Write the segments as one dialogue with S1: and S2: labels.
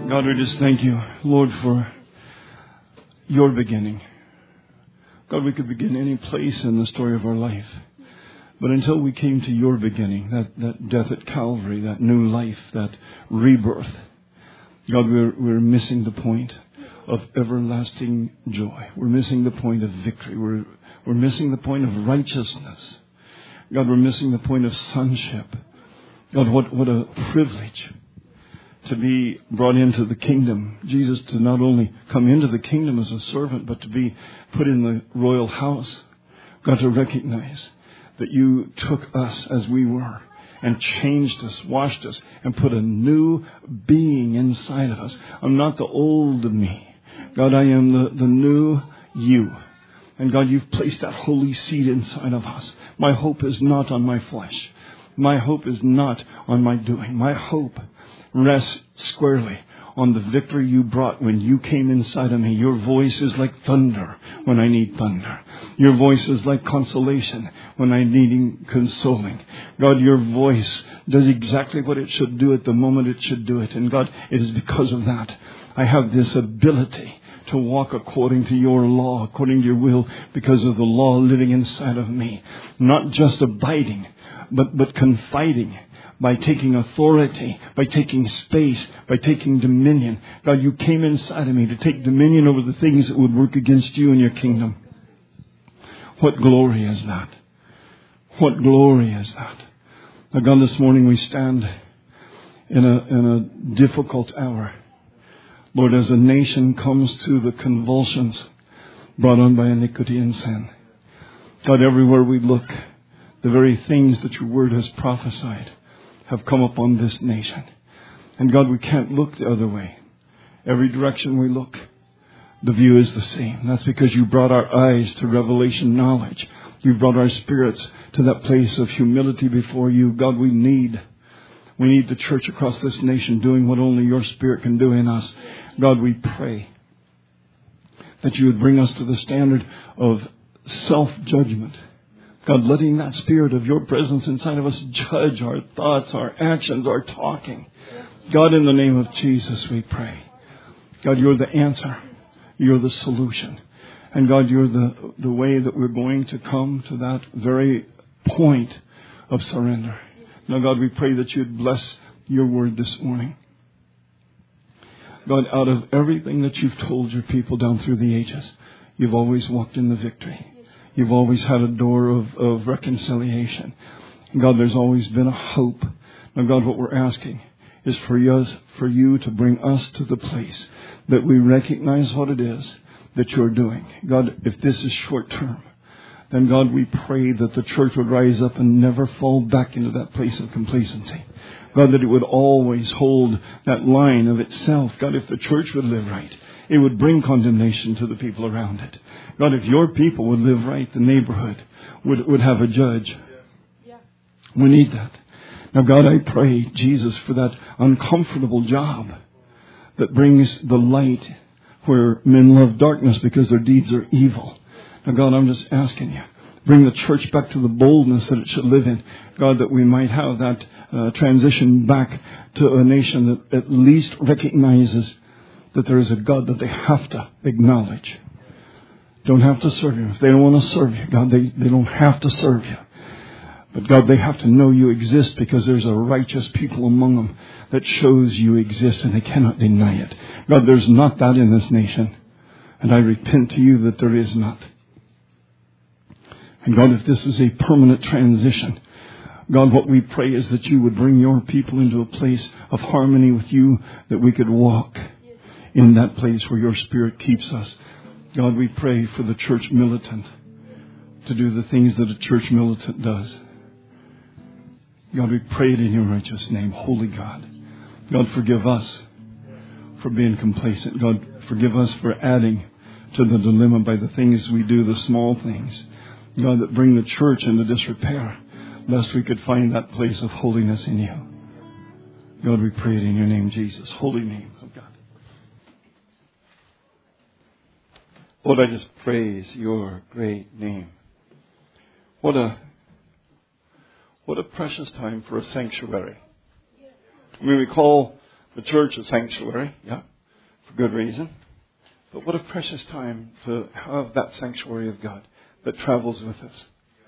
S1: God, we just thank you, Lord, for your beginning. God, we could begin any place in the story of our life. But until we came to your beginning, that death at Calvary, that new life, that rebirth, God, we're missing the point of everlasting joy. We're missing the point of victory. We're missing the point of righteousness. God, we're missing the point of sonship. God, what a privilege to be brought into the kingdom. Jesus, to not only come into the kingdom as a servant, but to be put in the royal house. God, to recognize that you took us as we were and changed us, washed us, and put a new being inside of us. I'm not the old me. God, I am the new you. And God, you've placed that holy seed inside of us. My hope is not on my flesh. My hope is not on my doing. My hope rests squarely on the victory you brought when you came inside of me. Your voice is like thunder when I need thunder. Your voice is like consolation when I need consoling. God, your voice does exactly what it should do at the moment it should do it. And God, it is because of that I have this ability to walk according to your law, according to your will, because of the law living inside of me. Not just abiding, but confiding, by taking authority, by taking space, by taking dominion. God, you came inside of me to take dominion over the things that would work against you and your kingdom. What glory is that? What glory is that? Now, God, this morning we stand in a difficult hour. Lord, as a nation comes to the convulsions brought on by iniquity and sin. God, everywhere we look, the very things that your word has prophesied have come upon this nation. And God, we can't look the other way. Every direction we look, the view is the same. That's because you brought our eyes to revelation knowledge. You brought our spirits to that place of humility before you. God, we need the church across this nation doing what only your Spirit can do in us. God, we pray that you would bring us to the standard of self-judgment. God, letting that Spirit of your presence inside of us judge our thoughts, our actions, our talking. God, in the name of Jesus, we pray. God, you're the answer. You're the solution. And God, you're the way that we're going to come to that very point of surrender. Now, God, we pray that you'd bless your word this morning. God, out of everything that you've told your people down through the ages, you've always walked in the victory. You've always had a door of reconciliation. And God, there's always been a hope. Now, God, what we're asking is for you to bring us to the place that we recognize what it is that you're doing. God, if this is short term, then God, we pray that the church would rise up and never fall back into that place of complacency. God, that it would always hold that line of itself. God, if the church would live right, it would bring condemnation to the people around it. God, if your people would live right, the neighborhood would have a judge. We need that. Now, God, I pray, Jesus, for that uncomfortable job that brings the light where men love darkness because their deeds are evil. Now, God, I'm just asking you, bring the church back to the boldness that it should live in. God, that we might have that transition back to a nation that at least recognizes that there is a God that they have to acknowledge. Don't have to serve you. If they don't want to serve you, God, they don't have to serve you. But God, they have to know you exist because there's a righteous people among them that shows you exist and they cannot deny it. God, there's not that in this nation. And I repent to you that there is not. And God, if this is a permanent transition, God, what we pray is that you would bring your people into a place of harmony with you, that we could walk in that place where your Spirit keeps us. God, we pray for the church militant to do the things that a church militant does. God, we pray it in your righteous name, holy God. God, forgive us for being complacent. God, forgive us for adding to the dilemma by the things we do, the small things, God, that bring the church into disrepair, lest we could find that place of holiness in you. God, we pray it in your name, Jesus, holy name of God. Lord, I just praise your great name. What a precious time for a sanctuary. We recall The church, a sanctuary, yeah, for good reason. But what a precious time to have that sanctuary of God that travels with us.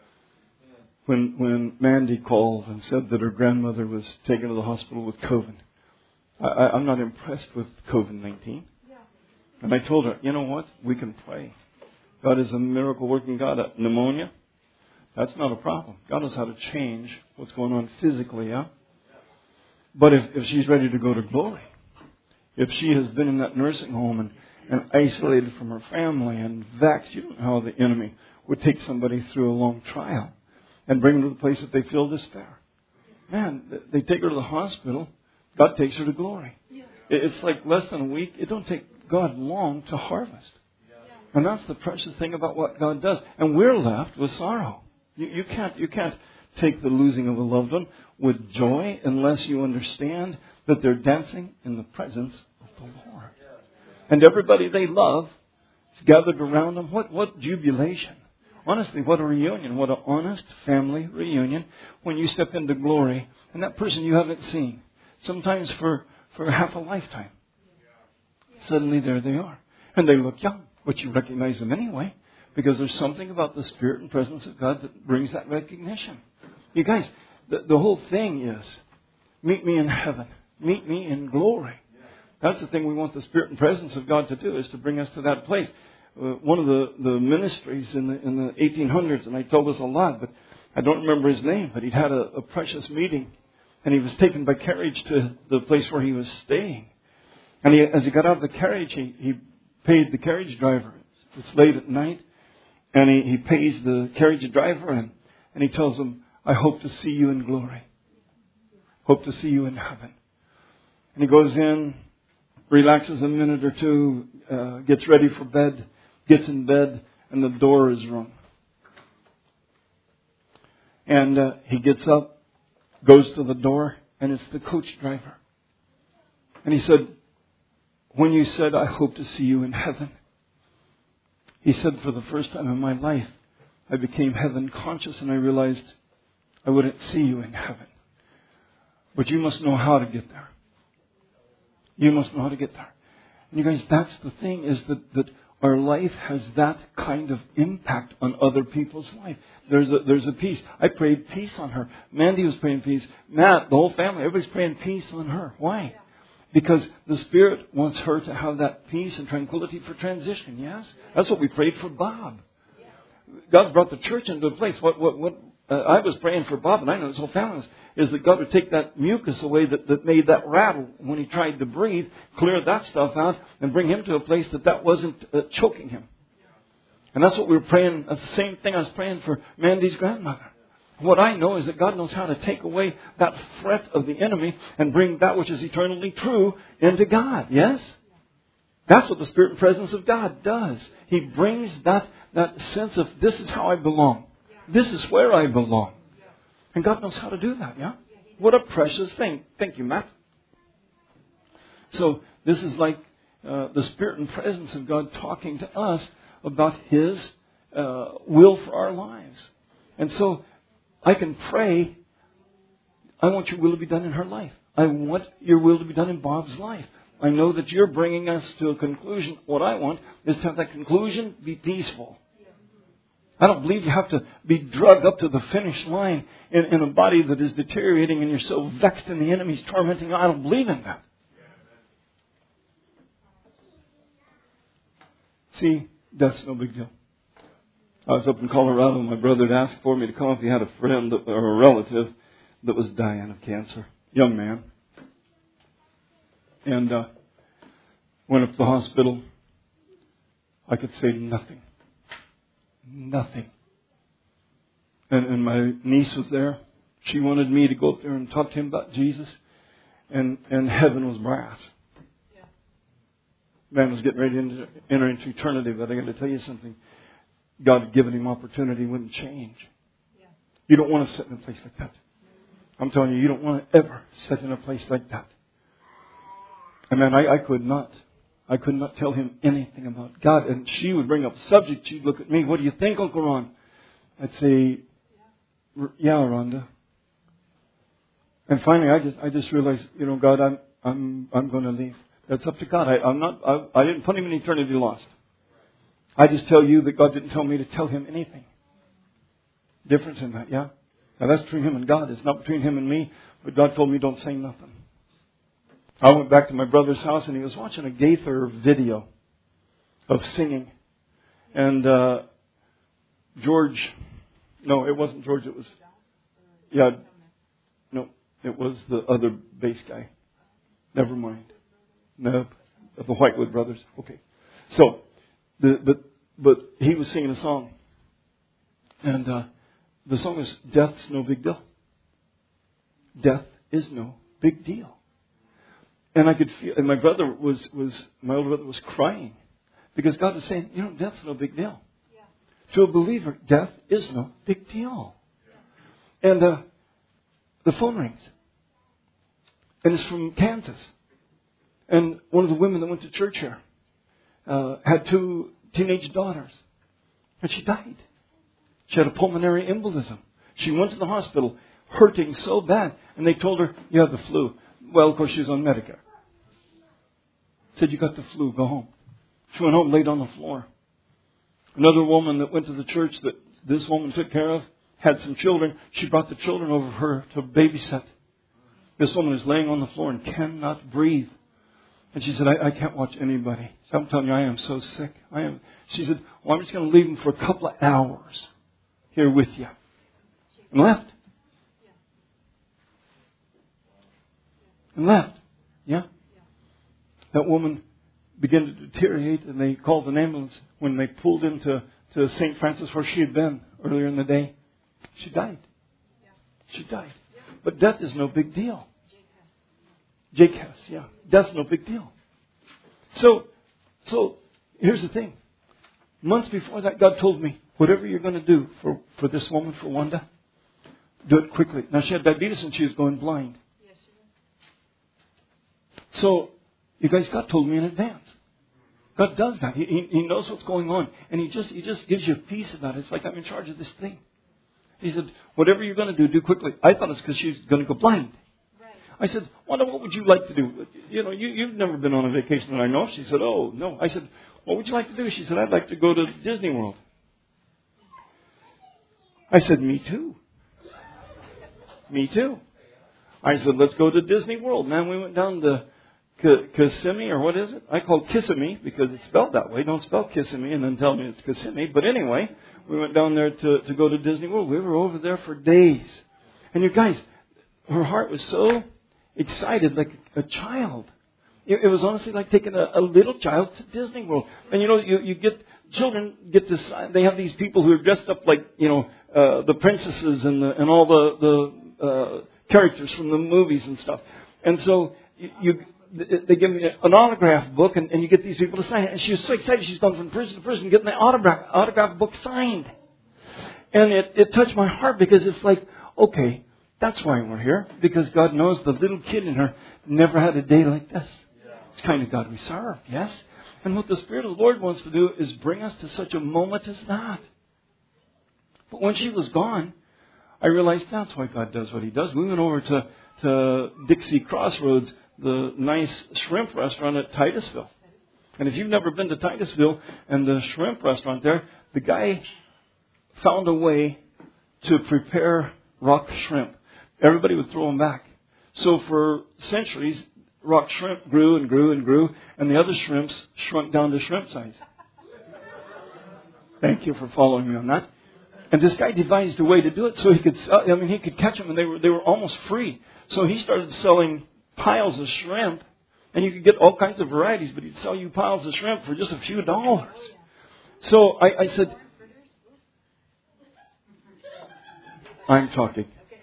S1: When Mandy called and said that her grandmother was taken to the hospital with COVID, I'm not impressed with COVID-19. And I told her, you know what? We can pray. God is a miracle-working God. Pneumonia, that's not a problem. God knows how to change what's going on physically, yeah? But if she's ready to go to glory, if she has been in that nursing home and isolated from her family and vexed, you don't know how the enemy would take somebody through a long trial and bring them to the place that they feel despair. Man, they take her to the hospital. God takes her to glory. It's like less than a week. It don't take God long to harvest. And that's the precious thing about what God does. And we're left with sorrow. You can't take the losing of a loved one with joy unless you understand that they're dancing in the presence of the Lord. And everybody they love is gathered around them. What jubilation. Honestly, what a reunion. What an honest family reunion when you step into glory and that person you haven't seen, sometimes for half a lifetime, suddenly there they are. And they look young, but you recognize them anyway because there's something about the Spirit and presence of God that brings that recognition. You guys, the whole thing is, meet me in heaven. Meet me in glory. That's the thing we want the Spirit and presence of God to do, is to bring us to that place. One of the ministries in the 1800s, and I told this a lot, but I don't remember his name, but he'd had a precious meeting, and he was taken by carriage to the place where he was staying. And as he got out of the carriage, he paid the carriage driver. It's late at night, and he pays the carriage driver, and he tells him, I hope to see you in glory. Hope to see you in heaven. And he goes in, relaxes a minute or two, gets ready for bed, gets in bed, and the door is rung. And he gets up, goes to the door, and it's the coach driver. And he said, when you said, I hope to see you in heaven, he said, for the first time in my life, I became heaven conscious and I realized I wouldn't see you in heaven. But you must know how to get there. You must know how to get there. And you guys, that's the thing, is that our life has that kind of impact on other people's life. There's a peace. I prayed peace on her. Mandy was praying peace. Matt, the whole family, everybody's praying peace on her. Why? Because the Spirit wants her to have that peace and tranquility for transition, yes? That's what we prayed for Bob. God's brought the church into a place. What I was praying for Bob, and I know his whole family is that God would take that mucus away that made that rattle when he tried to breathe, clear that stuff out, and bring him to a place that wasn't choking him. And that's what we were praying. That's the same thing I was praying for Mandy's grandmother. What I know is that God knows how to take away that threat of the enemy and bring that which is eternally true into God. Yes? That's what the Spirit and presence of God does. He brings that sense of, this is how I belong. This is where I belong. And God knows how to do that, yeah? What a precious thing. Thank you, Matt. So this is like the Spirit and presence of God talking to us about His will for our lives. And so I can pray, I want your will to be done in her life. I want your will to be done in Bob's life. I know that you're bringing us to a conclusion. What I want is to have that conclusion be peaceful. I don't believe you have to be drugged up to the finish line in a body that is deteriorating and you're so vexed and the enemy's tormenting you. I don't believe in that. See, death's no big deal. I was up in Colorado and my brother had asked for me to come if he had a friend or a relative that was dying of cancer. Young man. And went up to the hospital. I could say nothing. Nothing. And my niece was there. She wanted me to go up there and talk to him about Jesus. And heaven was brass. Yeah. Man was getting ready to enter into eternity. But I got to tell you something. God had given him opportunity, wouldn't change. Yeah. You don't want to sit in a place like that. I'm telling you, you don't want to ever sit in a place like that. And man, I could not tell him anything about God. And she would bring up a subject. She'd look at me. What do you think, Uncle Ron? I'd say, yeah, Rhonda. And finally, I just realized, God, I'm going to leave. That's up to God. I didn't put him in eternity lost. I just tell you that God didn't tell me to tell him anything. Difference in that, yeah? Now that's between him and God. It's not between him and me. But God told me don't say nothing. I went back to my brother's house and he was watching a Gaither video of singing. And George, no, it wasn't George. It was, yeah, no, it was the other bass guy. Never mind. No, the Whitewood brothers. Okay. So, but he was singing a song. And the song is Death's No Big Deal. Death is no big deal. And I could feel, and my older brother was crying. Because God was saying, death's no big deal. Yeah. To a believer, death is no big deal. Yeah. And the phone rings. And it's from Kansas. And one of the women that went to church here had 2 teenage daughters. And she died. She had a pulmonary embolism. She went to the hospital hurting so bad. And they told her, you have the flu. Well, of course, she was on Medicare. Said, you got the flu, go home. She went home, laid on the floor. Another woman that went to the church that this woman took care of had some children. She brought the children over her to babysit. This woman is laying on the floor and cannot breathe. And she said, I can't watch anybody. So I'm telling you, I am so sick. She said, well, I'm just going to leave them for a couple of hours here with you. And left. And left. Yeah? That woman began to deteriorate, and they called an ambulance. When they pulled into St. Francis, where she had been earlier in the day, she died. She died. But death is no big deal. JCAS, yeah. Death's no big deal. So here's the thing. Months before that, God told me, whatever you're going to do for this woman, for Wanda, do it quickly. Now, she had diabetes and she was going blind. So, you guys, God told me in advance. God does that. He knows what's going on. And He just gives you peace about it. It's like I'm in charge of this thing. He said, whatever you're going to do quickly. I thought it's because she's going to go blind. Right. I said, Wanda, what would you like to do? You've never been on a vacation that I know of. She said, oh, no. I said, what would you like to do? She said, I'd like to go to Disney World. I said, me too. Me too. I said, let's go to Disney World. Man, we went down to Kissimmee, or what is it? I call Kissimmee because it's spelled that way. Don't spell Kissimmee and then tell me it's Kissimmee. But anyway, we went down there to go to Disney World. We were over there for days. And you guys, her heart was so excited, like a child. It was honestly like taking a little child to Disney World. And you get, children get this, they have these people who are dressed up like, the princesses and all the characters from the movies and stuff. And so they give me an autograph book, and you get these people to sign it. And she was so excited. She's gone from prison to prison getting the autograph book signed. And it touched my heart because it's like, okay, that's why we're here. Because God knows the little kid in her never had a day like this. It's the kind of God we serve, yes? And what the Spirit of the Lord wants to do is bring us to such a moment as that. But when she was gone, I realized that's why God does what He does. We went over to Dixie Crossroads, the nice shrimp restaurant at Titusville. And if you've never been to Titusville and the shrimp restaurant there, the guy found a way to prepare rock shrimp. Everybody would throw them back. So for centuries, rock shrimp grew and grew and grew, and the other shrimps shrunk down to shrimp size. Thank you for following me on that. And this guy devised a way to do it so he could catch them, and they were almost free. So he started selling piles of shrimp, and you could get all kinds of varieties, but he'd sell you piles of shrimp for just a few dollars. So I said, I'm talking.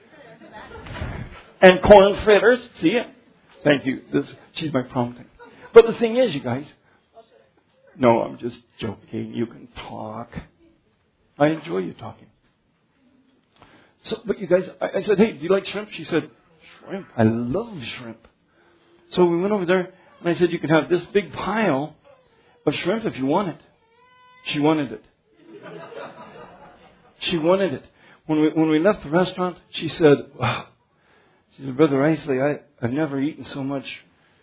S1: And corn fritters, see it? Thank you. She's my prompting. But the thing is, you guys, no, I'm just joking. You can talk. I enjoy you talking. So, but you guys, I said, hey, do you like shrimp? She said, shrimp. I love shrimp. So we went over there, and I said, you can have this big pile of shrimp if you want it. She wanted it. She wanted it. When we left the restaurant, she said, wow. She said, Brother Isley, I've never eaten so much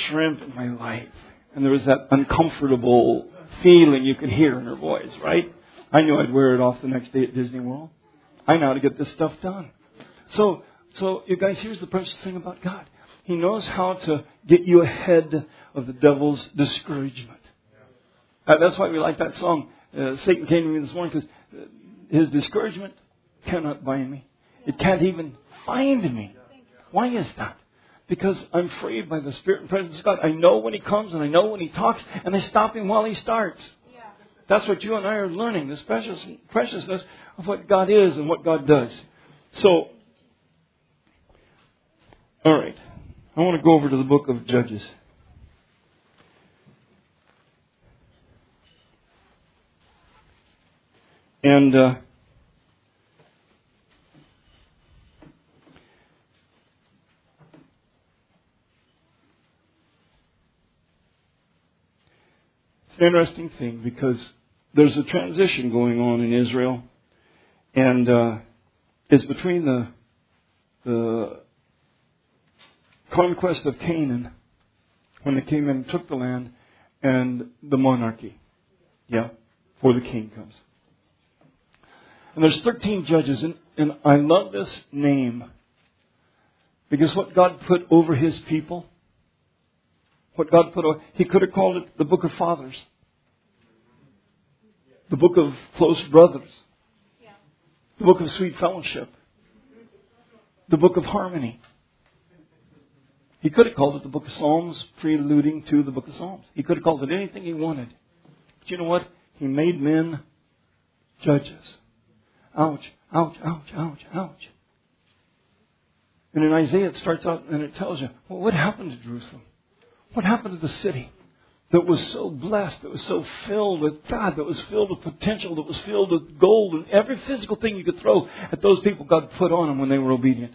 S1: shrimp in my life. And there was that uncomfortable feeling you could hear in her voice, right? I knew I'd wear it off the next day at Disney World. I know how to get this stuff done. So you guys, here's the precious thing about God. He knows how to get you ahead of the devil's discouragement. That's why we like that song. Satan came to me this morning because his discouragement cannot bind me. It can't even find me. Why is that? Because I'm freed by the Spirit and presence of God. I know when He comes and I know when He talks, and I stop Him while He starts. That's what you and I are learning, this preciousness of what God is and what God does. So, all right. I want to go over to the book of Judges. And it's an interesting thing because there's a transition going on in Israel, and it's between the conquest of Canaan, when they came in and took the land, and the monarchy. Yeah, before the king comes. And there's 13 judges, and I love this name because what God put over His people, He could have called it the Book of Fathers, the Book of Close Brothers, the Book of Sweet Fellowship, the Book of Harmony. He could have called it the Book of Psalms, preluding to the Book of Psalms. He could have called it anything He wanted. But you know what? He made men judges. Ouch, ouch, ouch, ouch, ouch. And in Isaiah it starts out and it tells you, well, what happened to Jerusalem? What happened to the city that was so blessed, that was so filled with God, that was filled with potential, that was filled with gold and every physical thing you could throw at those people God put on them when they were obedient?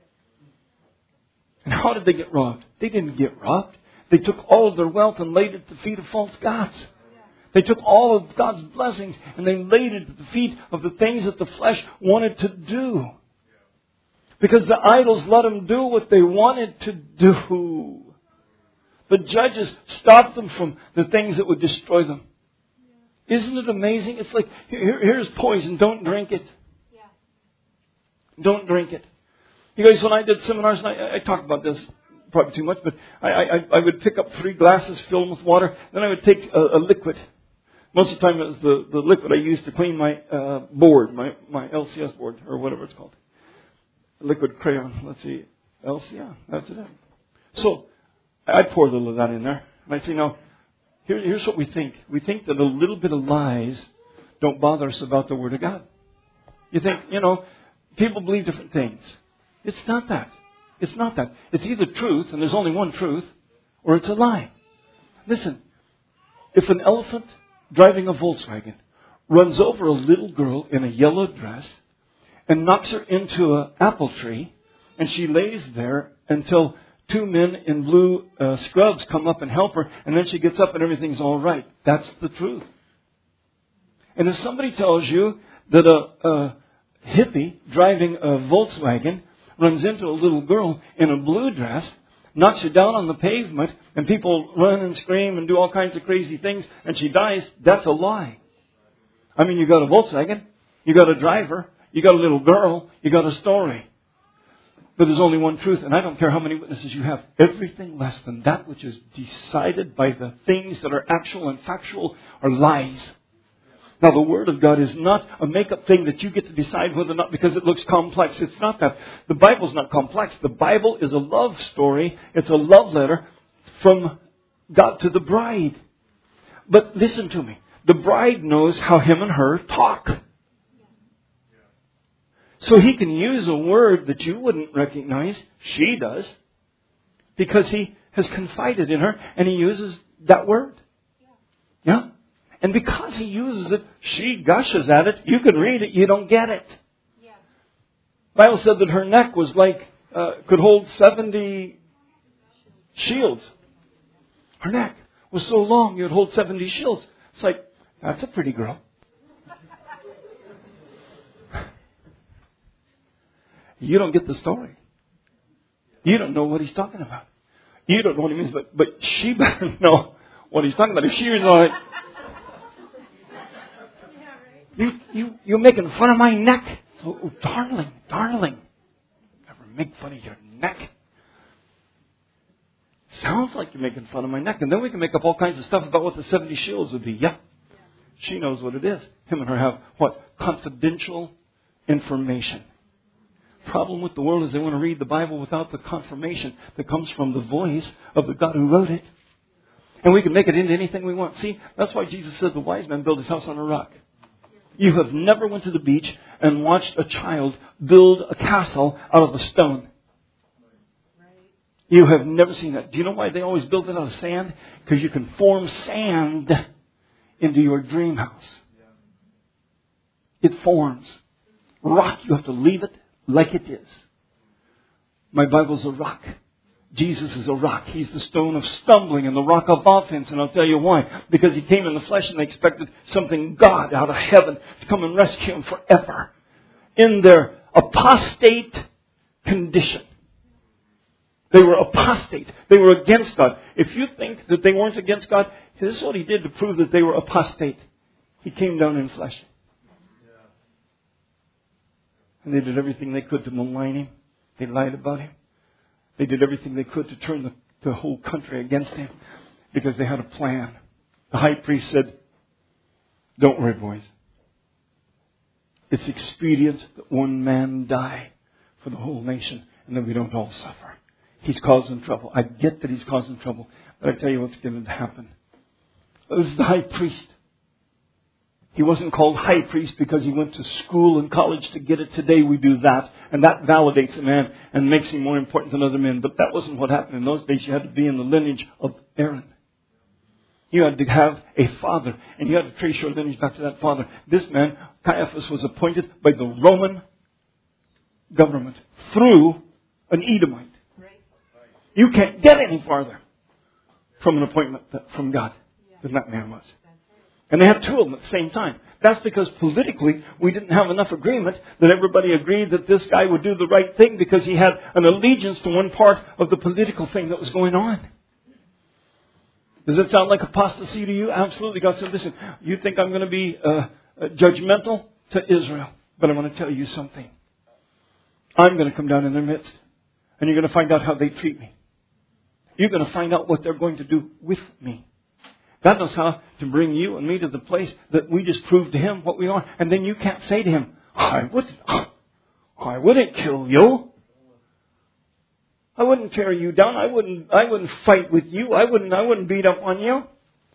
S1: And how did they get robbed? They didn't get robbed. They took all of their wealth and laid it at the feet of false gods. They took all of God's blessings and they laid it at the feet of the things that the flesh wanted to do. Because the idols let them do what they wanted to do. The judges stopped them from the things that would destroy them. Isn't it amazing? It's like, here's poison, don't drink it. Don't drink it. You guys, when I did seminars, and I talk about this probably too much, but I would pick up 3 glasses, fill them with water, then I would take a liquid. Most of the time it was the liquid I used to clean my board, my LCS board, or whatever it's called. Liquid crayon. Let's see. LCS. That's it. So, I'd pour a little of that in there. And I'd say, now, here's what we think. We think that a little bit of lies don't bother us about the Word of God. You think, people believe different things. It's not that. It's not that. It's either truth, and there's only one truth, or it's a lie. Listen, if an elephant driving a Volkswagen runs over a little girl in a yellow dress and knocks her into an apple tree, and she lays there until 2 men in blue scrubs come up and help her, and then she gets up and everything's all right. That's the truth. And if somebody tells you that a hippie driving a Volkswagen runs into a little girl in a blue dress, knocks her down on the pavement, and people run and scream and do all kinds of crazy things, and she dies, that's a lie. I mean, you got a Volkswagen, you got a driver, you got a little girl, you got a story. But there's only one truth, and I don't care how many witnesses you have. Everything less than that which is decided by the things that are actual and factual are lies. Now, the Word of God is not a make-up thing that you get to decide whether or not because it looks complex. It's not that. The Bible's not complex. The Bible is a love story. It's a love letter from God to the bride. But listen to me. The bride knows how him and her talk. So he can use a word that you wouldn't recognize. She does. Because he has confided in her and he uses that word. Yeah? And because he uses it, she gushes at it. You can read it, you don't get it. Yeah. The Bible said that her neck was like, could hold 70 shields. Her neck was so long, you'd hold 70 shields. It's like, that's a pretty girl. You don't get the story. You don't know what he's talking about. You don't know what he means, but she better know what he's talking about. If she was like, you're making fun of my neck. Oh, darling. Never make fun of your neck. Sounds like you're making fun of my neck. And then we can make up all kinds of stuff about what the 70 shields would be. Yeah. She knows what it is. Him and her have what? Confidential information. Problem with the world is they want to read the Bible without the confirmation that comes from the voice of the God who wrote it. And we can make it into anything we want. See, that's why Jesus said the wise man built his house on a rock. You have never went to the beach and watched a child build a castle out of a stone. You have never seen that. Do you know why they always build it out of sand? Because you can form sand into your dream house. It forms. Rock, you have to leave it like it is. My Bible's a rock. Jesus is a rock. He's the stone of stumbling and the rock of offense. And I'll tell you why. Because He came in the flesh and they expected something God out of heaven to come and rescue them forever. In their apostate condition. They were apostate. They were against God. If you think that they weren't against God, this is what He did to prove that they were apostate. He came down in flesh. And they did everything they could to malign Him. They lied about Him. They did everything they could to turn the whole country against Him. Because they had a plan. The high priest said, don't worry, boys. It's expedient that one man die for the whole nation and that we don't all suffer. He's causing trouble. I get that He's causing trouble. But I tell you what's going to happen. This is the high priest. He wasn't called high priest because he went to school and college to get it. Today we do that. And that validates a man and makes him more important than other men. But that wasn't what happened. In those days you had to be in the lineage of Aaron. You had to have a father. And you had to trace your lineage back to that father. This man, Caiaphas, was appointed by the Roman government through an Edomite. You can't get any farther from an appointment from God than that man was. And they had two of them at the same time. That's because politically we didn't have enough agreement that everybody agreed that this guy would do the right thing because he had an allegiance to one part of the political thing that was going on. Does it sound like apostasy to you? Absolutely. God said, listen, you think I'm going to be judgmental to Israel, but I want to tell you something. I'm going to come down in their midst, and you're going to find out how they treat me. You're going to find out what they're going to do with me. God knows how to bring you and me to the place that we just prove to Him what we are. And then you can't say to Him, I wouldn't kill you. I wouldn't tear you down. I wouldn't fight with you. I wouldn't beat up on you.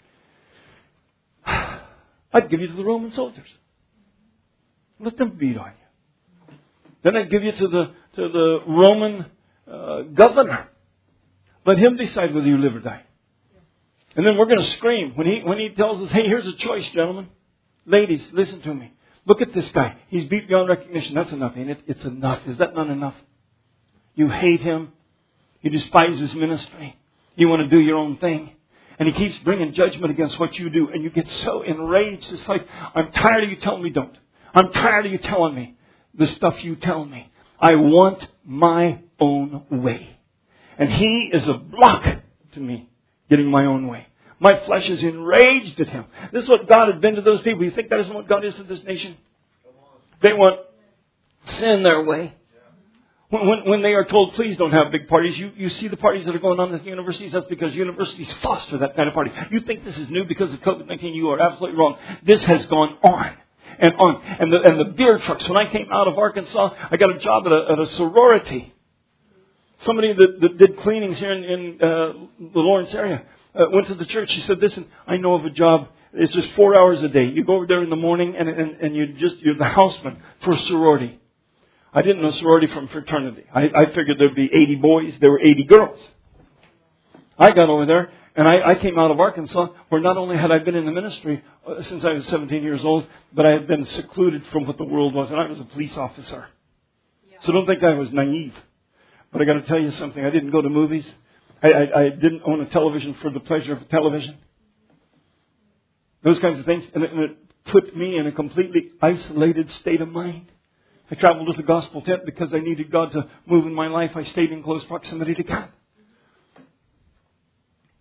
S1: I'd give you to the Roman soldiers. Let them beat on you. Then I'd give you to the Roman governor. Let him decide whether you live or die. And then we're going to scream when he tells us, hey, here's a choice, gentlemen. Ladies, listen to me. Look at this guy. He's beat beyond recognition. That's enough, ain't it? It's enough. Is that not enough? You hate him. You despise his ministry. You want to do your own thing. And he keeps bringing judgment against what you do. And you get so enraged. It's like, I'm tired of you telling me don't. I'm tired of you telling me the stuff you tell me. I want my own way. And he is a block to me getting my own way. My flesh is enraged at him. This is what God had been to those people. You think that isn't what God is to this nation? They want sin their way. When they are told, please don't have big parties, you see the parties that are going on at the universities. That's because universities foster that kind of party. You think this is new because of COVID-19. You are absolutely wrong. This has gone on and on. And the beer trucks. When I came out of Arkansas, I got a job at a sorority. Somebody that did cleanings here in the Lawrence area went to the church. She said, listen, I know of a job. It's just 4 hours a day. You go over there in the morning and you're the houseman for a sorority. I didn't know sorority from fraternity. I figured there'd be 80 boys. There were 80 girls. I got over there and I came out of Arkansas where not only had I been in the ministry since I was 17 years old, but I had been secluded from what the world was. And I was a police officer. So don't think I was naive. But I got to tell you something. I didn't go to movies. I didn't own a television for the pleasure of television. Those kinds of things. And it put me in a completely isolated state of mind. I traveled with the gospel tent because I needed God to move in my life. I stayed in close proximity to God.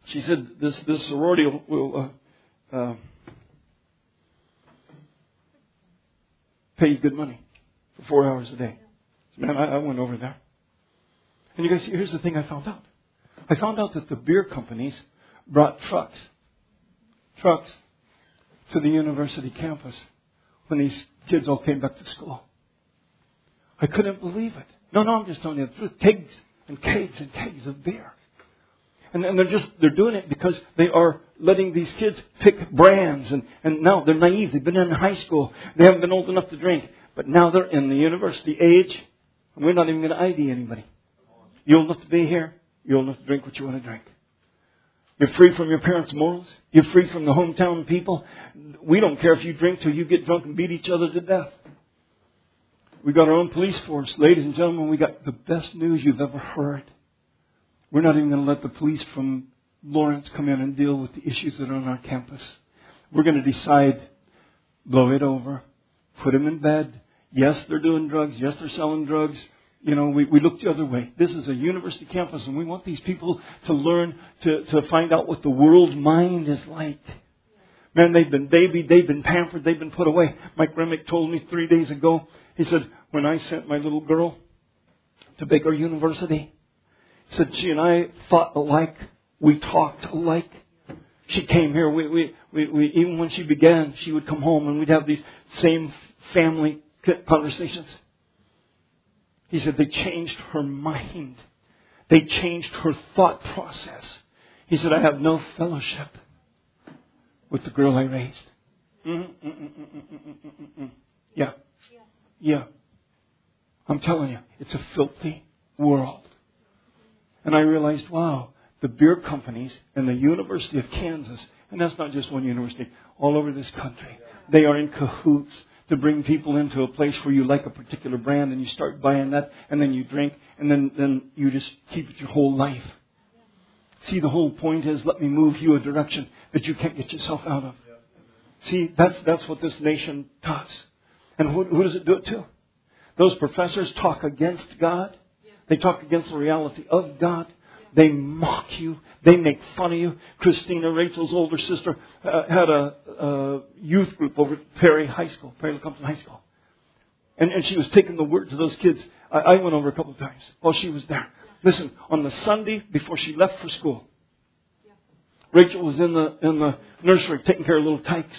S1: She said this sorority will pay you good money for 4 hours a day. Man, I went over there. And you guys, here's the thing I found out. I found out that the beer companies brought trucks to the university campus when these kids all came back to school. I couldn't believe it. No, I'm just telling you the truth. Kegs and kegs and kegs of beer. And they're doing it because they are letting these kids pick brands. And now they're naive. They've been in high school. They haven't been old enough to drink. But now they're in the university age. And we're not even going to ID anybody. You're old enough to be here. You're old enough to drink what you want to drink. You're free from your parents' morals. You're free from the hometown people. We don't care if you drink till you get drunk and beat each other to death. We got our own police force. Ladies and gentlemen, we got the best news you've ever heard. We're not even going to let the police from Lawrence come in and deal with the issues that are on our campus. We're going to decide, blow it over, put them in bed. Yes, they're doing drugs. Yes, they're selling drugs. You know, we look the other way. This is a university campus, and we want these people to learn to find out what the world mind is like. Man, they've been babied, they've been pampered, they've been put away. Mike Remick told me 3 days ago, he said, when I sent my little girl to Baker University, he said, she and I thought alike, we talked alike. She came here, we even when she began, she would come home and we'd have these same family conversations. He said they changed her mind. They changed her thought process. He said, I have no fellowship with the girl I raised. Yeah. I'm telling you, it's a filthy world. And I realized, wow, the beer companies and the University of Kansas, and that's not just one university, all over this country, they are in cahoots to bring people into a place where you like a particular brand and you start buying that and then you drink and then you just keep it your whole life. See, the whole point is let me move you a direction that you can't get yourself out of. See, that's what this nation does. And who does it do it to? Those professors talk against God. They talk against the reality of God. They mock you. They make fun of you. Christina, Rachel's older sister, had a youth group over at Perry Lecompton High School. And she was taking the word to those kids. I went over a couple of times while she was there. Listen, on the Sunday before she left for school, Rachel was in the nursery taking care of little tykes.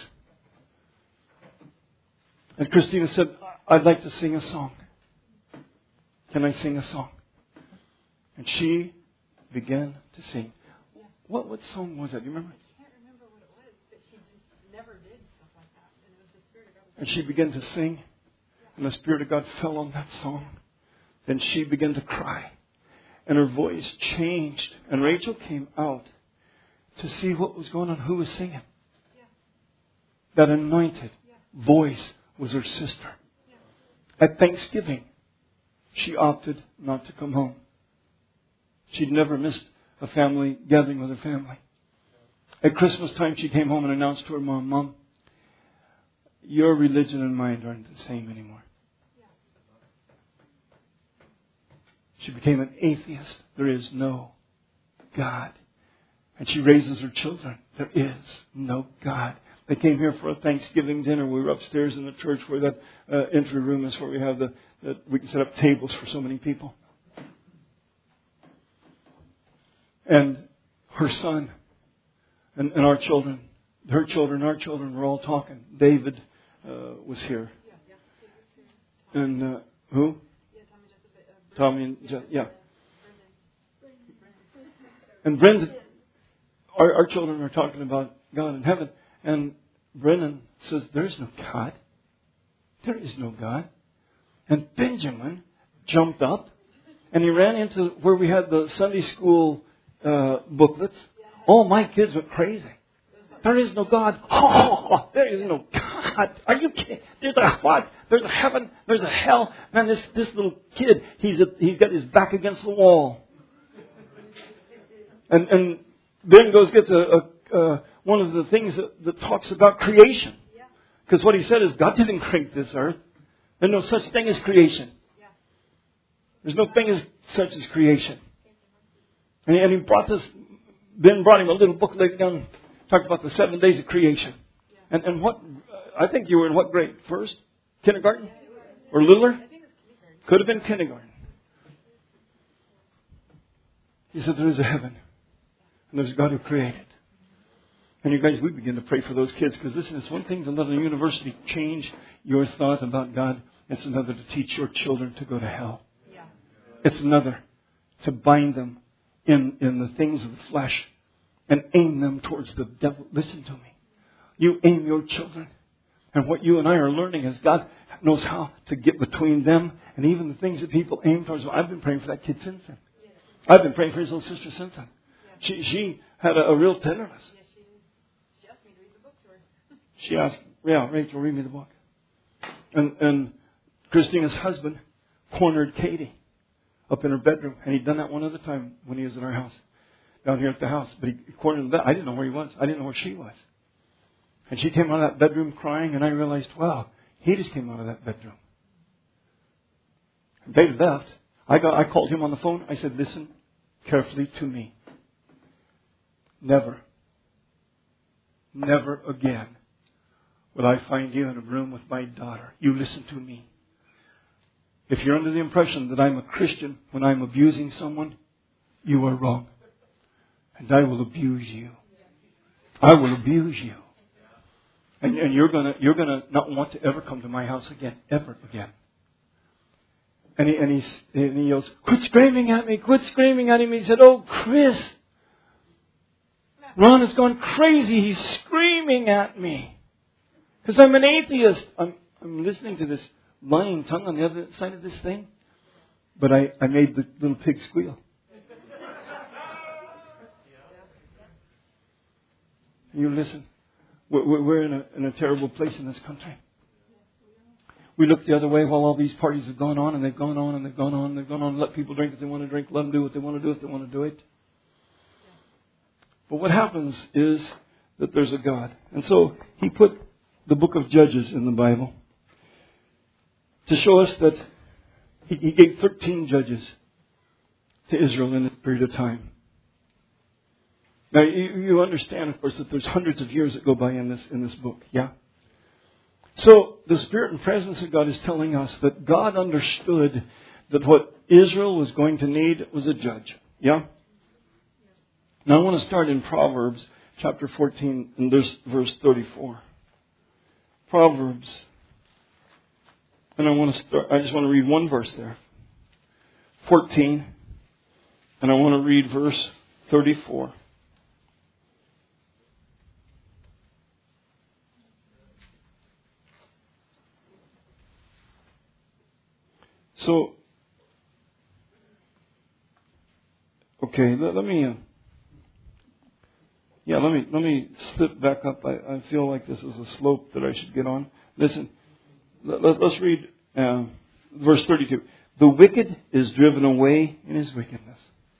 S1: And Christina said, I'd like to sing a song. Can I sing a song? And she began to sing. What song was that? Do you remember?
S2: I can't remember what it was, but she just never did stuff like that. And it was the Spirit of God.
S1: And she began to sing. And the Spirit of God fell on that song. Then she began to cry. And her voice changed. And Rachel came out to see what was going on, who was singing. That anointed voice was her sister. At Thanksgiving, she opted not to come home. She'd never missed a family gathering with her family. At Christmas time, she came home and announced to her mom, your religion and mine aren't the same anymore. She became an atheist. There is no God. And she raises her children. There is no God. They came here for a Thanksgiving dinner. We were upstairs in the church where that entry room is, where we have we can set up tables for so many people. And her son and our children, her children were all talking. David was here. And who? Tommy and Jeff, yeah. And Brendan, our children are talking about God in heaven. And Brendan says, there is no God. There is no God. And Benjamin jumped up and he ran into where we had the Sunday school booklets. All my kids went crazy. There is no God. Oh, there is no God. Are you kidding? There's a what? There's a heaven. There's a hell. Man, this little kid, he's got his back against the wall. And then gets one of the things that talks about creation. Because what he said is God didn't create this earth. There's no such thing as creation. There's no thing as such as creation. And he brought this Ben brought him a little book laid down, talked about the 7 days of creation. And what, I think you were in what grade? First? Kindergarten? Or littler? Could have been kindergarten. He said there is a heaven. And there's a God who created. And you guys, we begin to pray for those kids. Because listen, it's one thing to let a university change your thought about God. It's another to teach your children to go to hell. Yeah. It's another to bind them in the things of the flesh and aim them towards the devil. Listen to me. You aim your children. And what you and I are learning is God knows how to get between them and even the things that people aim towards. I've been praying for that kid since then. Yes. I've been praying for his little sister since then. Yes. She had a real tenderness.
S2: Yes, she asked me to read the book to her.
S1: She asked, Rachel, read me the book. And Christina's husband cornered Katie up in her bedroom. And he'd done that one other time when he was in our house, down here at the house. But he cornered the bed. I didn't know where he was. I didn't know where she was. And she came out of that bedroom crying, and I realized, wow, he just came out of that bedroom. They left. I called him on the phone. I said, listen carefully to me. Never again will I find you in a room with my daughter. You listen to me. If you're under the impression that I'm a Christian when I'm abusing someone, you are wrong. And I will abuse you. I will abuse you. And you're gonna not want to ever come to my house again, ever again. And he yells, quit screaming at me, quit screaming at him. He said, oh, Chris, Ron has gone crazy. He's screaming at me. Because I'm an atheist. I'm listening to this lying tongue on the other side of this thing. But I made the little pig squeal. You listen. We're in a terrible place in this country. We look the other way while all these parties have gone on, and they've gone on, and they've gone on, and they've gone on. Let people drink if they want to drink. Let them do what they want to do if they want to do it. But what happens is that there's a God. And so He put the book of Judges in the Bible to show us that He gave 13 judges to Israel in this period of time. Now, you understand, of course, that there's hundreds of years that go by in this book, yeah? So, the Spirit and presence of God is telling us that God understood that what Israel was going to need was a judge, yeah? Now, I want to start in Proverbs chapter 14 and verse 34. Proverbs. And I just want to read one verse there. 14. And I want to read verse 34. So, okay, let me slip back up. I feel like this is a slope that I should get on. Listen, let's read verse 32. The wicked is driven away in his wickedness.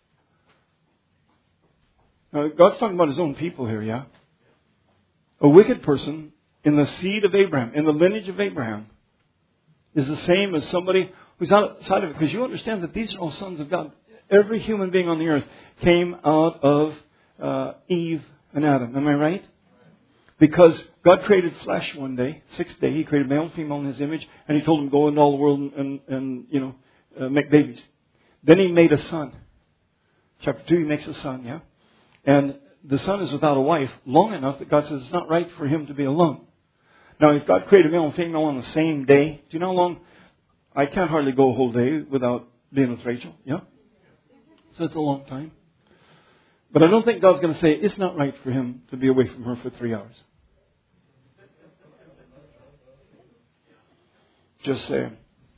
S1: Now, God's talking about His own people here, yeah? A wicked person in the seed of Abraham, in the lineage of Abraham, is the same as somebody who's outside of it. Because you understand that these are all sons of God. Every human being on the earth came out of Eve and Adam. Am I right? Because God created flesh one day, sixth day. He created male and female in His image. And He told them, go into all the world and make babies. Then He made a son. Chapter 2, He makes a son, yeah? And the son is without a wife long enough that God says it's not right for him to be alone. Now, if God created male and female on the same day, do you know how long? I can't hardly go a whole day without being with Rachel. Yeah? So it's a long time. But I don't think God's going to say it's not right for him to be away from her for 3 hours. Just saying.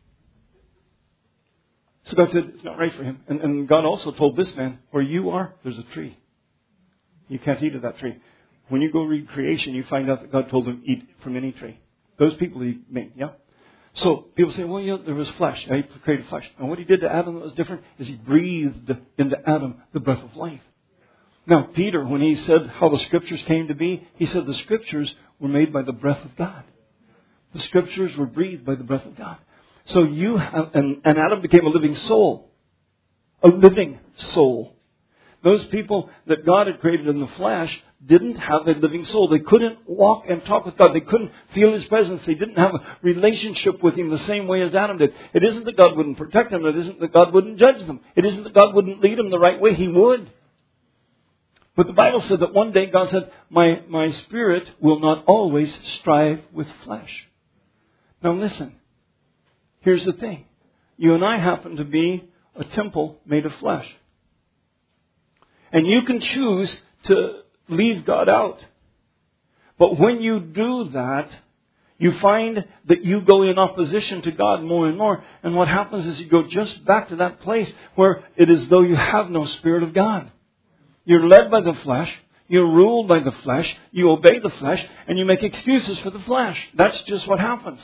S1: So God said it's not right for him. And God also told this man, where you are, there's a tree. You can't eat of that tree. When you go read creation, you find out that God told him eat from any tree. Those people He made, yeah? So people say, well, there was flesh. He created flesh. And what He did to Adam that was different is He breathed into Adam the breath of life. Now, Peter, when he said how the Scriptures came to be, he said the Scriptures were made by the breath of God. The Scriptures were breathed by the breath of God. So and Adam became a living soul. A living soul. Those people that God had created in the flesh didn't have a living soul. They couldn't walk and talk with God. They couldn't feel His presence. They didn't have a relationship with Him the same way as Adam did. It isn't that God wouldn't protect them. It isn't that God wouldn't judge them. It isn't that God wouldn't lead them the right way. He would. But the Bible said that one day God said, my spirit will not always strive with flesh. Now listen. Here's the thing. You and I happen to be a temple made of flesh. And you can choose to leave God out. But when you do that, you find that you go in opposition to God more and more. And what happens is you go just back to that place where it is as though you have no Spirit of God. You're led by the flesh. You're ruled by the flesh. You obey the flesh. And you make excuses for the flesh. That's just what happens.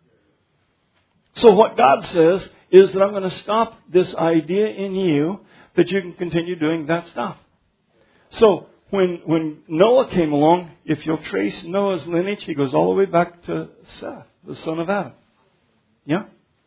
S1: So what God says is that I'm going to stop this idea in you that you can continue doing that stuff. So, when Noah came along, if you'll trace Noah's lineage, he goes all the way back to Seth, the son of Adam. Yeah?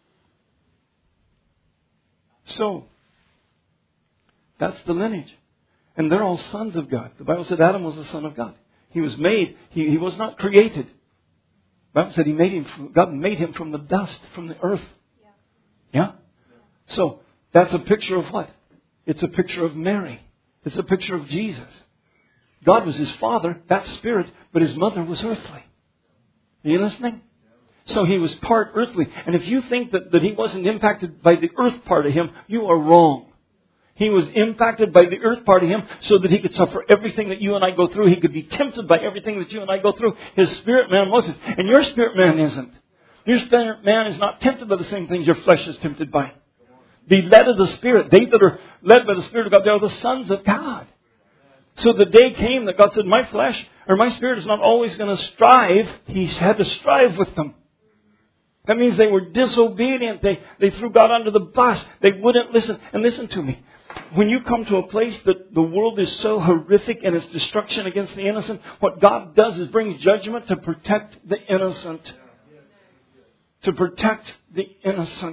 S1: So, that's the lineage. And they're all sons of God. The Bible said Adam was the son of God. He was made, he was not created. The Bible said God made him from the dust, from the earth. Yeah? So, that's a picture of what? It's a picture of Mary. It's a picture of Jesus. God was his father, that spirit, but his mother was earthly. Are you listening? So he was part earthly. And if you think that he wasn't impacted by the earth part of him, you are wrong. He was impacted by the earth part of him so that he could suffer everything that you and I go through. He could be tempted by everything that you and I go through. His spirit man wasn't. And your spirit man isn't. Your spirit man is not tempted by the same things your flesh is tempted by. Be led of the Spirit. They that are led by the Spirit of God, they are the sons of God. So the day came that God said, my flesh or my spirit is not always going to strive. He had to strive with them. That means they were disobedient. They threw God under the bus. They wouldn't listen. And listen to me. When you come to a place that the world is so horrific in its destruction against the innocent, what God does is brings judgment to protect the innocent. To protect the innocent.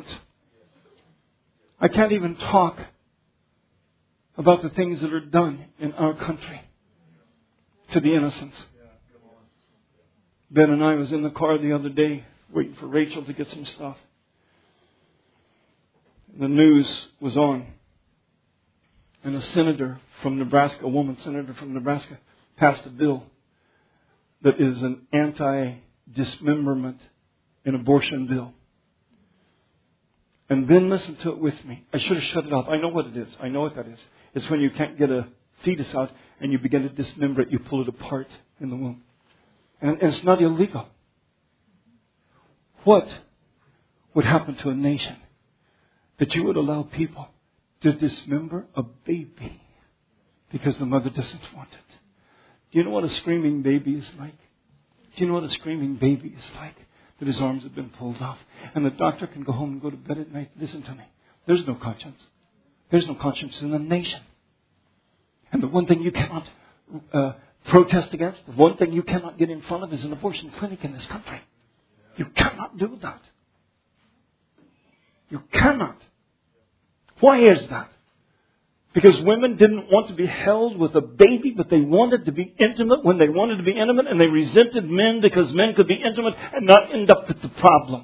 S1: I can't even talk about the things that are done in our country to the innocents. Ben and I was in the car the other day waiting for Rachel to get some stuff. The news was on. And a senator from Nebraska, a woman senator from Nebraska, passed a bill that is an anti-dismemberment and abortion bill. And Ben listened to it with me. I should have shut it off. I know what it is. I know what that is. It's when you can't get a fetus out and you begin to dismember it. You pull it apart in the womb. And it's not illegal. What would happen to a nation that you would allow people to dismember a baby because the mother doesn't want it? Do you know what a screaming baby is like? Do you know what a screaming baby is like? That his arms have been pulled off. And the doctor can go home and go to bed at night. Listen to me. There's no conscience. There's no conscience in the nation. And the one thing you cannot protest against, the one thing you cannot get in front of is an abortion clinic in this country. You cannot do that. You cannot. Why is that? Because women didn't want to be held with a baby, but they wanted to be intimate when they wanted to be intimate, and they resented men because men could be intimate and not end up with the problem.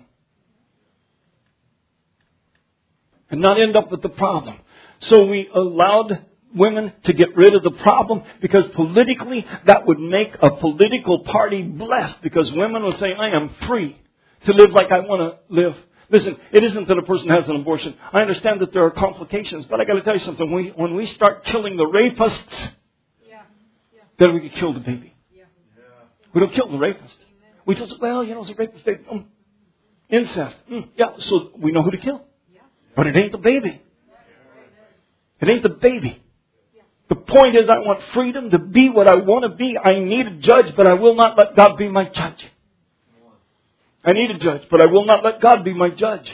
S1: And not end up with the problem. So we allowed women to get rid of the problem because politically that would make a political party blessed because women would say, I am free to live like I want to live. Listen, it isn't that a person has an abortion. I understand that there are complications, but I got to tell you something. When we start killing the rapists, then we can kill the baby. We don't kill the rapist. We just, it's a rapist baby. Incest. So we know who to kill. But it ain't the baby. It ain't the baby. The point is I want freedom to be what I want to be. I need a judge, but I will not let God be my judge. I need a judge, but I will not let God be my judge.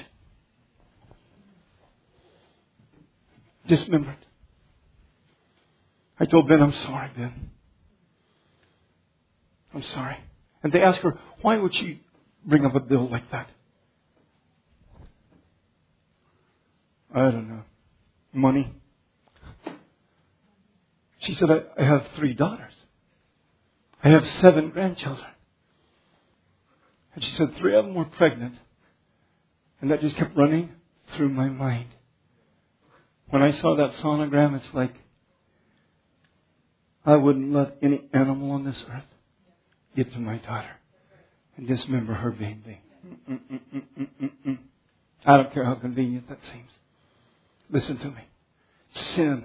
S1: Dismembered. I told Ben, I'm sorry, Ben. I'm sorry. And they asked her, why would she bring up a bill like that? I don't know. Money. She said, I have 3 daughters. I have 7 grandchildren. And she said 3 of them were pregnant. And that just kept running through my mind. When I saw that sonogram, it's like, I wouldn't let any animal on this earth get to my daughter and dismember her baby. I don't care how convenient that seems. Listen to me. Sin.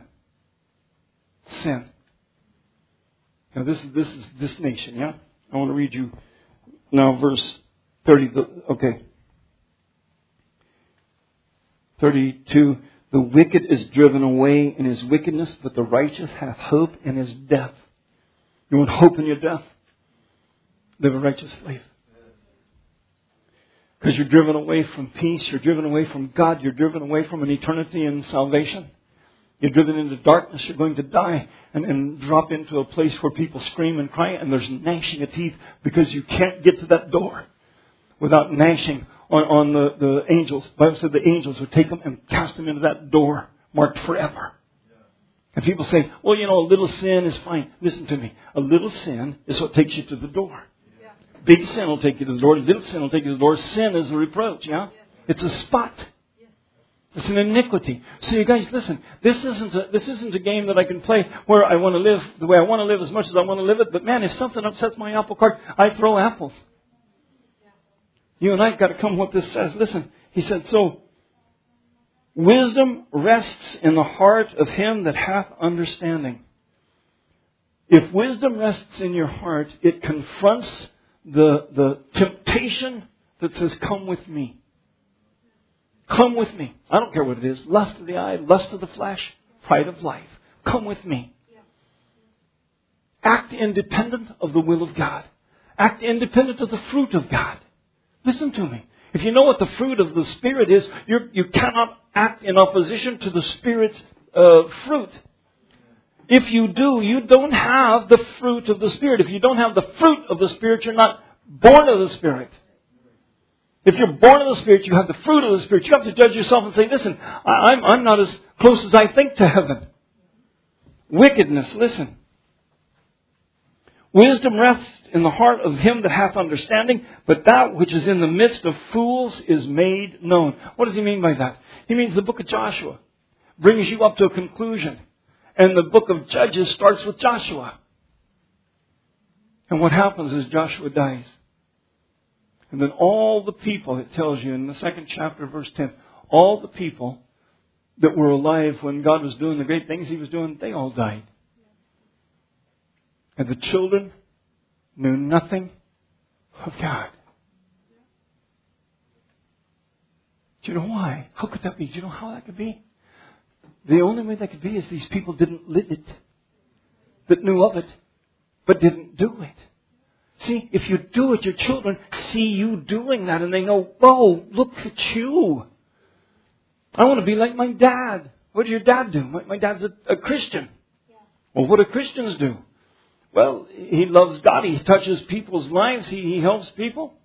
S1: Now this is this nation, yeah? I want to read you now verse 30. Okay. 32. The wicked is driven away in his wickedness, but the righteous hath hope in his death. You want hope in your death? Live a righteous life. Because you're driven away from peace, you're driven away from God, you're driven away from an eternity in salvation. You're driven into darkness, you're going to die and drop into a place where people scream and cry and there's gnashing of teeth because you can't get to that door without gnashing on the angels. The Bible said the angels would take them and cast them into that door marked forever. And people say, well, a little sin is fine. Listen to me. A little sin is what takes you to the door. Yeah. Big sin will take you to the door. Little sin will take you to the door. Sin is a reproach, yeah? It's a spot. It's an iniquity. So you guys, listen. This isn't a game that I can play where I want to live the way I want to live as much as I want to live it. But man, if something upsets my apple cart, I throw apples. You and I have got to come what this says. Listen, he said, so wisdom rests in the heart of him that hath understanding. If wisdom rests in your heart, it confronts the temptation that says, come with me. Come with me. I don't care what it is. Lust of the eye, lust of the flesh, pride of life. Come with me. Act independent of the will of God. Act independent of the fruit of God. Listen to me. If you know what the fruit of the Spirit is, you cannot act in opposition to the Spirit's fruit. If you do, you don't have the fruit of the Spirit. If you don't have the fruit of the Spirit, you're not born of the Spirit. If you're born of the Spirit, you have the fruit of the Spirit. You have to judge yourself and say, listen, I'm not as close as I think to heaven. Wickedness, listen. Wisdom rests in the heart of him that hath understanding, but that which is in the midst of fools is made known. What does he mean by that? He means the book of Joshua brings you up to a conclusion. And the book of Judges starts with Joshua. And what happens is Joshua dies. And then all the people, it tells you in the 2nd chapter, verse 10, all the people that were alive when God was doing the great things He was doing, they all died. And the children knew nothing of God. Do you know why? How could that be? Do you know how that could be? The only way that could be is these people didn't live it. That knew of it, but didn't do it. See, if you do it, your children see you doing that and they know, whoa, look at you. I want to be like my dad. What does your dad do? My dad's a Christian. Yeah. Well, what do Christians do? Well, he loves God. He touches people's lives. He helps people.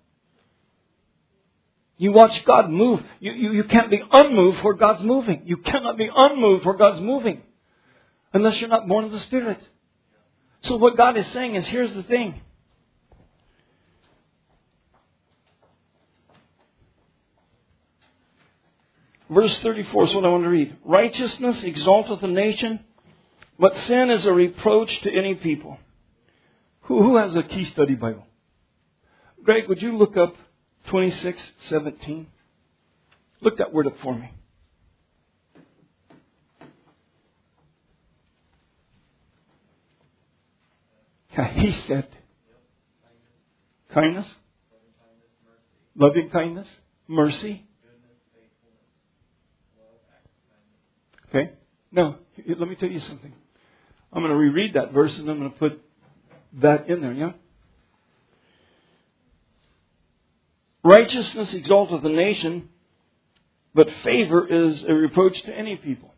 S1: You watch God move. You can't be unmoved where God's moving. You cannot be unmoved where God's moving unless you're not born of the Spirit. So what God is saying is, here's the thing. Verse 34 is what I want to read. Righteousness exalteth a nation, but sin is a reproach to any people. Who has a Key Study Bible? Greg, would you look up 26:17? Look that word up for me. He said, kindness, loving kindness, mercy. Okay? Now, let me tell you something. I'm going to reread that verse and I'm going to put that in there, yeah? Righteousness exalteth a nation, but favor is a reproach to any people.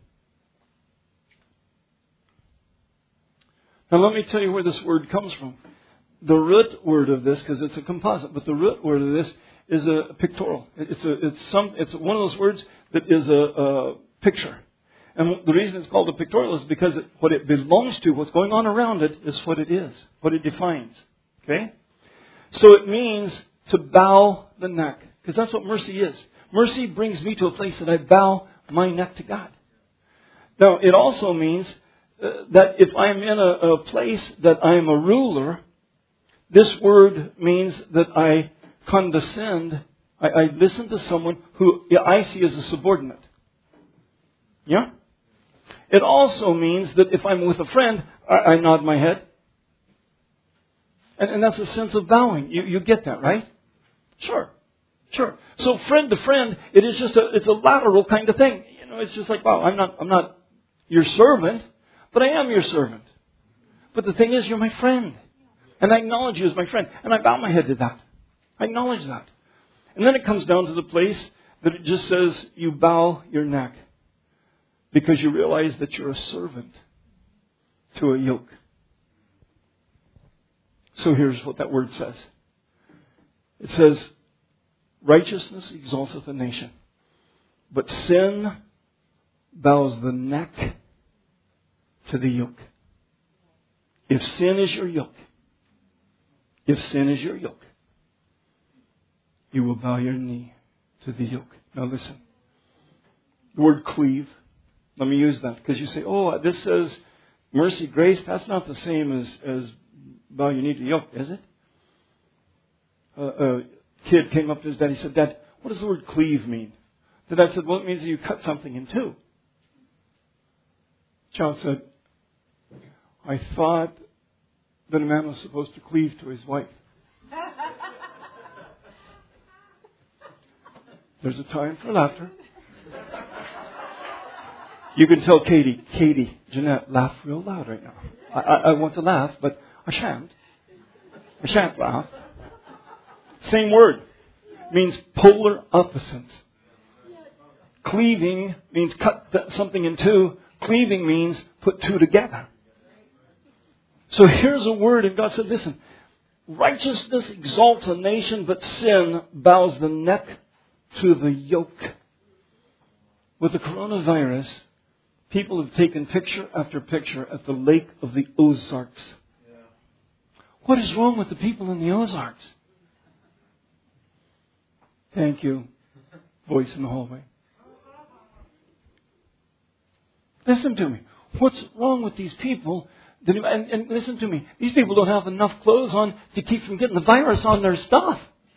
S1: Now let me tell you where this word comes from. The root word of this, because it's a composite, but the root word of this is a pictorial. It's one of those words that is a picture. And the reason it's called a pictorial is because what it belongs to, what's going on around it, is what it is, what it defines. Okay? So it means to bow the neck. Because that's what mercy is. Mercy brings me to a place that I bow my neck to God. Now, it also means that if I'm in a place that I am a ruler, this word means that I condescend. I listen to someone who I see as a subordinate. Yeah? It also means that if I'm with a friend, I nod my head. And that's a sense of bowing. You get that, right? Sure. So friend to friend, it is just it's a lateral kind of thing. You know, it's just like, wow, I'm not your servant, but I am your servant. But the thing is, you're my friend. And I acknowledge you as my friend. And I bow my head to that. I acknowledge that. And then it comes down to the place that it just says you bow your neck. Because you realize that you're a servant to a yoke. So here's what that word says. It says, righteousness exalteth a nation, but sin bows the neck to the yoke. If sin is your yoke, you will bow your knee to the yoke. Now listen. The word cleave, let me use that. Because you say, oh, this says mercy, grace. That's not the same as bow your knee to the yoke, is it? A kid came up to his dad. He said, Dad, what does the word cleave mean? The dad said, well, it means that you cut something in two. The child said, I thought that a man was supposed to cleave to his wife. There's a time for laughter. You can tell Katie, Jeanette, laugh real loud right now. I want to laugh, but I shan't. I shan't laugh. Same word. Means polar opposites. Cleaving means cut something in two. Cleaving means put two together. So here's a word, and God said, listen, righteousness exalts a nation, but sin bows the neck to the yoke. With the coronavirus, people have taken picture after picture at the lake of the Ozarks. What is wrong with the people in the Ozarks? Thank you, voice in the hallway. Listen to me. What's wrong with these people? And listen to me. These people don't have enough clothes on to keep from getting the virus on their stuff.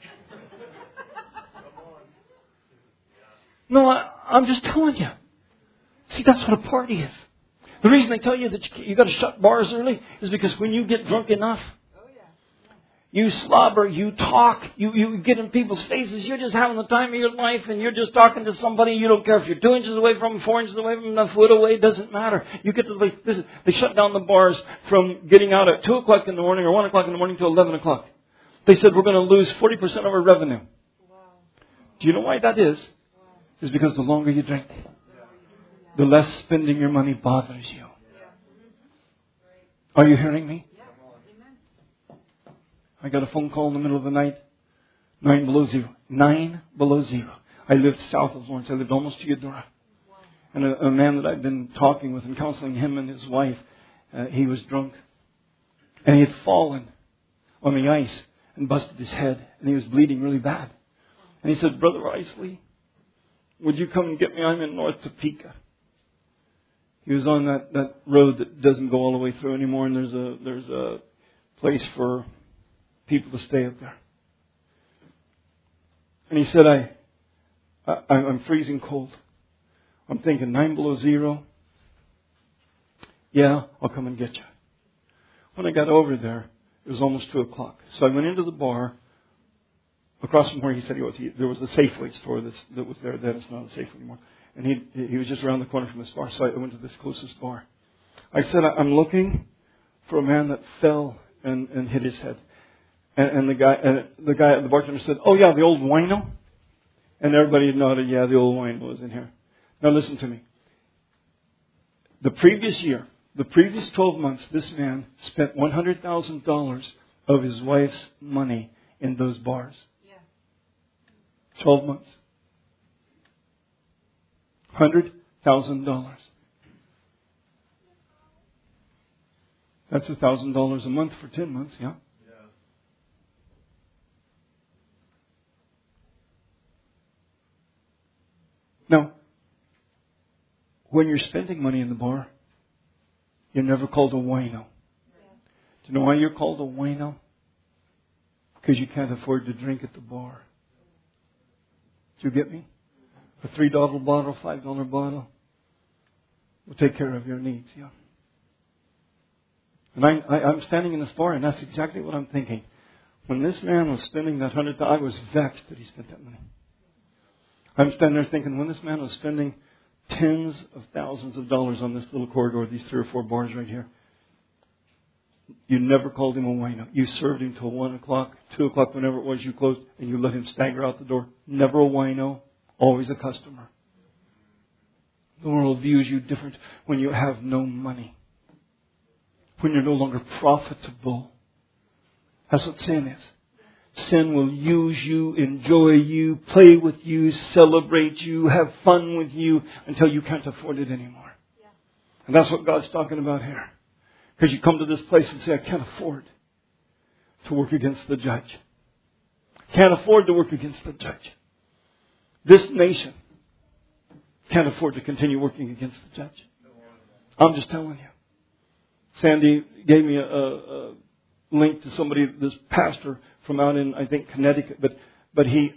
S1: No, I'm just telling you. See, that's what a party is. The reason they tell you that you got to shut bars early is because when you get drunk enough, you slobber, you talk, you get in people's faces. You're just having the time of your life, and you're just talking to somebody. You don't care if you're 2 inches away from them, 4 inches away from them, a foot away. It doesn't matter. You get to the place. They shut down the bars from getting out at 2 o'clock in the morning or 1 o'clock in the morning to 11 o'clock. They said we're going to lose 40% of our revenue. Wow. Do you know why that is? Wow. It's because the longer you drink, the less spending your money bothers you. Are you hearing me? I got a phone call in the middle of the night. 9 below zero. 9 below zero. I lived south of Lawrence. I lived almost to Eudora. And a man that I'd been talking with and counseling, him and his wife, he was drunk. And he had fallen on the ice and busted his head. And he was bleeding really bad. And he said, Brother Isley, would you come and get me? I'm in North Topeka. He was on that road that doesn't go all the way through anymore. And there's a place for people to stay up there. And he said, I'm freezing cold. I'm thinking 9 below zero. Yeah, I'll come and get you. When I got over there, it was almost 2 o'clock. So I went into the bar. Across from where he said he was, there was a Safeway store that was there then. It's not a Safeway anymore. And he was just around the corner from this bar. So I went to this closest bar. I said, I'm looking for a man that fell and hit his head. And the bartender said, oh yeah, the old wino. And everybody nodded, yeah, the old wino was in here. Now listen to me. The previous 12 months, this man spent $100,000 of his wife's money in those bars. Yeah. 12 months. $100,000. That's $1,000 a month for 10 months, yeah? Now, when you're spending money in the bar, you're never called a wino. Do you know why you're called a wino? Because you can't afford to drink at the bar. Do you get me? A $3 bottle, $5 bottle will take care of your needs, yeah. And I'm standing in this bar, and that's exactly what I'm thinking. When this man was spending that $100, I was vexed that he spent that money. I'm standing there thinking, when this man was spending tens of thousands of dollars on this little corridor, these 3 or 4 bars right here, you never called him a wino. You served him till 1 o'clock, 2 o'clock, whenever it was you closed, and you let him stagger out the door. Never a wino, always a customer. The world views you different when you have no money. When you're no longer profitable. That's what sin is. Sin will use you, enjoy you, play with you, celebrate you, have fun with you until you can't afford it anymore. Yeah. And that's what God's talking about here. Because you come to this place and say, I can't afford to work against the judge. Can't afford to work against the judge. This nation can't afford to continue working against the judge. I'm just telling you. Sandy gave me a link to somebody, this pastor from out in, I think, Connecticut. But he,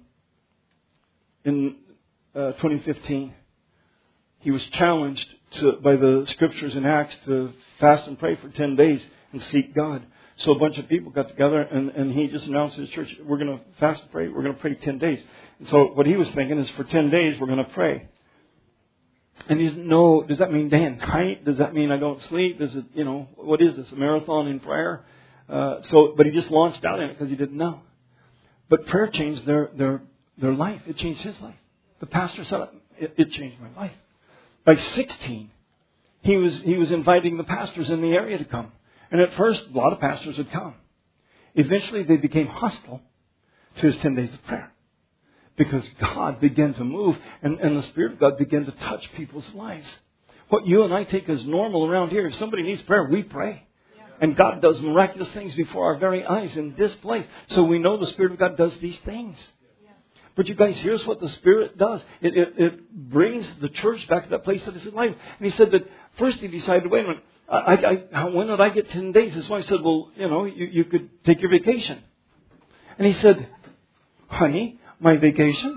S1: in 2015, he was challenged by the scriptures in Acts to fast and pray for 10 days and seek God. So a bunch of people got together and he just announced to his church, we're going to fast and pray. We're going to pray 10 days. And so what he was thinking is for 10 days, we're going to pray. And he didn't know, does that mean day and night? Does that mean I don't sleep? Does it, what is this? A marathon in prayer? But he just launched out in it because he didn't know. But prayer changed their life. It changed his life. The pastor said, it changed my life. By 16, he was inviting the pastors in the area to come. And at first, a lot of pastors would come. Eventually, they became hostile to his 10 days of prayer. Because God began to move and the Spirit of God began to touch people's lives. What you and I take as normal around here, if somebody needs prayer, we pray. Yeah. And God does miraculous things before our very eyes in this place. So we know the Spirit of God does these things. Yeah. But you guys, here's what the Spirit does. It brings the church back to that place that is alive. And he said that first he decided, wait a minute, when did I get 10 days? His wife said, well, you could take your vacation. And he said, honey, my vacation?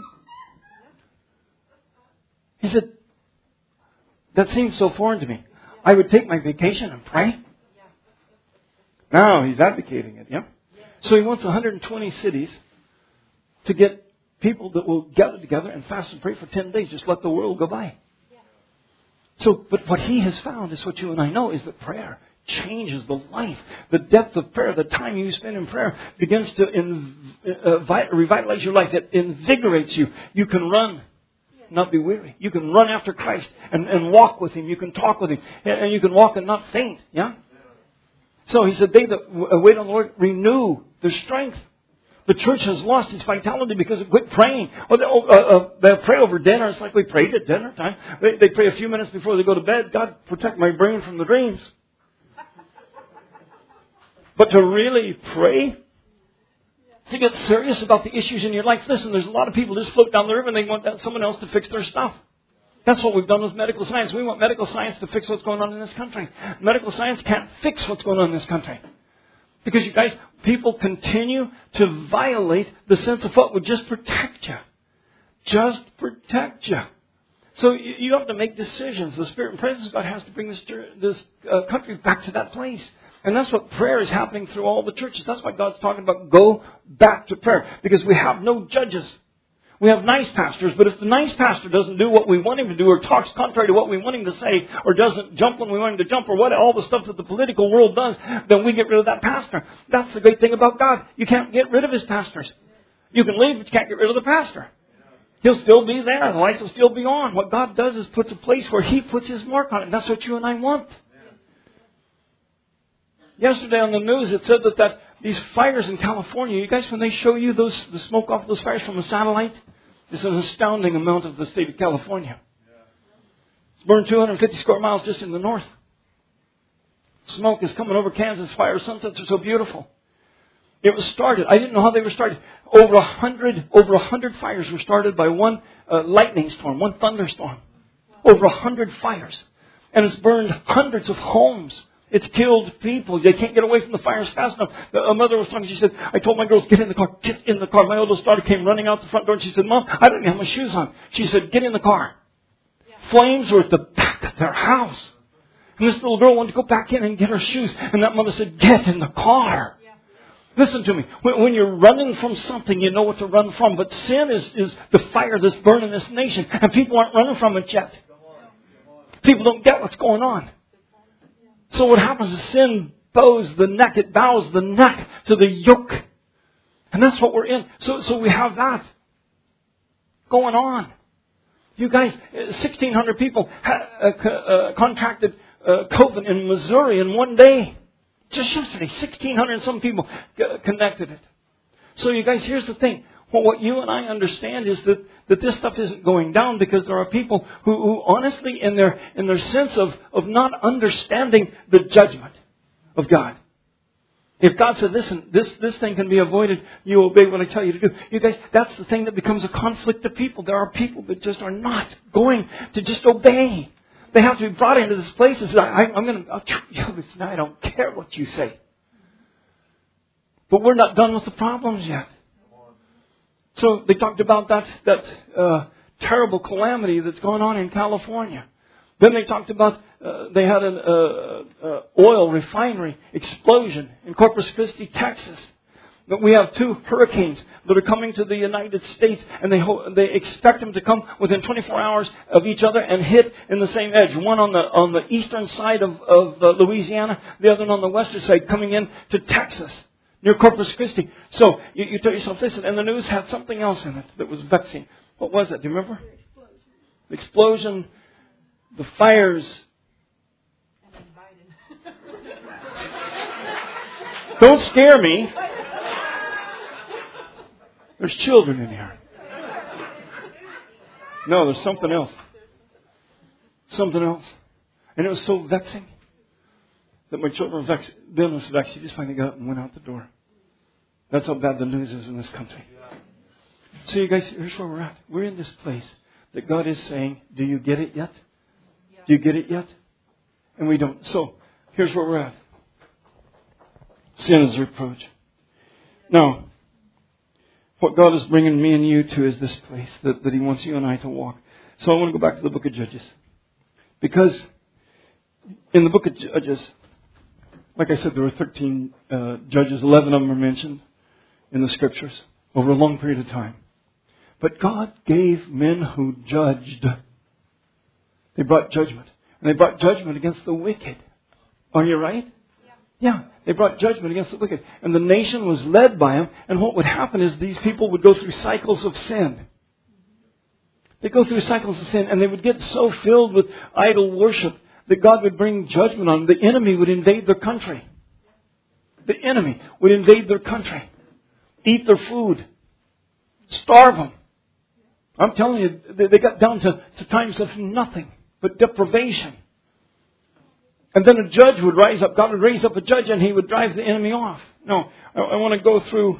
S1: He said, that seems so foreign to me. I would take my vacation and pray? Now he's advocating it, yeah? So he wants 120 cities to get people that will gather together and fast and pray for 10 days. Just let the world go by. So, but what he has found is what you and I know is that prayer changes the life. The depth of prayer, the time you spend in prayer begins to revitalize your life. It invigorates you. You can run, not be weary. You can run after Christ and walk with Him. You can talk with Him. And you can walk and not faint. Yeah? So he said, they that wait on the Lord renew their strength. The church has lost its vitality because it quit praying. They pray over dinner. It's like we prayed at dinner time. They pray a few minutes before they go to bed. God, protect my brain from the dreams. But to really pray, to get serious about the issues in your life. Listen, there's a lot of people just float down the river and they want someone else to fix their stuff. That's what we've done with medical science. We want medical science to fix what's going on in this country. Medical science can't fix what's going on in this country. Because you guys, people continue to violate the sense of what would just protect you. Just protect you. So you have to make decisions. The Spirit and presence of God has to bring this country back to that place. And that's what prayer is happening through all the churches. That's why God's talking about go back to prayer. Because we have no judges. We have nice pastors, but if the nice pastor doesn't do what we want him to do or talks contrary to what we want him to say or doesn't jump when we want him to jump or what all the stuff that the political world does, then we get rid of that pastor. That's the great thing about God. You can't get rid of His pastors. You can leave, but you can't get rid of the pastor. He'll still be there. The lights will still be on. What God does is puts a place where He puts His mark on it. And that's what you and I want. Yesterday on the news it said that these fires in California, you guys, when they show you the smoke off those fires from a satellite, it's an astounding amount of the state of California. It's burned 250 square miles just in the north. Smoke is coming over Kansas. Fire sunsets are so beautiful. It was started. I didn't know how they were started. Over 100 fires were started by one lightning storm, one thunderstorm. Over 100 fires. And it's burned hundreds of homes. It's killed people. They can't get away from the fires fast enough. A mother was talking. She said, I told my girls, get in the car. Get in the car. My oldest daughter came running out the front door and she said, Mom, I don't even have my shoes on. She said, get in the car. Yeah. Flames were at the back of their house. And this little girl wanted to go back in and get her shoes. And that mother said, get in the car. Yeah. Listen to me. When you're running from something, you know what to run from. But sin is the fire that's burning this nation. And people aren't running from it yet. People don't get what's going on. So what happens is sin bows the neck. It bows the neck to the yoke. And that's what we're in. So we have that going on. You guys, 1,600 people contracted COVID in Missouri in one day. Just yesterday, 1,600 and some people connected it. So you guys, here's the thing. Well, what you and I understand is that this stuff isn't going down because there are people who honestly, in their sense of not understanding the judgment of God. If God said, listen, this thing can be avoided, you obey what I tell you to do. You guys, that's the thing that becomes a conflict of people. There are people that just are not going to just obey. They have to be brought into this place and say, I don't care what you say. But we're not done with the problems yet. So they talked about that terrible calamity that's going on in California. Then they talked about they had an oil refinery explosion in Corpus Christi, Texas. But we have 2 hurricanes that are coming to the United States, and they expect them to come within 24 hours of each other and hit in the same edge. One on the eastern side of Louisiana, the other on the western side, coming in to Texas. Near Corpus Christi. So you tell yourself, listen, and the news had something else in it that was vexing. What was it? Do you remember? The explosion, the fires. And then Biden. Don't scare me. There's children in here. No, there's something else. Something else. And it was so vexing that my children were vexed. Ben was vexed. She just finally got up and went out the door. That's how bad the news is in this country. So you guys, here's where we're at. We're in this place that God is saying, do you get it yet? Do you get it yet? And we don't. So here's where we're at. Sin is reproach. Now, what God is bringing me and you to is this place that He wants you and I to walk. So I want to go back to the book of Judges. Because in the book of Judges, like I said, there were 13 judges. 11 of them are mentioned in the Scriptures over a long period of time. But God gave men who judged. They brought judgment. And they brought judgment against the wicked. Are you right? Yeah. They brought judgment against the wicked. And the nation was led by them. And what would happen is these people would go through cycles of sin. They go through cycles of sin. And they would get so filled with idol worship that God would bring judgment on them. The enemy would invade their country. The enemy would invade their country. Eat their food. Starve them. I'm telling you, they got down to times of nothing but deprivation. And then a judge would rise up. God would raise up a judge and He would drive the enemy off. No, I want to go through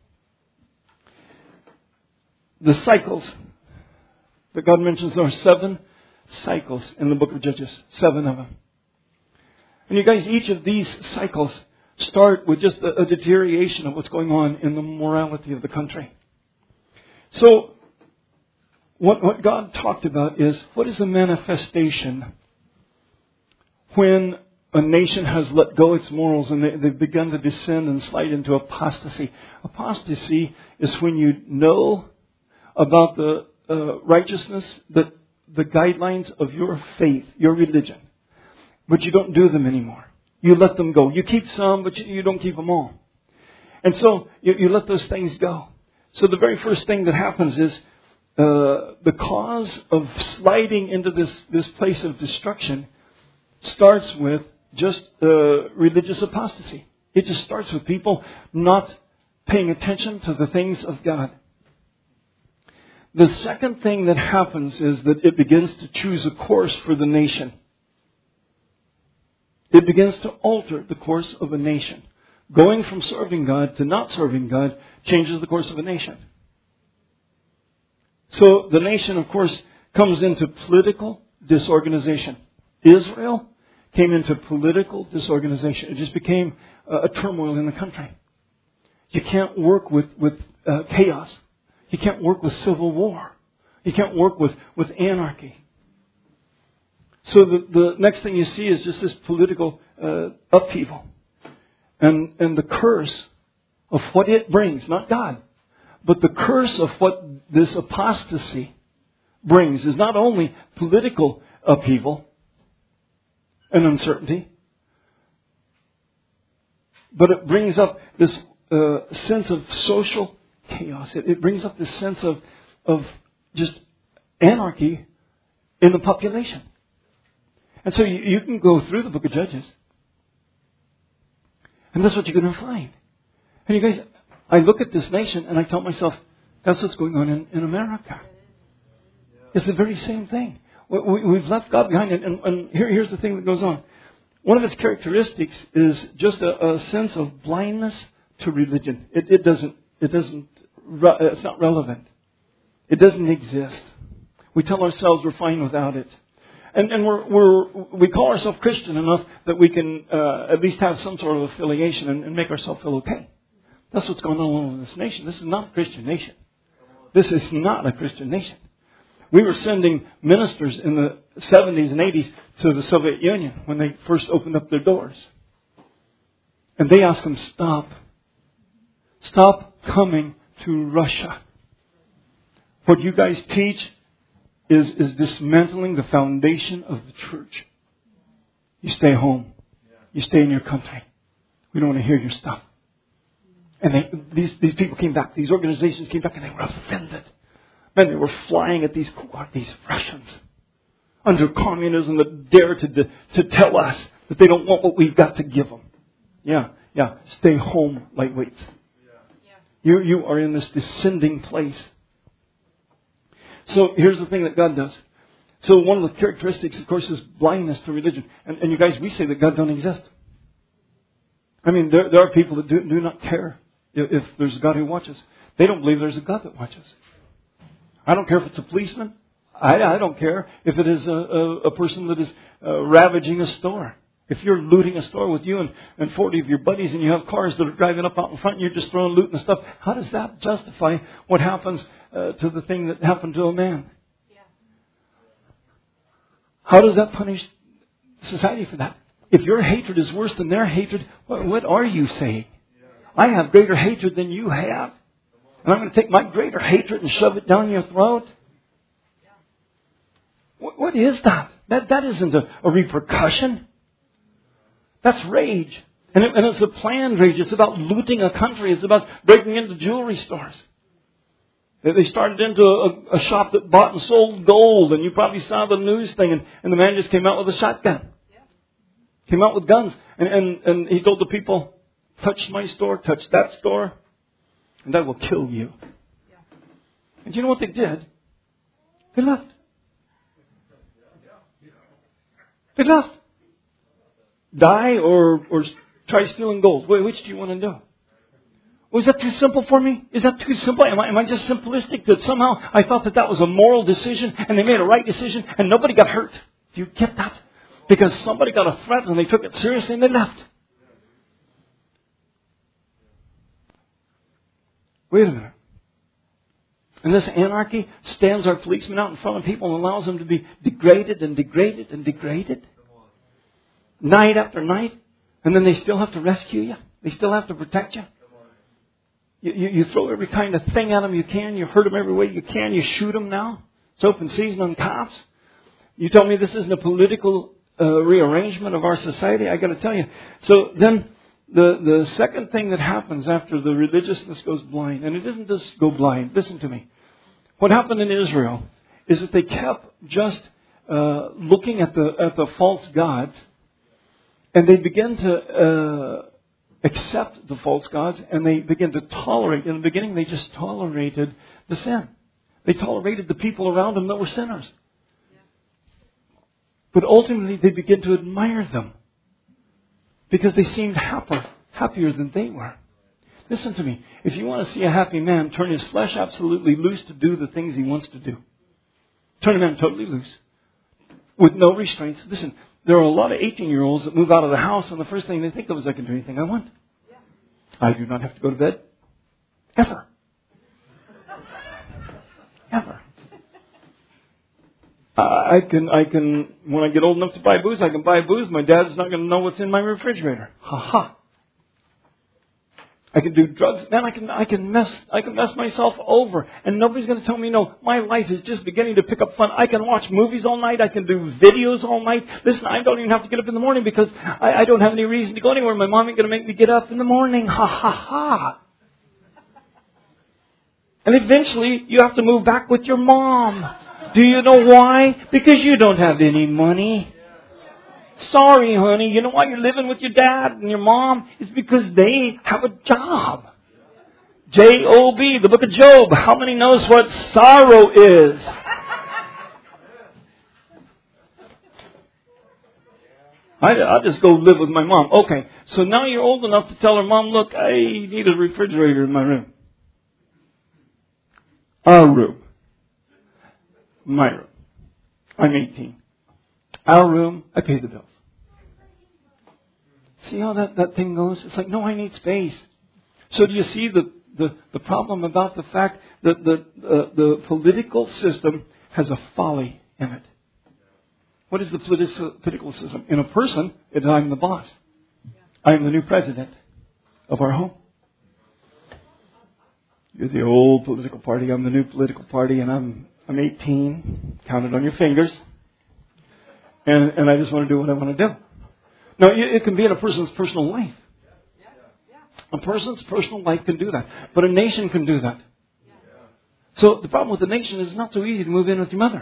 S1: the cycles that God mentions. There are 7 cycles in the book of Judges. 7 of them. And you guys, each of these cycles start with just a deterioration of what's going on in the morality of the country. So, what God talked about is, what is a manifestation when a nation has let go its morals and they've begun to descend and slide into apostasy? Apostasy is when you know about the righteousness, the guidelines of your faith, your religion, but you don't do them anymore. You let them go. You keep some, but you don't keep them all. And so you let those things go. So the very first thing that happens is the cause of sliding into this place of destruction starts with just religious apostasy. It just starts with people not paying attention to the things of God. The second thing that happens is that it begins to choose a course for the nation. it begins to alter the course of a nation. Going from serving God to not serving God changes the course of a nation. So the nation, of course, comes into political disorganization. Israel came into political disorganization. It just became a turmoil in the country. You can't work with chaos. You can't work with civil war. You can't work with anarchy. So the next thing you see is just this political upheaval. And the curse of what it brings, not God, but the curse of what this apostasy brings is not only political upheaval and uncertainty, but it brings up this sense of social chaos. It brings up this sense of just anarchy in the population. And so you can go through the book of Judges, and that's what you're going to find. And you guys, I look at this nation and I tell myself, that's what's going on in America. It's the very same thing. We've left God behind, and here's the thing that goes on. One of its characteristics is just a sense of blindness to religion. It's not relevant. It doesn't exist. We tell ourselves we're fine without it. And we call ourselves Christian enough that we can at least have some sort of affiliation and make ourselves feel okay. That's what's going on all over this nation. This is not a Christian nation. This is not a Christian nation. We were sending ministers in the 70s and 80s to the Soviet Union when they first opened up their doors. And they asked them, stop coming to Russia. What you guys teach is dismantling the foundation of the church. You stay home. You stay in your country. We don't want to hear your stuff. And these people came back. These organizations came back and they were offended. Man, they were flying at these Russians under communism that dare to tell us that they don't want what we've got to give them. Yeah. Stay home, lightweights. You are in this descending place. So here's the thing that God does. So one of the characteristics, of course, is blindness to religion. And you guys, we say that God don't exist. I mean, there are people that do not care if there's a God who watches. They don't believe there's a God that watches. I don't care if it's a policeman. I don't care if it is a person that is ravaging a store. If you're looting a store with you and 40 of your buddies and you have cars that are driving up out in front and you're just throwing loot and stuff, how does that justify what happens to the thing that happened to a man? Yeah. How does that punish society for that? If your hatred is worse than their hatred, what are you saying? I have greater hatred than you have. And I'm going to take my greater hatred and shove it down your throat? What is that? That isn't a repercussion. That's rage. And it's a planned rage. It's about looting a country. It's about breaking into jewelry stores. They started into a shop that bought and sold gold. And you probably saw the news thing. And the man just came out with a shotgun. Came out with guns. And he told the people, touch my store, touch that store, and that will kill you. And you know what they did? They left. They left. Die or try stealing gold. Which do you want to do? Was that too simple for me? Is that too simple? Am I just simplistic that somehow I thought that was a moral decision and they made a right decision and nobody got hurt? Do you get that? Because somebody got a threat and they took it seriously and they left. Wait a minute. And this anarchy stands our policemen out in front of people and allows them to be degraded and degraded and degraded. Night after night. And then they still have to rescue you. They still have to protect you. You throw every kind of thing at them you can. You hurt them every way you can. You shoot them now. It's open season on cops. You tell me this isn't a political rearrangement of our society? I got to tell you. So then the second thing that happens after the religiousness goes blind, and it doesn't just go blind. Listen to me. What happened in Israel is that they kept just looking at the false gods, and they began to accept the false gods, and they began to tolerate. In the beginning, they just tolerated the sin. They tolerated the people around them that were sinners. But ultimately, they began to admire them. because they seemed happier than they were. Listen to me. If you want to see a happy man, turn his flesh absolutely loose to do the things he wants to do. Turn a man totally loose, with no restraints. Listen, there are a lot of 18-year-olds that move out of the house, and the first thing they think of is, I can do anything I want. Yeah. I do not have to go to bed. Ever. Ever. I can, when I get old enough to buy booze, I can buy booze. My dad's not going to know what's in my refrigerator. Ha ha. I can do drugs. Man, I can mess myself over, and nobody's going to tell me no. My life is just beginning to pick up fun. I can watch movies all night. I can do videos all night. Listen, I don't even have to get up in the morning because I don't have any reason to go anywhere. My mom ain't going to make me get up in the morning. Ha ha ha. And eventually, you have to move back with your mom. Do you know why? Because you don't have any money. Sorry, honey. You know why you're living with your dad and your mom? It's because they have a job. J-O-B, the book of Job. How many knows what sorrow is? I'll just go live with my mom. Okay, so now you're old enough to tell her, Mom, look, I need a refrigerator in my room. Our room. My room. I'm 18. Our room, I pay the bills. See how that thing goes? It's like, no, I need space. So do you see the problem about the fact that the political system has a folly in it? What is the political system? In a person, I'm the boss. I am the new president of our home. You're the old political party. I'm the new political party, and I'm 18. Count it on your fingers. And I just want to do what I want to do. Now, it can be in a person's personal life. A person's personal life can do that. But a nation can do that. So the problem with the nation is it's not so easy to move in with your mother.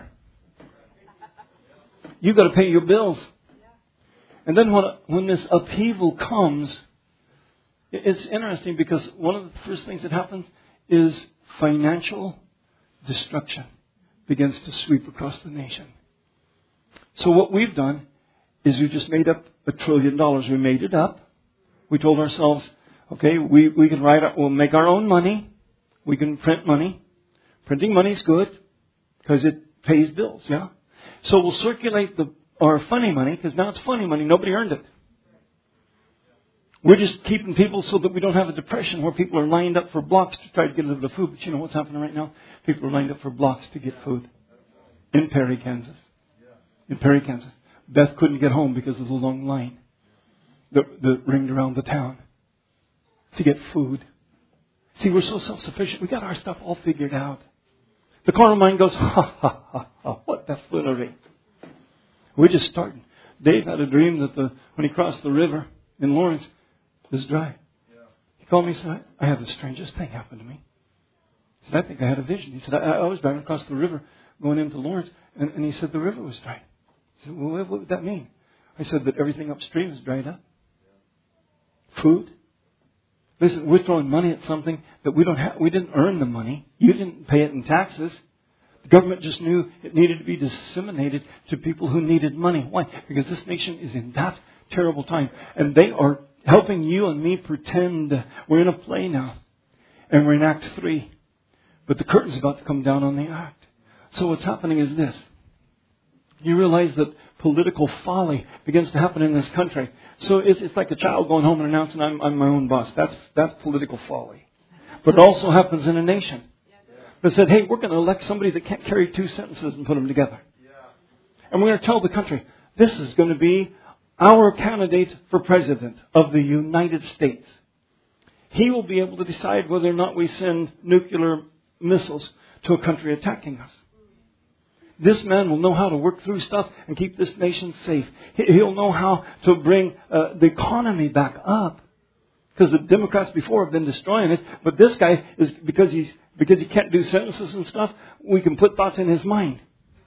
S1: You've got to pay your bills. And then when this upheaval comes, it's interesting because one of the first things that happens is financial destruction begins to sweep across the nation. So what we've done is we just made up $1 trillion. We made it up. We told ourselves, okay, we can we'll make our own money. We can print money. Printing money is good because it pays bills, yeah? So we'll circulate our funny money because now it's funny money. Nobody earned it. We're just keeping people so that we don't have a depression where people are lined up for blocks to try to get a little bit of food. But you know what's happening right now? People are lined up for blocks to get food in Perry, Kansas. In Perry, Kansas. Beth couldn't get home because of the long line that ringed around the town to get food. See, we're so self-sufficient. We got our stuff all figured out. The carnal mind goes, ha, ha, ha, ha, what buffoonery. We're just starting. Dave had a dream that when he crossed the river in Lawrence, it was dry. He called me and said, I had the strangest thing happen to me. He said, I think I had a vision. He said, I was driving across the river going into Lawrence, and he said the river was dry. I said, well, what would that mean? I said that everything upstream is dried up. Food. Listen, we're throwing money at something that we don't have. We didn't earn the money. You didn't pay it in taxes. The government just knew it needed to be disseminated to people who needed money. Why? Because this nation is in that terrible time. And they are helping you and me pretend we're in a play now. And we're in Act 3. But the curtain's about to come down on the act. So what's happening is this. You realize that political folly begins to happen in this country. So it's like a child going home and announcing, I'm my own boss. That's political folly. But it also happens in a nation. That said, hey, we're going to elect somebody that can't carry two sentences and put them together. And we're going to tell the country, this is going to be our candidate for president of the United States. He will be able to decide whether or not we send nuclear missiles to a country attacking us. This man will know how to work through stuff and keep this nation safe. He'll know how to bring the economy back up. Because the Democrats before have been destroying it. But this guy is because he can't do sentences and stuff, we can put thoughts in his mind.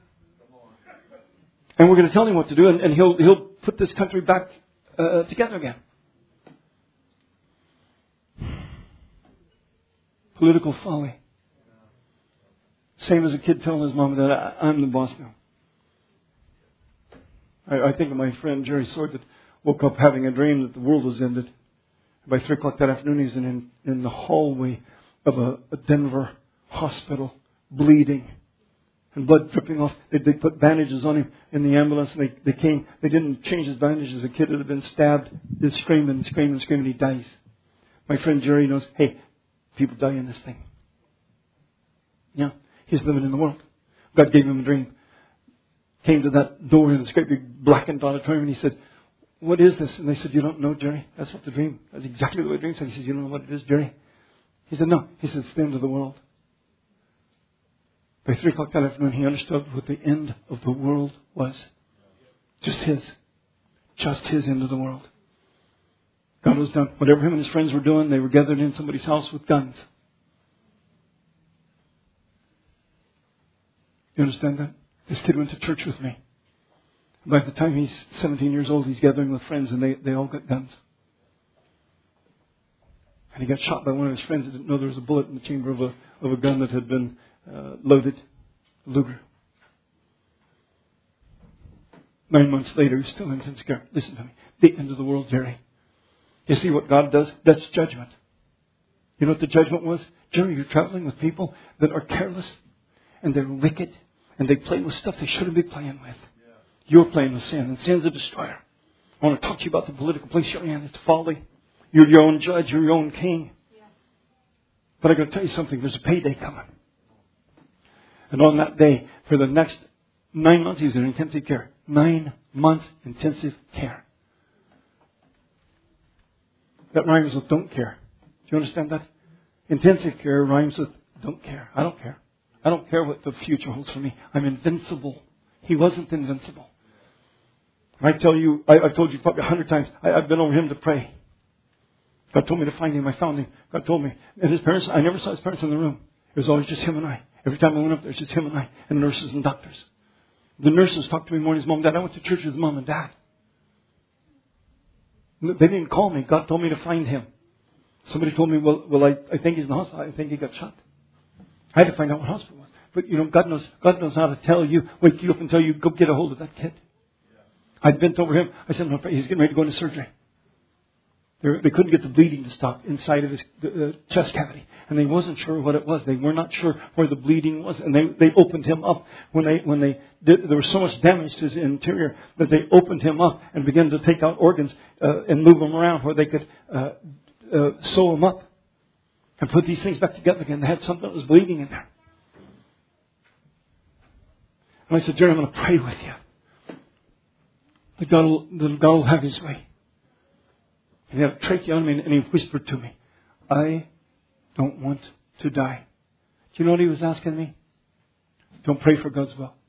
S1: And we're going to tell him what to do, and he'll put this country back together again. Political folly. Same as a kid telling his mom and dad, I'm the boss now. I think of my friend Jerry Sword that woke up having a dream that the world was ended. By 3 o'clock that afternoon, he's in the hallway of a Denver hospital, bleeding and blood dripping off. They put bandages on him in the ambulance, and they came. They didn't change his bandages. A kid that had been stabbed is screaming and screaming and screaming. He dies. My friend Jerry knows, hey, people die in this thing. Yeah, he's living in the world. God gave him a dream. Came to that door in this great big blackened auditorium, and he said, what is this? And they said, you don't know, Jerry? That's what the dream. That's exactly the way the dream said. He said, you don't know what it is, Jerry? He said, no. He said, it's the end of the world. By 3 o'clock that afternoon, he understood what the end of the world was. Just his. Just his end of the world. God was done. Whatever him and his friends were doing, they were gathered in somebody's house with guns. You understand that? This kid went to church with me. By the time he's 17 years old, he's gathering with friends, and they all got guns. And he got shot by one of his friends that didn't know there was a bullet in the chamber of a gun that had been loaded, Luger. 9 months later, he's still in intensive care. Listen to me. The end of the world, Jerry. You see what God does? That's judgment. You know what the judgment was? Jerry, you're traveling with people that are careless, and they're wicked, and they play with stuff they shouldn't be playing with. You're playing with sin, and sin's a destroyer. I want to talk to you about the political place you're in. It's folly. You're your own judge. You're your own king. Yeah. But I got to tell you something. There's a payday coming. And on that day, for the next 9 months, he's in intensive care. 9 months intensive care. That rhymes with don't care. Do you understand that? Intensive care rhymes with don't care. I don't care. I don't care what the future holds for me. I'm invincible. He wasn't invincible. I tell you, I've told you probably 100 times, I've been over him to pray. God told me to find him. I found him. God told me. And his parents, I never saw his parents in the room. It was always just him and I. Every time I went up there, it was just him and I, and nurses and doctors. The nurses talked to me more than his mom and dad. I went to church with mom and dad. They didn't call me. God told me to find him. Somebody told me, well, I think he's in the hospital. I think he got shot. I had to find out what hospital it was. But, you know, God knows how to tell you, wake you up and tell you, go get a hold of that kid. I bent over him. I said, no, he's getting ready to go into surgery. They couldn't get the bleeding to stop inside of his chest cavity. And they wasn't sure what it was. They were not sure where the bleeding was. And they opened him up. When they did, there was so much damage to his interior that they opened him up and began to take out organs and move them around where they could sew them up and put these things back together again. They had something that was bleeding in there. And I said, Jerry, I'm going to pray with you. That God will have his way. And he had a tracheotomy, and he whispered to me, I don't want to die. Do you know what he was asking me? Don't pray for God's will.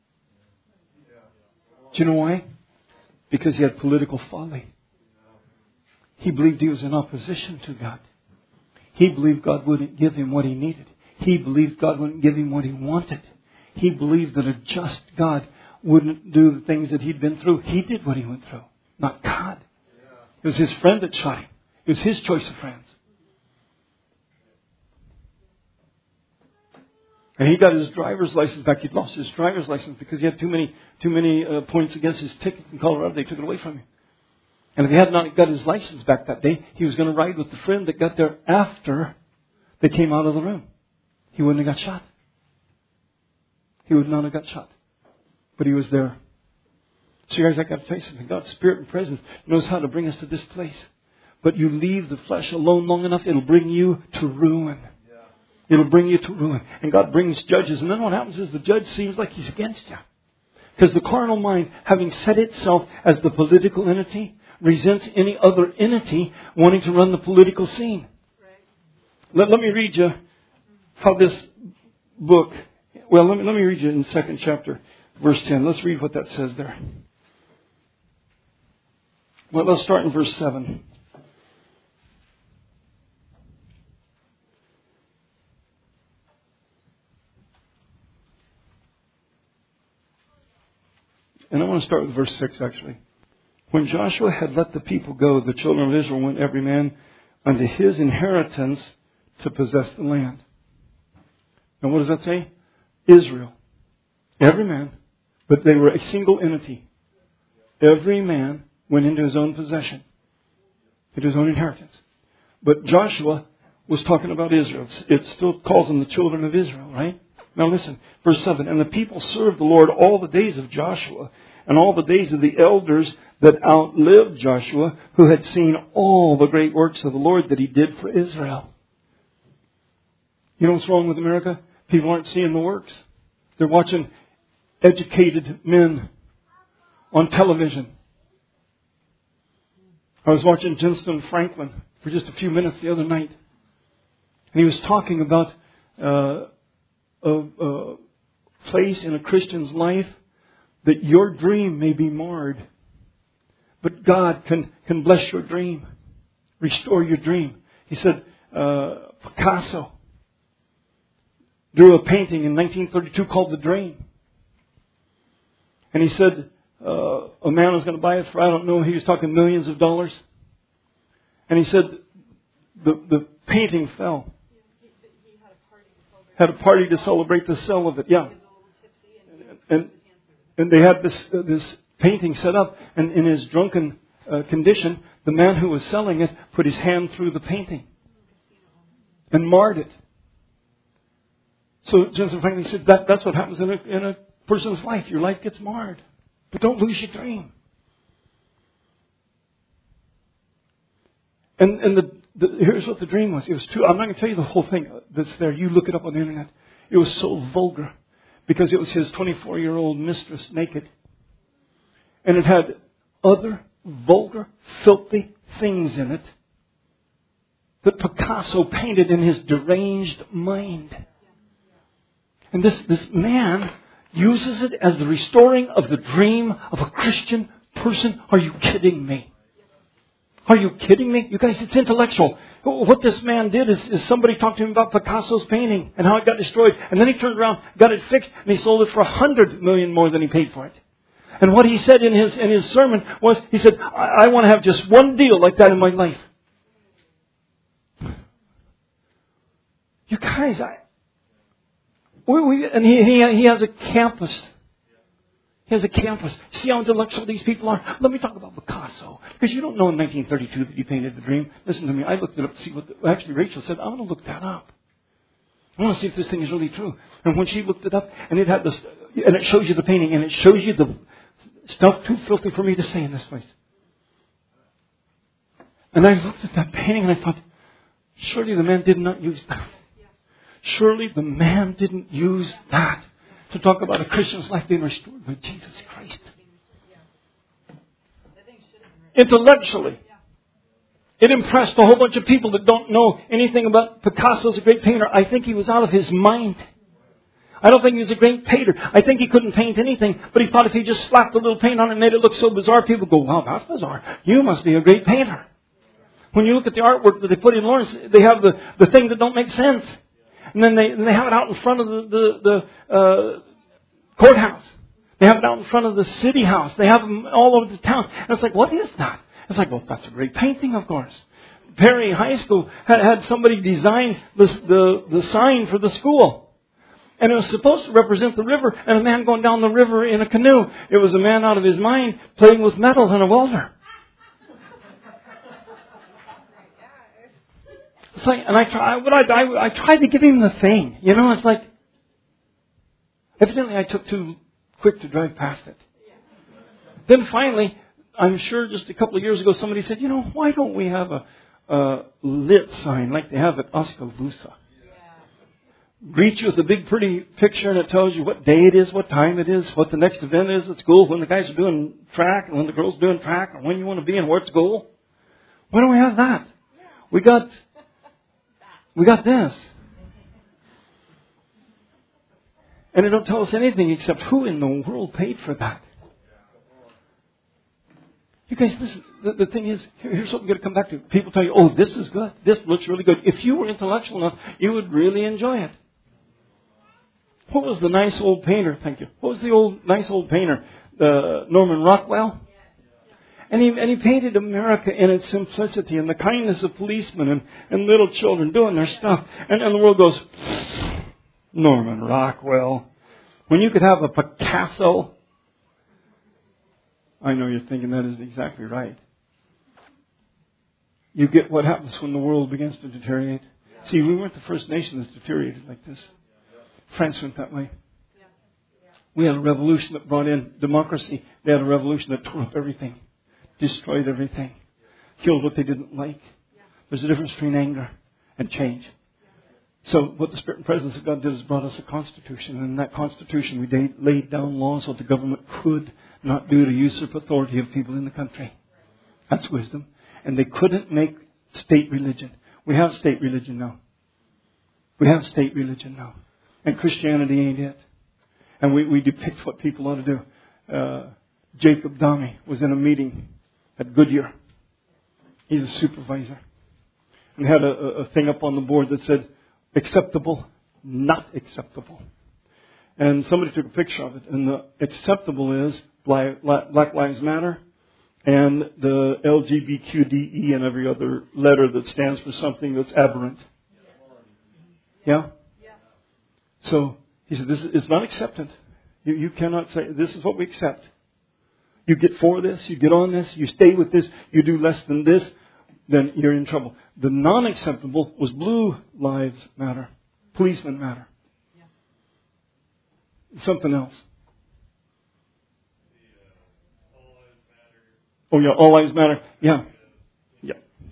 S1: Do you know why? Because he had political folly. He believed he was in opposition to God. He believed God wouldn't give him what he needed. He believed God wouldn't give him what he wanted. He believed that a just God wouldn't do the things that he'd been through. He did what he went through, not God. It was his friend that shot him. It was his choice of friends. And he got his driver's license back. He'd lost his driver's license because he had too many points against his ticket in Colorado. They took it away from him. And if he had not got his license back that day, he was going to ride with the friend that got there after they came out of the room. He wouldn't have got shot. He would not have got shot. But he was there. So guys, I got to tell you something. God's Spirit and presence knows how to bring us to this place. But you leave the flesh alone long enough, it'll bring you to ruin. It'll bring you to ruin. And God brings judges. And then what happens is the judge seems like he's against you. Because the carnal mind, having set itself as the political entity, resents any other entity wanting to run the political scene. Let me read you how this book... Well, let me read you in the 2nd chapter, verse 10. Let's read what that says there. Well, let's start in verse 7. And I want to start with verse 6, actually. When Joshua had let the people go, the children of Israel went every man unto his inheritance to possess the land. Now what does that say? Israel. Every man. But they were a single entity. Every man went into his own possession, into his own inheritance. But Joshua was talking about Israel. It still calls them the children of Israel, right? Now listen, verse 7. And the people served the Lord all the days of Joshua and all the days of the elders that outlived Joshua, who had seen all the great works of the Lord that he did for Israel. You know what's wrong with America? People aren't seeing the works. They're watching educated men on television. I was watching Jensen Franklin for just a few minutes the other night. And he was talking about a place in a Christian's life that your dream may be marred. But God can bless your dream, restore your dream. He said Picasso drew a painting in 1932 called The Dream. And he said a man was going to buy it for, I don't know, he was talking millions of dollars. And he said the painting fell.
S2: He
S1: had a party to celebrate the sale of it. Yeah. And they had this painting set up, and in his drunken condition, the man who was selling it put his hand through the painting and marred it. So Jensen Franklin said that's what happens in a person's life. Your life gets marred. But don't lose your dream. And here's what the dream was. It was true. I'm not going to tell you the whole thing that's there. You look it up on the internet. It was so vulgar because it was his 24-year-old mistress naked. And it had other vulgar, filthy things in it that Picasso painted in his deranged mind. And this man uses it as the restoring of the dream of a Christian person. Are you kidding me? Are you kidding me? You guys, it's intellectual. What this man did is somebody talked to him about Picasso's painting and how it got destroyed. And then he turned around, got it fixed, and he sold it for $100 million more than he paid for it. And what he said in his sermon was, he said, I want to have just one deal like that in my life. You guys, and he has a campus. He has a campus. See how intellectual these people are? Let me talk about Picasso. Because you don't know in 1932 that he painted The Dream. Listen to me. I looked it up to see actually Rachel said, I want to look that up. I want to see if this thing is really true. And when she looked it up, and it had this, and it shows you the painting, and it shows you the stuff too filthy for me to say in this place. And I looked at that painting and I thought, surely the man did not use that. Surely the man didn't use that to talk about a Christian's life being restored by Jesus Christ. Intellectually. It impressed a whole bunch of people that don't know anything about Picasso as a great painter. I think he was out of his mind. I don't think he was a great painter. I think he couldn't paint anything, but he thought if he just slapped a little paint on it and made it look so bizarre, people go, wow, that's bizarre. You must be a great painter. When you look at the artwork that they put in Lawrence, they have the things that don't make sense. And then they have it out in front of the courthouse. They have it out in front of the city house. They have them all over the town. And it's like, what is that? It's like, well, that's a great painting, of course. Perry High School had somebody design the sign for the school. And it was supposed to represent the river and a man going down the river in a canoe. It was a man out of his mind playing with metal and a welder. It's like, and I tried to give him the thing. You know, it's like, evidently I took too quick to drive past it. Then finally, I'm sure just a couple of years ago, somebody said, you know, why don't we have a lit sign like they have at Oskaloosa? Greet you with a big pretty picture and it tells you what day it is, what time it is, what the next event is at school, when the guys are doing track and when the girls are doing track and when you want to be and where to school. Why don't we have that? We got this. And it don't tell us anything except who in the world paid for that. You guys, listen, the thing is, here's what we've got to come back to. People tell you, oh, this is good. This looks really good. If you were intellectual enough, you would really enjoy it. What was the nice old painter? Thank you. What was the nice old painter? Norman Rockwell? And he painted America in its simplicity and the kindness of policemen and little children doing their stuff. And the world goes, Norman Rockwell. When you could have a Picasso. I know you're thinking that isn't exactly right. You get what happens when the world begins to deteriorate. See, we weren't the first nation that's deteriorated like this. France went that way. We had a revolution that brought in democracy. They had a revolution that tore up everything, destroyed everything, killed what they didn't like. There's a difference between anger and change. So what the Spirit and presence of God did is brought us a constitution. And in that constitution we laid down laws what the government could not do to usurp authority of people in the country. That's wisdom. And they couldn't make state religion. We have state religion now. We have state religion now. And Christianity ain't it. And we depict what people ought to do. Jacob Dami was in a meeting at Goodyear. He's a supervisor. And had a thing up on the board that said, acceptable, not acceptable. And somebody took a picture of it. And the acceptable is Black Lives Matter and the LGBTQDE and every other letter that stands for something that's aberrant. Yeah? So he said, it's not accepted. You cannot say, this is what we accept. You get for this, you get on this, you stay with this, you do less than this, then you're in trouble. The non-acceptable was Blue Lives Matter. Policemen matter. Something else. Oh yeah, all lives matter. Yeah. Yeah.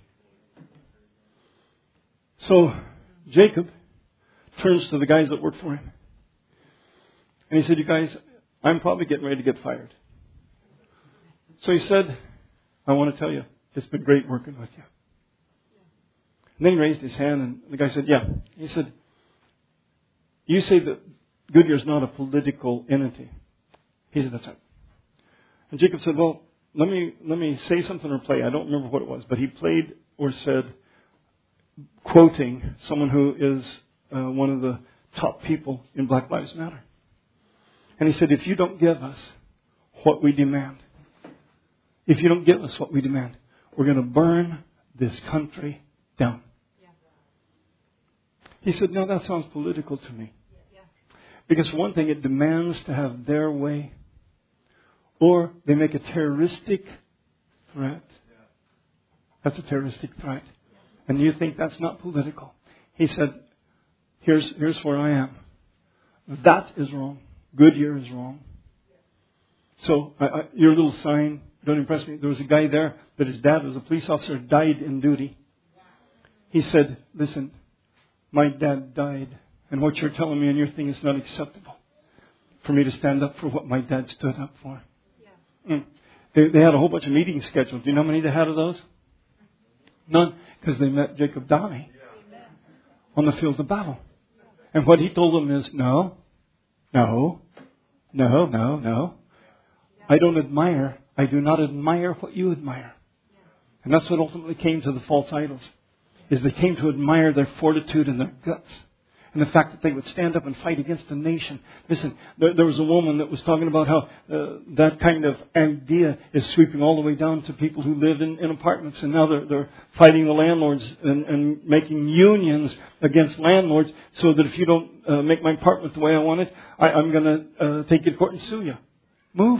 S1: So Jacob turns to the guys that work for him. And he said, you guys, I'm probably getting ready to get fired. So he said, I want to tell you, it's been great working with you. And then he raised his hand and the guy said, yeah. He said, you say that Goodyear is not a political entity. He said, that's right. And Jacob said, well, let me say something or play. I don't remember what it was, but he played or said, quoting someone who is one of the top people in Black Lives Matter. And he said, if you don't give us what we demand, if you don't give us what we demand, we're going to burn this country down. Yeah. He said, no, that sounds political to me. Yeah. Because for one thing, it demands to have their way. Or they make a terroristic threat. Yeah. That's a terroristic threat. And you think that's not political. He said, here's where I am. That is wrong. Goodyear is wrong. So your little sign, don't impress me. There was a guy there that his dad was a police officer, died in duty. He said, listen, my dad died. And what you're telling me in your thing is not acceptable for me to stand up for what my dad stood up for. Yeah. They had a whole bunch of meetings scheduled. Do you know how many they had of those? None. Because they met Jacob Dami on the field of battle. And what he told them is, no. I do not admire what you admire. And that's what ultimately came to the false idols. Is they came to admire their fortitude and their guts. And the fact that they would stand up and fight against a nation. Listen, there was a woman that was talking about how that kind of idea is sweeping all the way down to people who live in apartments. And now they're fighting the landlords and making unions against landlords so that if you don't make my apartment the way I want it, I'm going to take you to court and sue you. Move.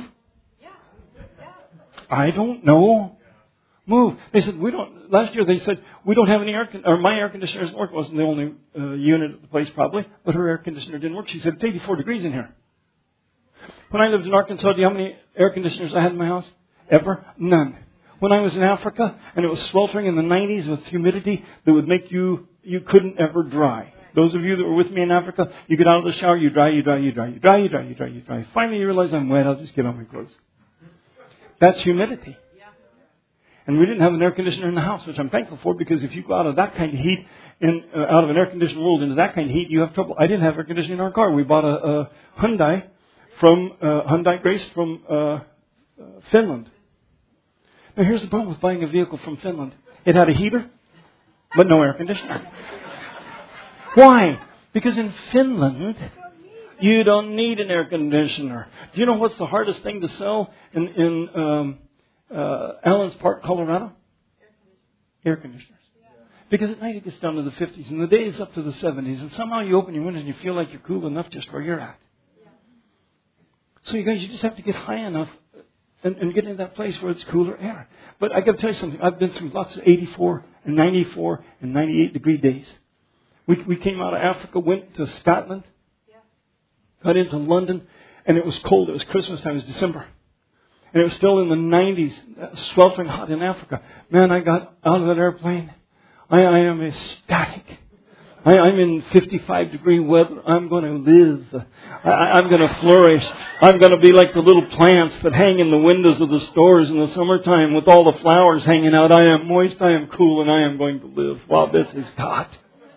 S1: I don't know. Move. They said, last year they said, we don't have any my air conditioner doesn't work. It wasn't the only unit at the place probably, but her air conditioner didn't work. She said, it's 84 degrees in here. When I lived in Arkansas, do you know how many air conditioners I had in my house? Ever? None. When I was in Africa and it was sweltering in the 90s with humidity that would make you couldn't ever dry. Those of you that were with me in Africa, you get out of the shower, you dry. Finally you realize I'm wet, I'll just get on my clothes. That's humidity. And we didn't have an air conditioner in the house, which I'm thankful for, because if you go out of that kind of heat, out of an air conditioned world into that kind of heat, you have trouble. I didn't have air conditioning in our car. We bought a Hyundai Grace from Finland. Now here's the problem with buying a vehicle from Finland. It had a heater, but no air conditioner. Why? Because in Finland, you don't need an air conditioner. Do you know what's the hardest thing to sell in Allen's Park, Colorado? Air conditioners. Because at night it gets down to the 50s and the day is up to the 70s, and somehow you open your windows and you feel like you're cool enough just where you're at. So you guys, you just have to get high enough and get into that place where it's cooler air. But I got to tell you something. I've been through lots of 84 and 94 and 98 degree days. We came out of Africa, went to Scotland, got into London, and it was cold. It was Christmas time. It was December. And it was still in the 90s, sweltering hot in Africa. Man, I got out of that airplane. I am ecstatic. I'm in 55 degree weather. I'm going to live. I'm going to flourish. I'm going to be like the little plants that hang in the windows of the stores in the summertime with all the flowers hanging out. I am moist, I am cool, and I am going to live. Wow, this is God.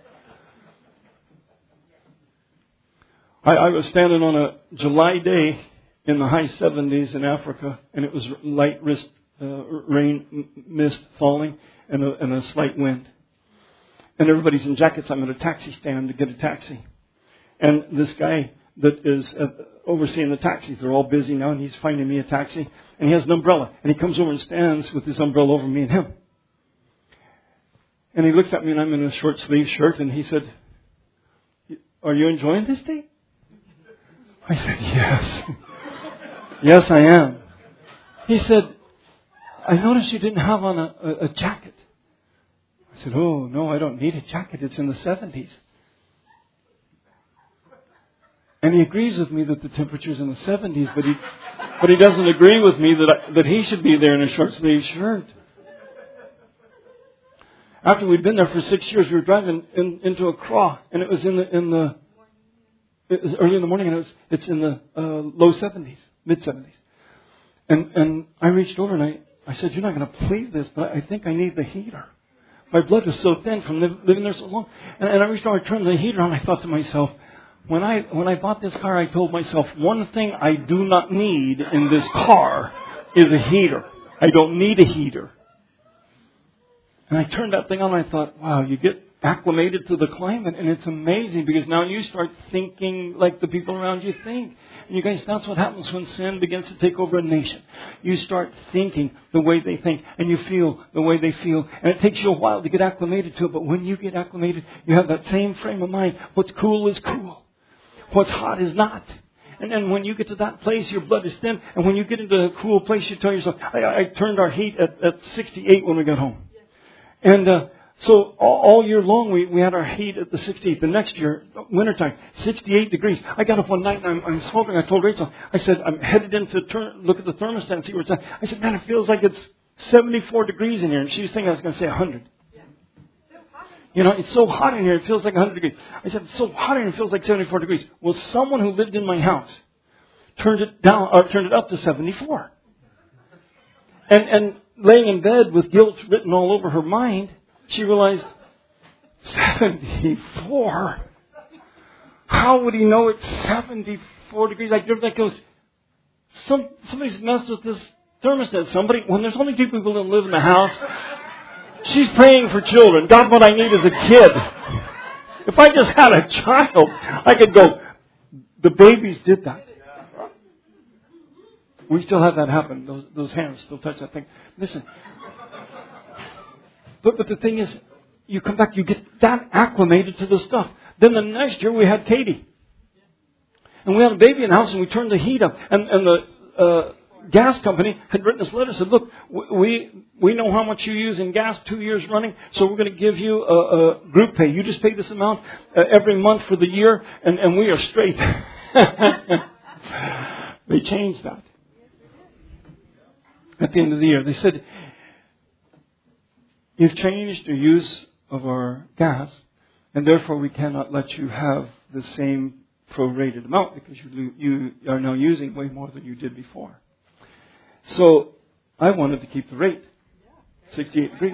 S1: I was standing on a July day in the high 70s in Africa, and it was light rain mist falling and a slight wind. And everybody's in jackets. I'm at a taxi stand to get a taxi. And this guy that is overseeing the taxis, they're all busy now, and he's finding me a taxi. And he has an umbrella. And he comes over and stands with his umbrella over me and him. And he looks at me, and I'm in a short sleeve shirt, and he said, "Are you enjoying this day?" I said, "Yes." "Yes, I am." He said, "I noticed you didn't have on a jacket." I said, "Oh, no, I don't need a jacket. It's in the 70s. And he agrees with me that the temperature's in the 70s, but he doesn't agree with me that he should be there in a short sleeve shirt. After we'd been there for 6 years, we were driving into Accra, and it was it was early in the morning, and it's in the low 70s, mid 70s. And I reached over and I said, "You're not going to believe this, but I think I need the heater." My blood was so thin from living there so long. And I reached over, I turned the heater on. I thought to myself, when I bought this car, I told myself, one thing I do not need in this car is a heater. I don't need a heater. And I turned that thing on and I thought, wow, you get acclimated to the climate, and it's amazing because now you start thinking like the people around you think. And you guys, that's what happens when sin begins to take over a nation. You start thinking the way they think, and you feel the way they feel. And it takes you a while to get acclimated to it, but when you get acclimated, you have that same frame of mind. What's cool is cool. What's hot is not. And then when you get to that place, your blood is thin. And when you get into a cool place, you tell yourself, I turned our heat at 68 when we got home. And so all year long, we had our heat at the 68. The next year, wintertime, 68 degrees. I got up one night and I'm smoking. I told Rachel, I said, I'm headed in to look at the thermostat and see where it's at. I said, man, it feels like it's 74 degrees in here. And she was thinking I was going to say 100. You know, it's so hot in here, it feels like 100 degrees. I said, it's so hot in here, it feels like 74 degrees. Well, someone who lived in my house turned it up to 74. And laying in bed with guilt written all over her mind, she realized, 74? How would he know it's 74 degrees? Like, everything goes, somebody's messed with this thermostat. When there's only 2 people that live in the house, she's praying for children. God, what I need is a kid. If I just had a child, I could go, the babies did that. We still have that happen. Those hands still touch that thing. Listen. But the thing is, you come back, you get that acclimated to the stuff. Then the next year we had Katie. And we had a baby in the house and we turned the heat up. And the gas company had written us a letter and said, look, we know how much you use in gas 2 years running, so we're going to give you a group pay. You just pay this amount every month for the year, and we are straight. They changed that. At the end of the year, they said, you've changed your use of our gas, and therefore we cannot let you have the same prorated amount because you are now using way more than you did before. So I wanted to keep the rate, 68 degrees.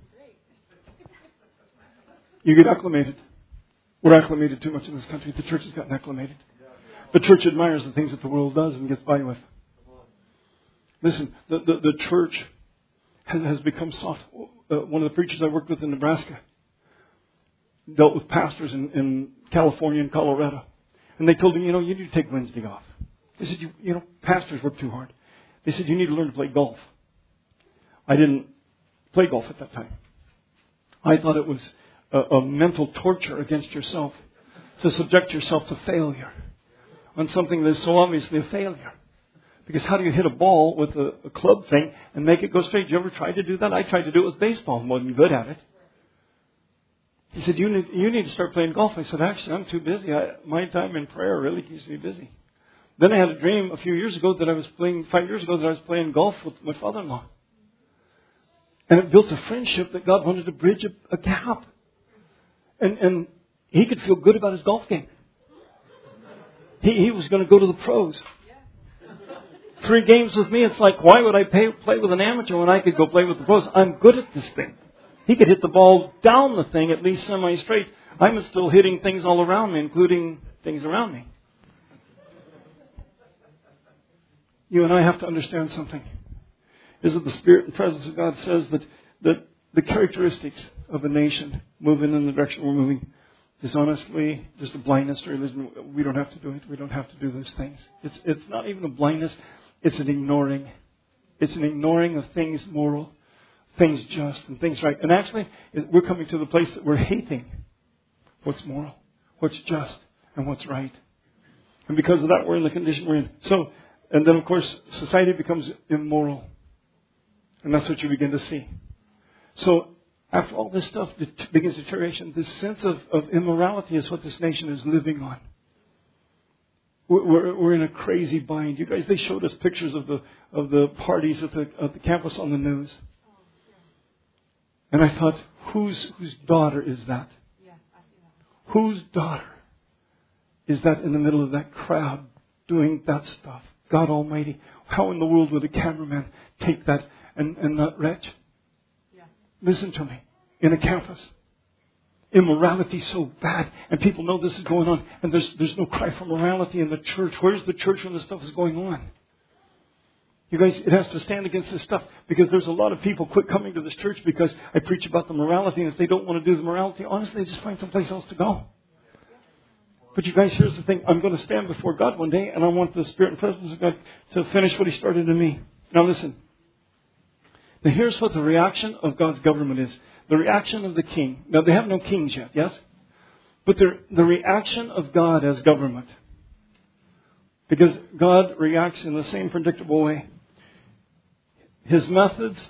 S1: You get acclimated. We're acclimated too much in this country. The church has gotten acclimated. The church admires the things that the world does and gets by with. Listen, the church has become soft. One of the preachers I worked with in Nebraska dealt with pastors in California and Colorado. And they told him, you need to take Wednesday off. They said, pastors work too hard. They said, you need to learn to play golf. I didn't play golf at that time. I thought it was a mental torture against yourself to subject yourself to failure on something that is so obviously a failure. Because how do you hit a ball with a club thing and make it go straight? Did you ever try to do that? I tried to do it with baseball and wasn't good at it. He said, you need to start playing golf. I said, actually, I'm too busy. My time in prayer really keeps me busy. Then I had a dream a few years ago that I was playing, 5 years ago, that I was playing golf with my father-in-law. And it built a friendship that God wanted to bridge a gap. And he could feel good about his golf game. He was going to go to the pros. 3 games with me, it's like, why would I play with an amateur when I could go play with the pros? I'm good at this thing. He could hit the ball down the thing at least semi-straight. I'm still hitting things all around me, including things around me. You and I have to understand something. Is that the Spirit and presence of God says that the characteristics of a nation moving in the direction we're moving is honestly just a blindness to religion. We don't have to do it. We don't have to do those things. It's not even a blindness. It's an ignoring. It's an ignoring of things moral, things just, and things right. And actually, we're coming to the place that we're hating what's moral, what's just, and what's right. And because of that, we're in the condition we're in. So, and then of course, society becomes immoral. And that's what you begin to see. So, after all this stuff begins deterioration, this sense of immorality is what this nation is living on. We're in a crazy bind. You guys, they showed us pictures of the parties at the campus on the news. And I thought, whose daughter is that?
S2: Yeah, I see that.
S1: Whose daughter is that in the middle of that crowd doing that stuff? God Almighty. How in the world would a cameraman take that and not retch?
S2: Yeah.
S1: Listen to me. In a campus. Immorality so bad, and people know this is going on, and there's no cry for morality in the church. Where's the church when this stuff is going on? You guys, it has to stand against this stuff, because there's a lot of people quit coming to this church because I preach about the morality, and if they don't want to do the morality, honestly, they just find someplace else to go. But you guys, here's the thing. I'm going to stand before God one day, and I want the Spirit and presence of God to finish what He started in me. Now listen. Now here's what the reaction of God's government is. The reaction of the king. Now they have no kings yet, yes? But the reaction of God as government. Because God reacts in the same predictable way. His methods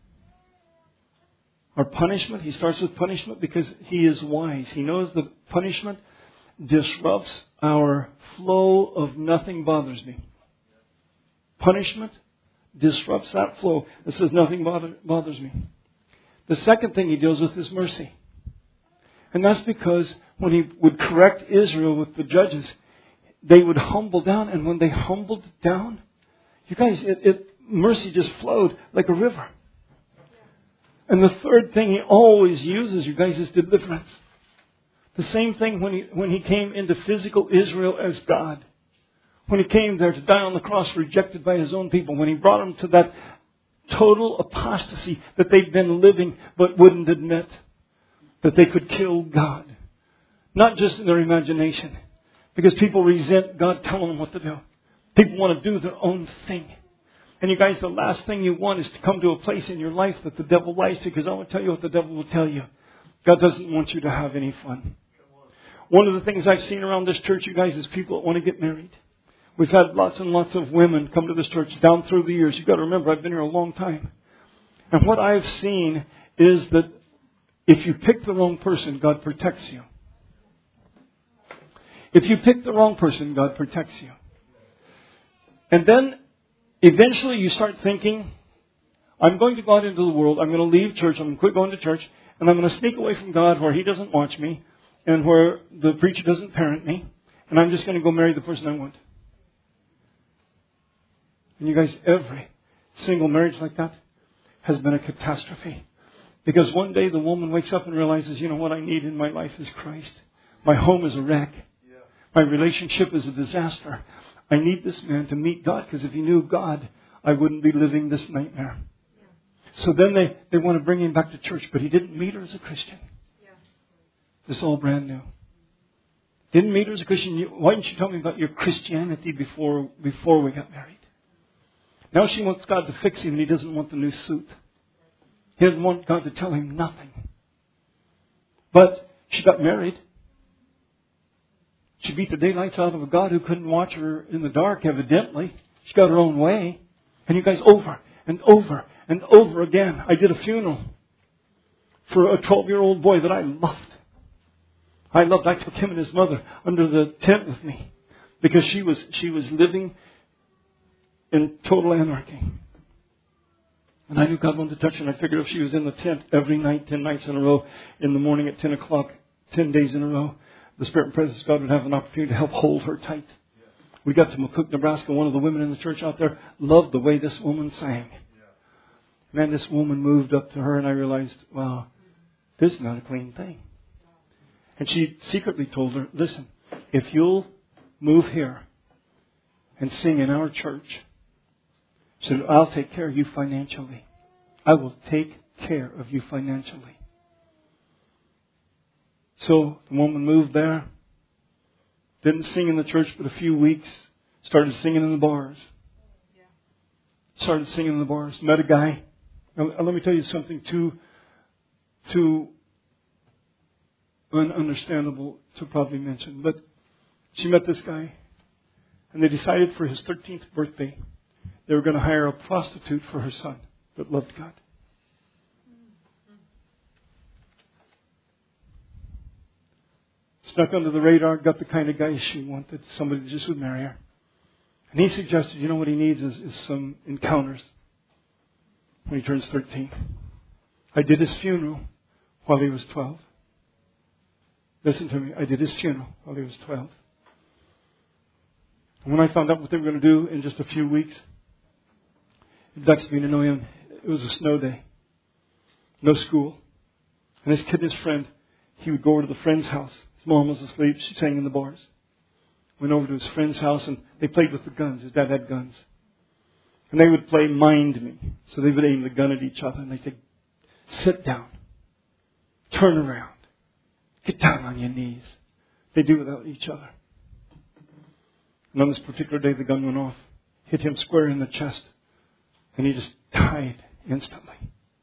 S1: are punishment. He starts with punishment because He is wise. He knows that punishment disrupts our flow of nothing bothers me. Punishment disrupts that flow. It says nothing bothers me. The second thing He deals with is mercy. And that's because when He would correct Israel with the judges, they would humble down. And when they humbled down, you guys, mercy just flowed like a river. And the third thing He always uses, you guys, is deliverance. The same thing when he came into physical Israel as God. When He came there to die on the cross, rejected by His own people. When He brought them to that total apostasy that they'd been living but wouldn't admit that they could kill God. Not just in their imagination. Because people resent God telling them what to do. People want to do their own thing. And you guys, the last thing you want is to come to a place in your life that the devil lies to. Because I want to tell you what the devil will tell you. God doesn't want you to have any fun. One of the things I've seen around this church, you guys, is people that want to get married. We've had lots and lots of women come to this church down through the years. You've got to remember, I've been here a long time. And what I've seen is that if you pick the wrong person, God protects you. If you pick the wrong person, God protects you. And then eventually you start thinking, I'm going to go out into the world. I'm going to leave church. I'm going to quit going to church. And I'm going to sneak away from God where He doesn't watch me and where the preacher doesn't parent me. And I'm just going to go marry the person I want. And you guys, every single marriage like that has been a catastrophe. Because one day the woman wakes up and realizes, you know what I need in my life is Christ. My home is a wreck. My relationship is a disaster. I need this man to meet God, because if he knew God, I wouldn't be living this nightmare. So then they want to bring him back to church, but he didn't meet her as a Christian. This is all brand new. Didn't meet her as a Christian. Why didn't you tell me about your Christianity before we got married? Now she wants God to fix him, and He doesn't want the new suit. He doesn't want God to tell him nothing. But she got married. She beat the daylights out of a God who couldn't watch her in the dark, evidently. She got her own way. And you guys, over and over and over again. I did a funeral for a 12-year-old boy that I loved. I took him and his mother under the tent with me because she was living in total anarchy. And I knew God wanted to touch her. And I figured if she was in the tent every night, 10 nights in a row, in the morning at 10 o'clock, 10 days in a row, the Spirit and presence of God would have an opportunity to help hold her tight. We got to McCook, Nebraska. One of the women in the church out there loved the way this woman sang. Man, this woman moved up to her and I realized, wow, this is not a clean thing. And she secretly told her, listen, if you'll move here and sing in our church, she said, I'll take care of you financially. I will take care of you financially. So the woman moved there, didn't sing in the church but a few weeks, started singing in the bars. Started singing in the bars. Met a guy. Now, let me tell you something too ununderstandable to probably mention. But she met this guy, and they decided for his 13th birthday they were going to hire a prostitute for her son that loved God. Snuck under the radar, got the kind of guy she wanted, somebody that just would marry her. And he suggested, you know what he needs is some encounters when he turns 13. I did his funeral while he was 12. Listen to me, I did his funeral while he was 12. And when I found out what they were going to do in just a few weeks, it vexed me to know him. It was a snow day. No school. And this kid and his friend, he would go over to the friend's house. His mom was asleep. She sang in the bars. Went over to his friend's house and they played with the guns. His dad had guns. And they would play Mind Me. So they would aim the gun at each other and they'd say, sit down. Turn around. Get down on your knees. They do without each other. And on this particular day, the gun went off. Hit him square in the chest. And he just died instantly.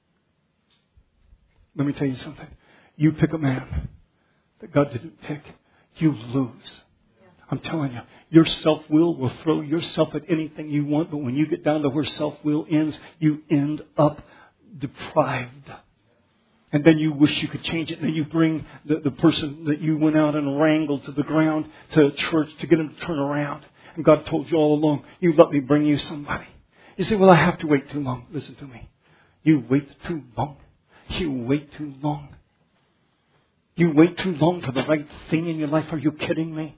S1: Let me tell you something. You pick a man that God didn't pick, you lose. I'm telling you, your self-will will throw yourself at anything you want, but when you get down to where self-will ends, you end up deprived. And then you wish you could change it. And then you bring the person that you went out and wrangled to the ground to church to get him to turn around. And God told you all along, you let me bring you somebody. You say, well, I have to wait too long. Listen to me. You wait too long. You wait too long. You wait too long for the right thing in your life. Are you kidding me?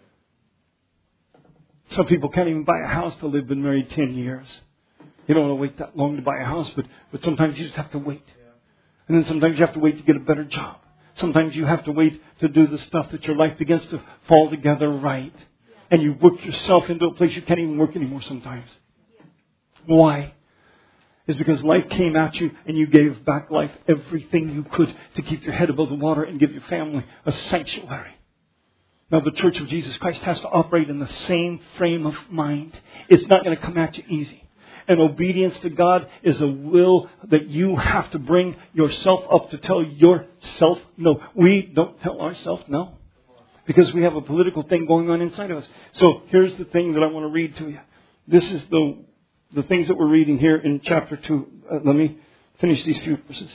S1: Some people can't even buy a house till they've been married 10 years. You don't want to wait that long to buy a house, but sometimes you just have to wait. And then sometimes you have to wait to get a better job. Sometimes you have to wait to do the stuff that your life begins to fall together right. And you work yourself into a place you can't even work anymore sometimes. Why? It's because life came at you and you gave back life everything you could to keep your head above the water and give your family a sanctuary. Now the Church of Jesus Christ has to operate in the same frame of mind. It's not going to come at you easy. And obedience to God is a will that you have to bring yourself up to tell yourself no. We don't tell ourselves no. Because we have a political thing going on inside of us. So here's the thing that I want to read to you. This is the things that we're reading here in chapter 2. Let me finish these few verses.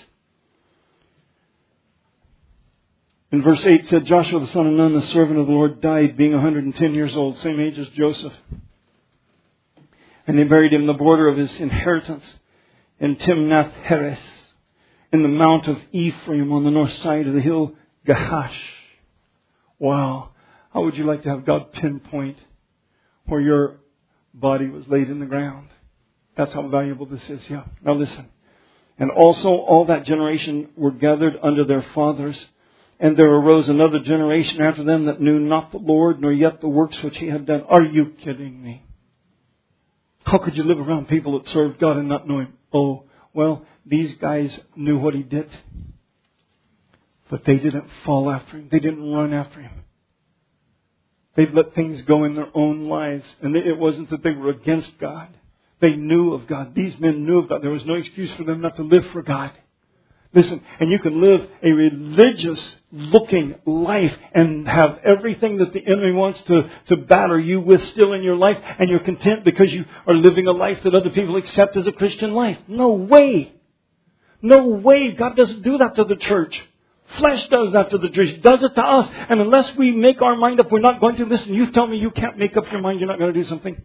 S1: In verse 8 it said, Joshua the son of Nun, the servant of the Lord, died being 110 years old, same age as Joseph. And they buried him in the border of his inheritance in Timnath-Heres, in the mount of Ephraim on the north side of the hill Gahash. Wow. How would you like to have God pinpoint where your body was laid in the ground? That's how valuable this is. Yeah. Now listen. And also all that generation were gathered under their fathers. And there arose another generation after them that knew not the Lord, nor yet the works which He had done. Are you kidding me? How could you live around people that served God and not know Him? Oh, well, these guys knew what He did. But they didn't fall after Him. They didn't run after Him. They let things go in their own lives. And it wasn't that they were against God. They knew of God. These men knew of God. There was no excuse for them not to live for God. Listen, and you can live a religious-looking life and have everything that the enemy wants to batter you with still in your life, and you're content because you are living a life that other people accept as a Christian life. No way. No way. God doesn't do that to the church. Flesh does that to the church. He does it to us. And unless we make our mind up, we're not going to. Listen, you tell me you can't make up your mind, you're not going to do something.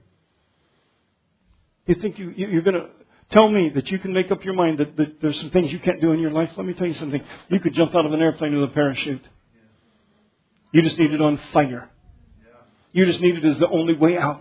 S1: You think you're going to tell me that you can make up your mind that there's some things you can't do in your life? Let me tell you something. You could jump out of an airplane with a parachute. You just need it on fire. You just need it as the only way out.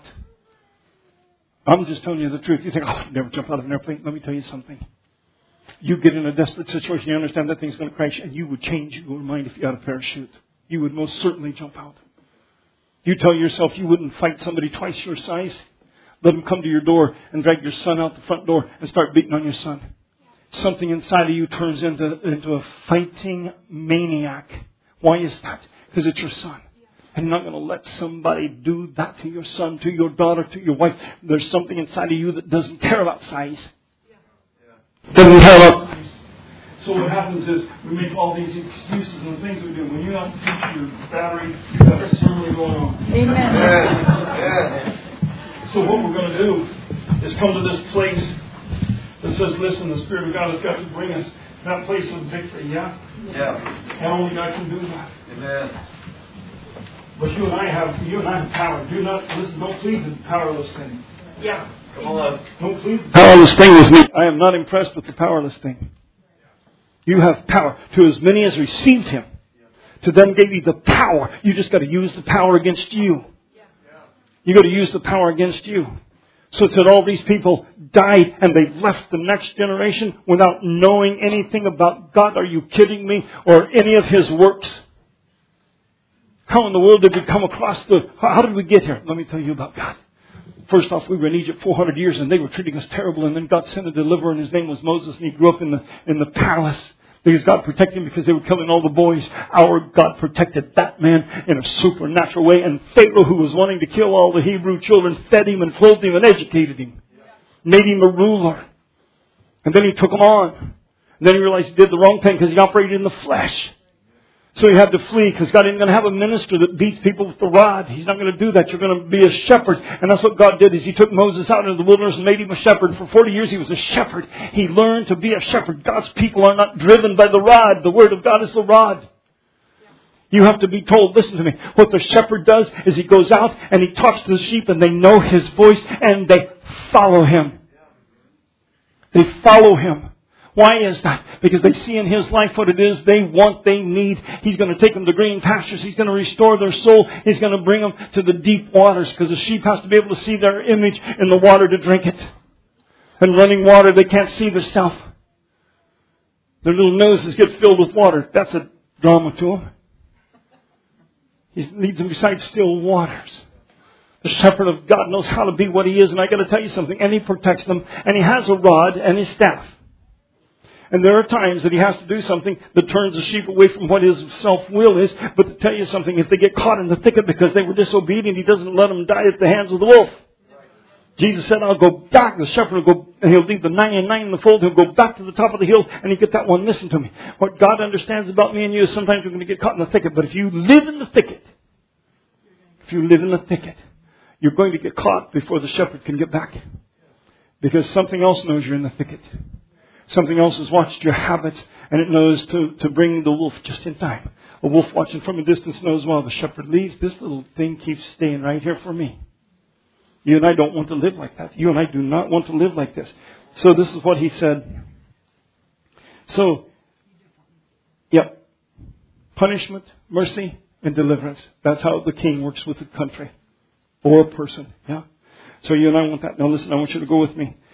S1: I'm just telling you the truth. You think, I'd never jump out of an airplane. Let me tell you something. You get in a desperate situation, you understand that thing's going to crash, and you would change your mind if you had a parachute. You would most certainly jump out. You tell yourself you wouldn't fight somebody twice your size. Let them come to your door and drag your son out the front door and start beating on your son. Something inside of you turns into a fighting maniac. Why is that? Because it's your son. And you're not going to let somebody do that to your son, to your daughter, to your wife. There's something inside of you that doesn't care about size. Doesn't care about size. So what happens is we make all these excuses and things we do. When you're not teaching your battery, you've got a sermon going on.
S3: Amen.
S1: So what we're going to do is come to this place that says, listen, the Spirit of God has got to bring us to that place of victory, yeah? And only God can do that.
S3: Amen.
S1: But you and I have power. Don't plead the powerless thing.
S3: Yeah. Come on.
S1: Don't plead the powerless thing with me. I am not impressed with the powerless thing. You have power. To as many as received Him, to them gave you the power. You just got to use the power against you. You got to use the power against you. So it said all these people died and they left the next generation without knowing anything about God. Are you kidding me? Or any of His works. How in the world did we come across how did we get here? Let me tell you about God. First off, we were in Egypt 400 years and they were treating us terrible, and then God sent a deliverer and his name was Moses, and he grew up in the palace. Because God protected him because they were killing all the boys. Our God protected that man in a supernatural way. And Pharaoh, who was wanting to kill all the Hebrew children, fed him and clothed him and educated him. Made him a ruler. And then he took him on. And then he realized he did the wrong thing because he operated in the flesh. So he had to flee because God isn't going to have a minister that beats people with the rod. He's not going to do that. You're going to be a shepherd. And that's what God did, is He took Moses out into the wilderness and made him a shepherd. For 40 years he was a shepherd. He learned to be a shepherd. God's people are not driven by the rod. The Word of God is the rod. You have to be told, listen to me, what the shepherd does is he goes out and he talks to the sheep and they know his voice and they follow him. They follow him. Why is that? Because they see in his life what it is they want, they need. He's going to take them to green pastures. He's going to restore their soul. He's going to bring them to the deep waters, because the sheep has to be able to see their image in the water to drink it. And running water, they can't see themselves. Their little noses get filled with water. That's a drama to them. He leads them beside still waters. The shepherd of God knows how to be what he is. And I got to tell you something. And he protects them. And he has a rod and his staff. And there are times that he has to do something that turns the sheep away from what his self-will is. But to tell you something, if they get caught in the thicket because they were disobedient, he doesn't let them die at the hands of the wolf. Jesus said, I'll go back. The shepherd will go, and he'll leave the 99 in the fold. He'll go back to the top of the hill and he'll get that one. Listen to me. What God understands about me and you is sometimes we're going to get caught in the thicket. But if you live in the thicket, you're going to get caught before the shepherd can get back. Because something else knows you're in the thicket. Something else has watched your habits, and it knows to bring the wolf just in time. A wolf watching from a distance knows, well, the shepherd leaves. This little thing keeps staying right here for me. You and I don't want to live like that. You and I do not want to live like this. So this is what he said. So, punishment, mercy, and deliverance. That's how the king works with a country or a person. Yeah. So you and I want that. Now listen, I want you to go with me.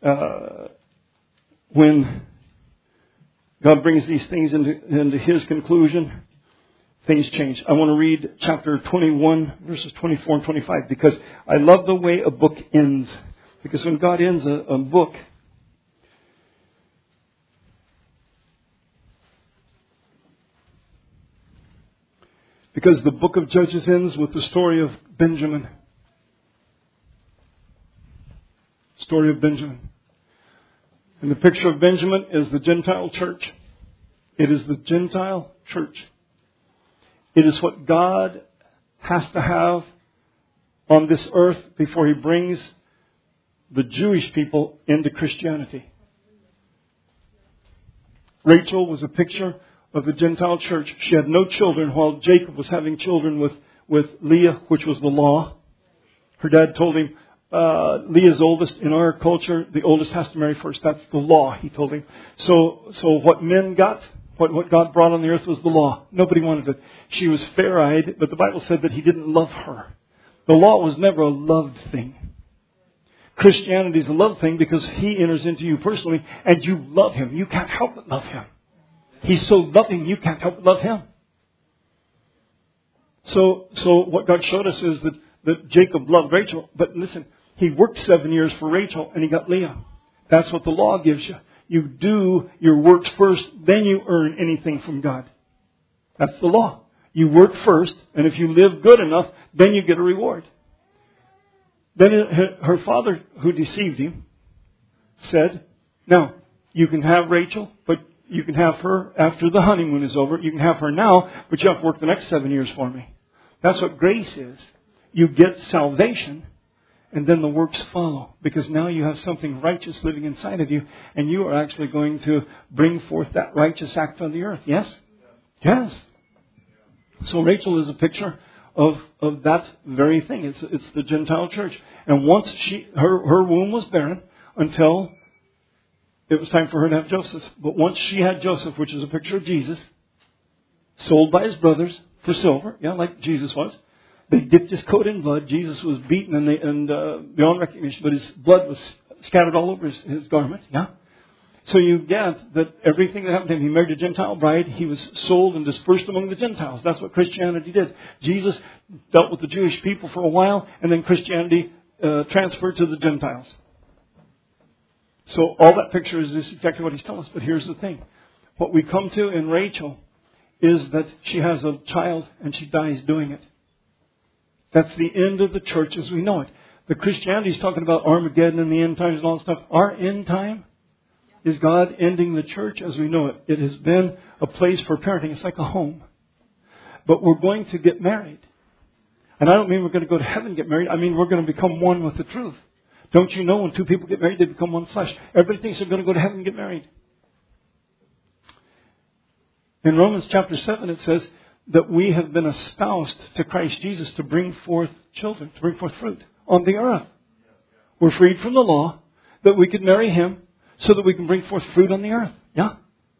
S1: When God brings these things into His conclusion, things change. I want to read chapter 21, verses 24 and 25, because I love the way a book ends. Because when God ends a book, because the book of Judges ends with the story of Benjamin. Story of Benjamin. And the picture of Benjamin is the Gentile church. It is the Gentile church. It is what God has to have on this earth before He brings the Jewish people into Christianity. Rachel was a picture of the Gentile church. She had no children while Jacob was having children with Leah, which was the law. Her dad told him, Leah's oldest. In our culture, the oldest has to marry first. That's the law, he told him. So what men got, what God brought on the earth was the law. Nobody wanted it. She was fair-eyed, but the Bible said that He didn't love her. The law was never a loved thing. Christianity is a love thing because He enters into you personally and you love Him. You can't help but love Him. He's so loving, you can't help but love Him. So what God showed us is that Jacob loved Rachel. But listen, he worked 7 years for Rachel and he got Leah. That's what the law gives you. You do your works first, then you earn anything from God. That's the law. You work first, and if you live good enough, then you get a reward. Then her father, who deceived him, said, now, you can have Rachel, but you can have her after the honeymoon is over. You can have her now, but you have to work the next 7 years for me. That's what grace is. You get salvation, and then the works follow. Because now you have something righteous living inside of you, and you are actually going to bring forth that righteous act on the earth. Yes? Yes. So Rachel is a picture of that very thing. It's the Gentile church. And once her womb was barren until it was time for her to have Joseph. But once she had Joseph, which is a picture of Jesus, sold by his brothers for silver, like Jesus was. They dipped his coat in blood. Jesus was beaten and beyond recognition, but his blood was scattered all over his garment. So you get that everything that happened to him, he married a Gentile bride, he was sold and dispersed among the Gentiles. That's what Christianity did. Jesus dealt with the Jewish people for a while, and then Christianity transferred to the Gentiles. So all that picture is exactly what he's telling us. But here's the thing. What we come to in Rachel is that she has a child and she dies doing it. That's the end of the church as we know it. The Christianity is talking about Armageddon and the end times and all that stuff. Our end time is God ending the church as we know it. It has been a place for parenting. It's like a home. But we're going to get married. And I don't mean we're going to go to heaven and get married. I mean we're going to become one with the truth. Don't you know when two people get married, they become one flesh? Everybody thinks they're going to go to heaven and get married. In Romans chapter 7 it says that we have been espoused to Christ Jesus to bring forth children, to bring forth fruit on the earth. We're freed from the law that we could marry Him so that we can bring forth fruit on the earth. Yeah?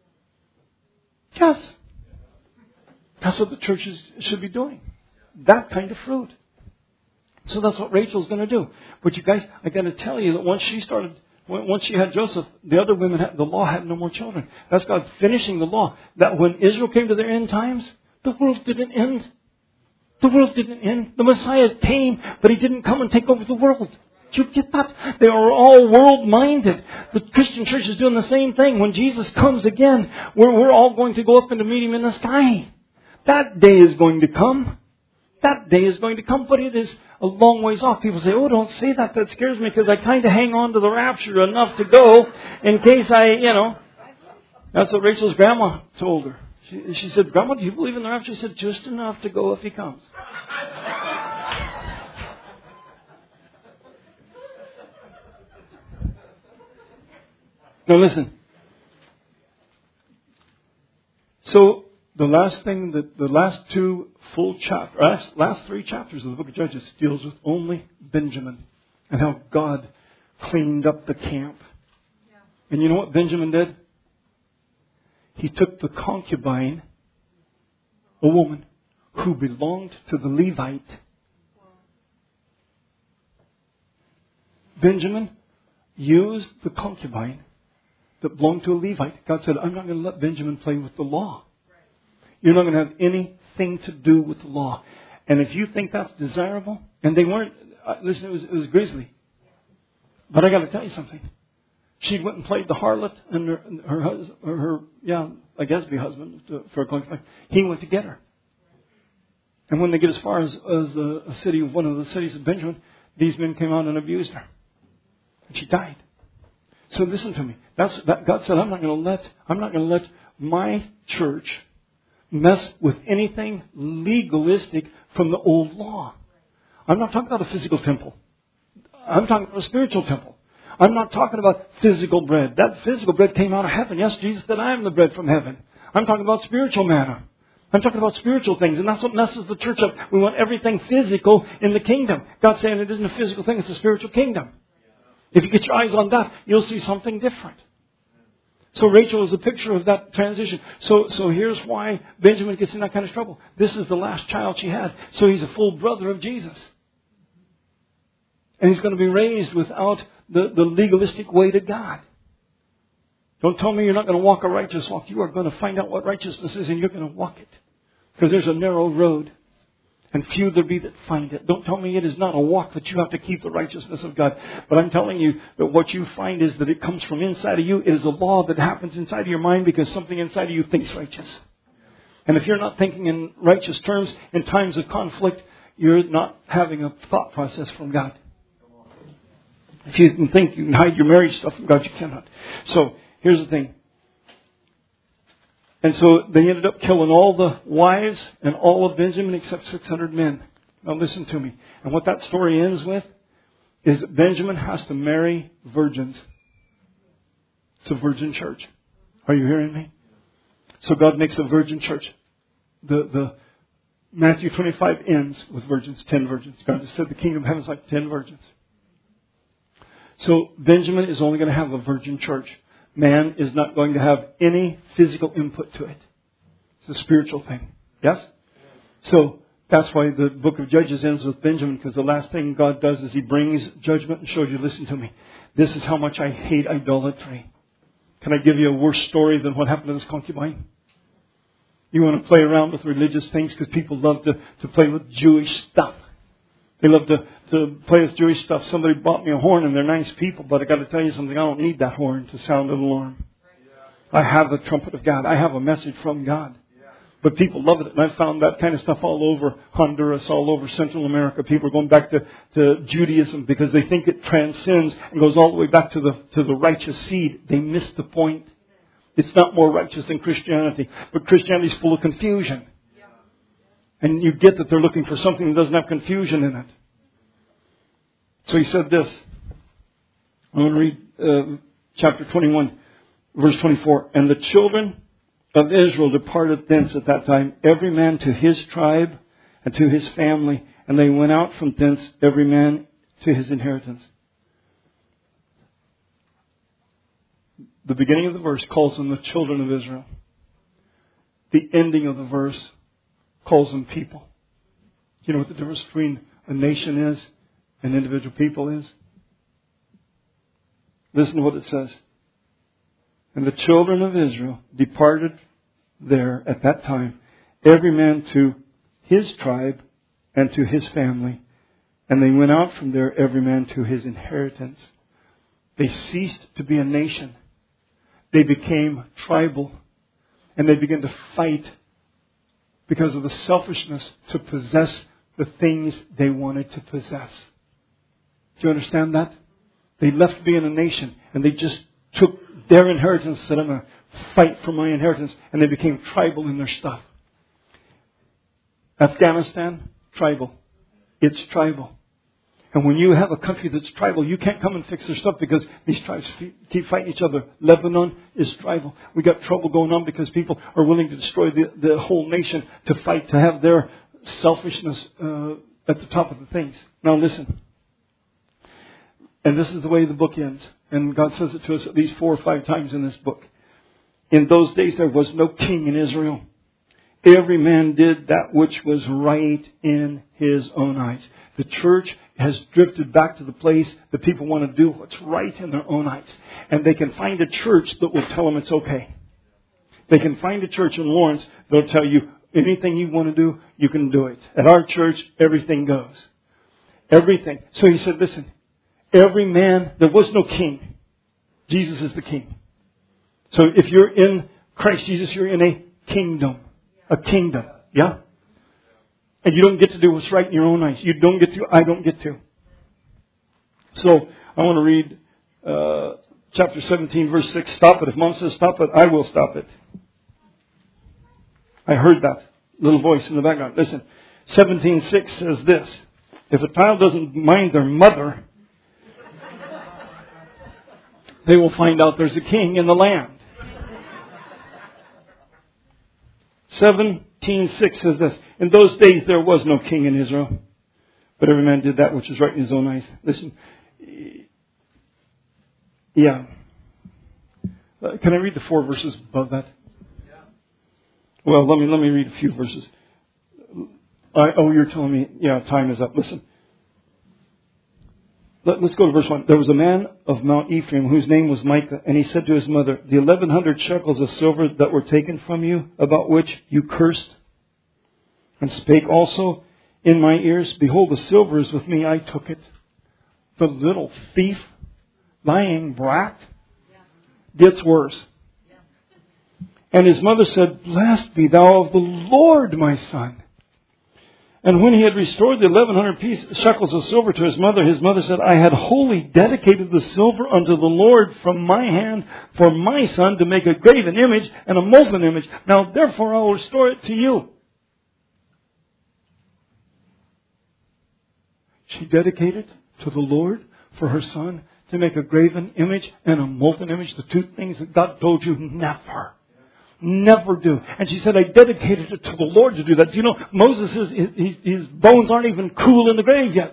S1: Yes. That's what the churches should be doing. That kind of fruit. So that's what Rachel's going to do. But you guys, I got to tell you that once she had Joseph, the other women, the law had no more children. That's God finishing the law. That when Israel came to their end times, the world didn't end. The world didn't end. The Messiah came, but He didn't come and take over the world. Did you get that? They are all world-minded. The Christian church is doing the same thing. When Jesus comes again, we're all going to go up and to meet Him in the sky. That day is going to come. That day is going to come, but it is a long ways off. People say, oh, don't say that. That scares me because I kind of hang on to the rapture enough to go in case That's what Rachel's grandma told her. She said, Grandma, do you believe in the rapture? She said, just enough to go if He comes. Now listen. So the last three chapters of the book of Judges deals with only Benjamin and how God cleaned up the camp. Yeah. And you know what Benjamin did? He took the concubine, a woman who belonged to the Levite. Benjamin used the concubine that belonged to a Levite. God said, I'm not going to let Benjamin play with the law. You're not going to have anything to do with the law. And if you think that's desirable, and they weren't, listen, it was grisly. But I got to tell you something. She went and played the harlot, and her husband, I guess be husband for a concubine. He went to get her. And when they get as far as one of the cities of Benjamin, these men came out and abused her, and she died. So listen to me. God said, I'm not going to let my church mess with anything legalistic from the old law. I'm not talking about a physical temple. I'm talking about a spiritual temple. I'm not talking about physical bread. That physical bread came out of heaven. Yes, Jesus said, I am the bread from heaven. I'm talking about spiritual manna. I'm talking about spiritual things, and that's what messes the church up. We want everything physical in the kingdom. God's saying it isn't a physical thing, it's a spiritual kingdom. If you get your eyes on that, you'll see something different. So Rachel is a picture of that transition. So here's why Benjamin gets in that kind of trouble. This is the last child she had. So he's a full brother of Jesus. And he's going to be raised without the legalistic way to God. Don't tell me you're not going to walk a righteous walk. You are going to find out what righteousness is and you're going to walk it. Because there's a narrow road. And few there be that find it. Don't tell me it is not a walk that you have to keep the righteousness of God. But I'm telling you that what you find is that it comes from inside of you. It is a law that happens inside of your mind because something inside of you thinks righteous. And if you're not thinking in righteous terms in times of conflict, you're not having a thought process from God. If you can think you can hide your marriage stuff from God, you cannot. So, here's the thing. And so they ended up killing all the wives and all of Benjamin except 600 men. Now listen to me. And what that story ends with is that Benjamin has to marry virgins. It's a virgin church. Are you hearing me? So God makes a virgin church. The Matthew 25 ends with virgins, 10 virgins. God just said the kingdom of heaven is like 10 virgins. So Benjamin is only going to have a virgin church. Man is not going to have any physical input to it. It's a spiritual thing. Yes? So that's why the book of Judges ends with Benjamin, because the last thing God does is He brings judgment and shows you, listen to me, this is how much I hate idolatry. Can I give you a worse story than what happened to this concubine? You want to play around with religious things because people love to play with Jewish stuff. They love to play with Jewish stuff. Somebody bought me a horn and they're nice people, but I got to tell you something. I don't need that horn to sound an alarm. I have the trumpet of God. I have a message from God. But people love it. And I found that kind of stuff all over Honduras, all over Central America. People are going back to Judaism because they think it transcends and goes all the way back to the righteous seed. They miss the point. It's not more righteous than Christianity. But Christianity is full of confusion. And you get that they're looking for something that doesn't have confusion in it. So he said this. I'm going to read chapter 21, verse 24. And the children of Israel departed thence at that time, every man to his tribe and to his family. And they went out from thence, every man to his inheritance. The beginning of the verse calls them the children of Israel. The ending of the verse calls them people. You know what the difference between a nation is and individual people is? Listen to what it says. And the children of Israel departed there at that time, every man to his tribe and to his family. And they went out from there, every man to his inheritance. They ceased to be a nation. They became tribal. And they began to fight because of the selfishness to possess the things they wanted to possess. Do you understand that? They left being a nation and they just took their inheritance and said, I'm going to fight for my inheritance. And they became tribal in their stuff. Afghanistan, tribal. It's tribal. And when you have a country that's tribal, you can't come and fix their stuff because these tribes keep fighting each other. Lebanon is tribal. We got trouble going on because people are willing to destroy the whole nation to fight, to have their selfishness at the top of the things. Now listen. And this is the way the book ends. And God says it to us at least 4 or 5 times in this book. In those days there was no king in Israel. Every man did that which was right in his own eyes. The church has drifted back to the place that people want to do what's right in their own eyes. And they can find a church that will tell them it's okay. They can find a church in Lawrence that will tell you anything you want to do, you can do it. At our church, everything goes. Everything. So he said, listen, every man, there was no king. Jesus is the king. So if you're in Christ Jesus, you're in a kingdom. A kingdom. Yeah? And you don't get to do what's right in your own eyes. You don't get to. I don't get to. So I want to read chapter 17, verse 6. Stop it. If Mom says stop it, I will stop it. I heard that little voice in the background. Listen, 17:6 says this. If a child doesn't mind their mother, they will find out there's a king in the land. 17:6 says this. In those days there was no king in Israel, but every man did that which was right in his own eyes. Listen. Yeah. Can I read the 4 verses above that? Well, let me read a few verses. You're telling me, time is up. Listen. Let's go to verse 1. There was a man of Mount Ephraim whose name was Micah, and he said to his mother, the 1,100 shekels of silver that were taken from you, about which you cursed, and spake also in my ears, behold, the silver is with me, I took it. The little thief, lying brat, gets worse. And his mother said, blessed be thou of the Lord, my son. And when he had restored the 1,100 shekels of silver to his mother said, I had wholly dedicated the silver unto the Lord from my hand for my son to make a graven image and a molten image. Now therefore I will restore it to you. She dedicated to the Lord for her son to make a graven image and a molten image. The two things that God told you never do. And she said, I dedicated it to the Lord to do that. Do you know, Moses, his bones aren't even cool in the grave yet.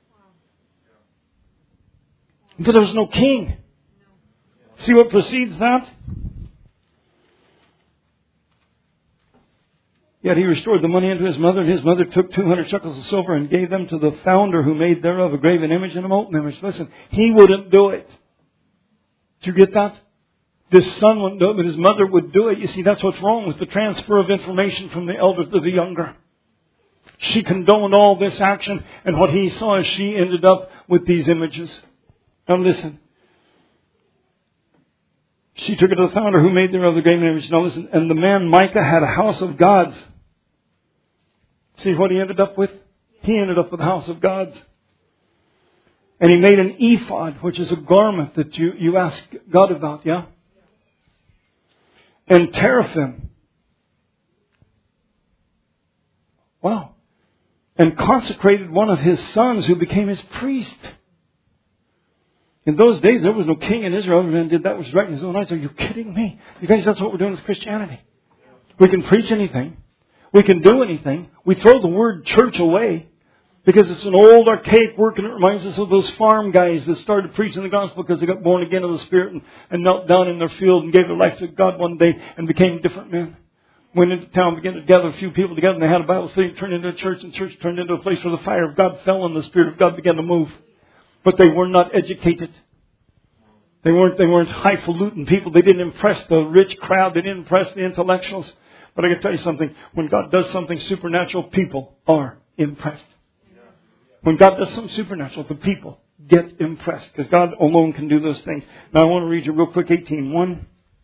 S1: Because there was no king. See what precedes that? Yet he restored the money unto his mother, and his mother took 200 shekels of silver and gave them to the founder who made thereof a graven image and a molten image. Listen, he wouldn't do it. Did you get that? This son wouldn't do it, but his mother would do it. You see, that's what's wrong with the transfer of information from the elder to the younger. She condoned all this action, and what he saw is she ended up with these images. Now listen. She took it to the founder who made thereof the graven image. Now listen, and the man Micah had a house of gods. See what he ended up with? He ended up with a house of gods. And he made an ephod, which is a garment that you ask God about, yeah? And teraphim. Wow. And consecrated one of his sons who became his priest. In those days, there was no king in Israel. Every man did that which was right in his own eyes. Are you kidding me? You guys, that's what we're doing with Christianity. We can preach anything. We can do anything. We throw the word church away because it's an old archaic word, and it reminds us of those farm guys that started preaching the gospel because they got born again of the Spirit and knelt down in their field and gave their life to God one day and became different men. Went into town, began to gather a few people together, and they had a Bible study, turned into a church, and church turned into a place where the fire of God fell and the Spirit of God began to move. But they were not educated. They weren't highfalutin people. They didn't impress the rich crowd. They didn't impress the intellectuals. But I can tell you something. When God does something supernatural, people are impressed. When God does something supernatural, the people get impressed. Because God alone can do those things. Now I want to read you real quick 18:1.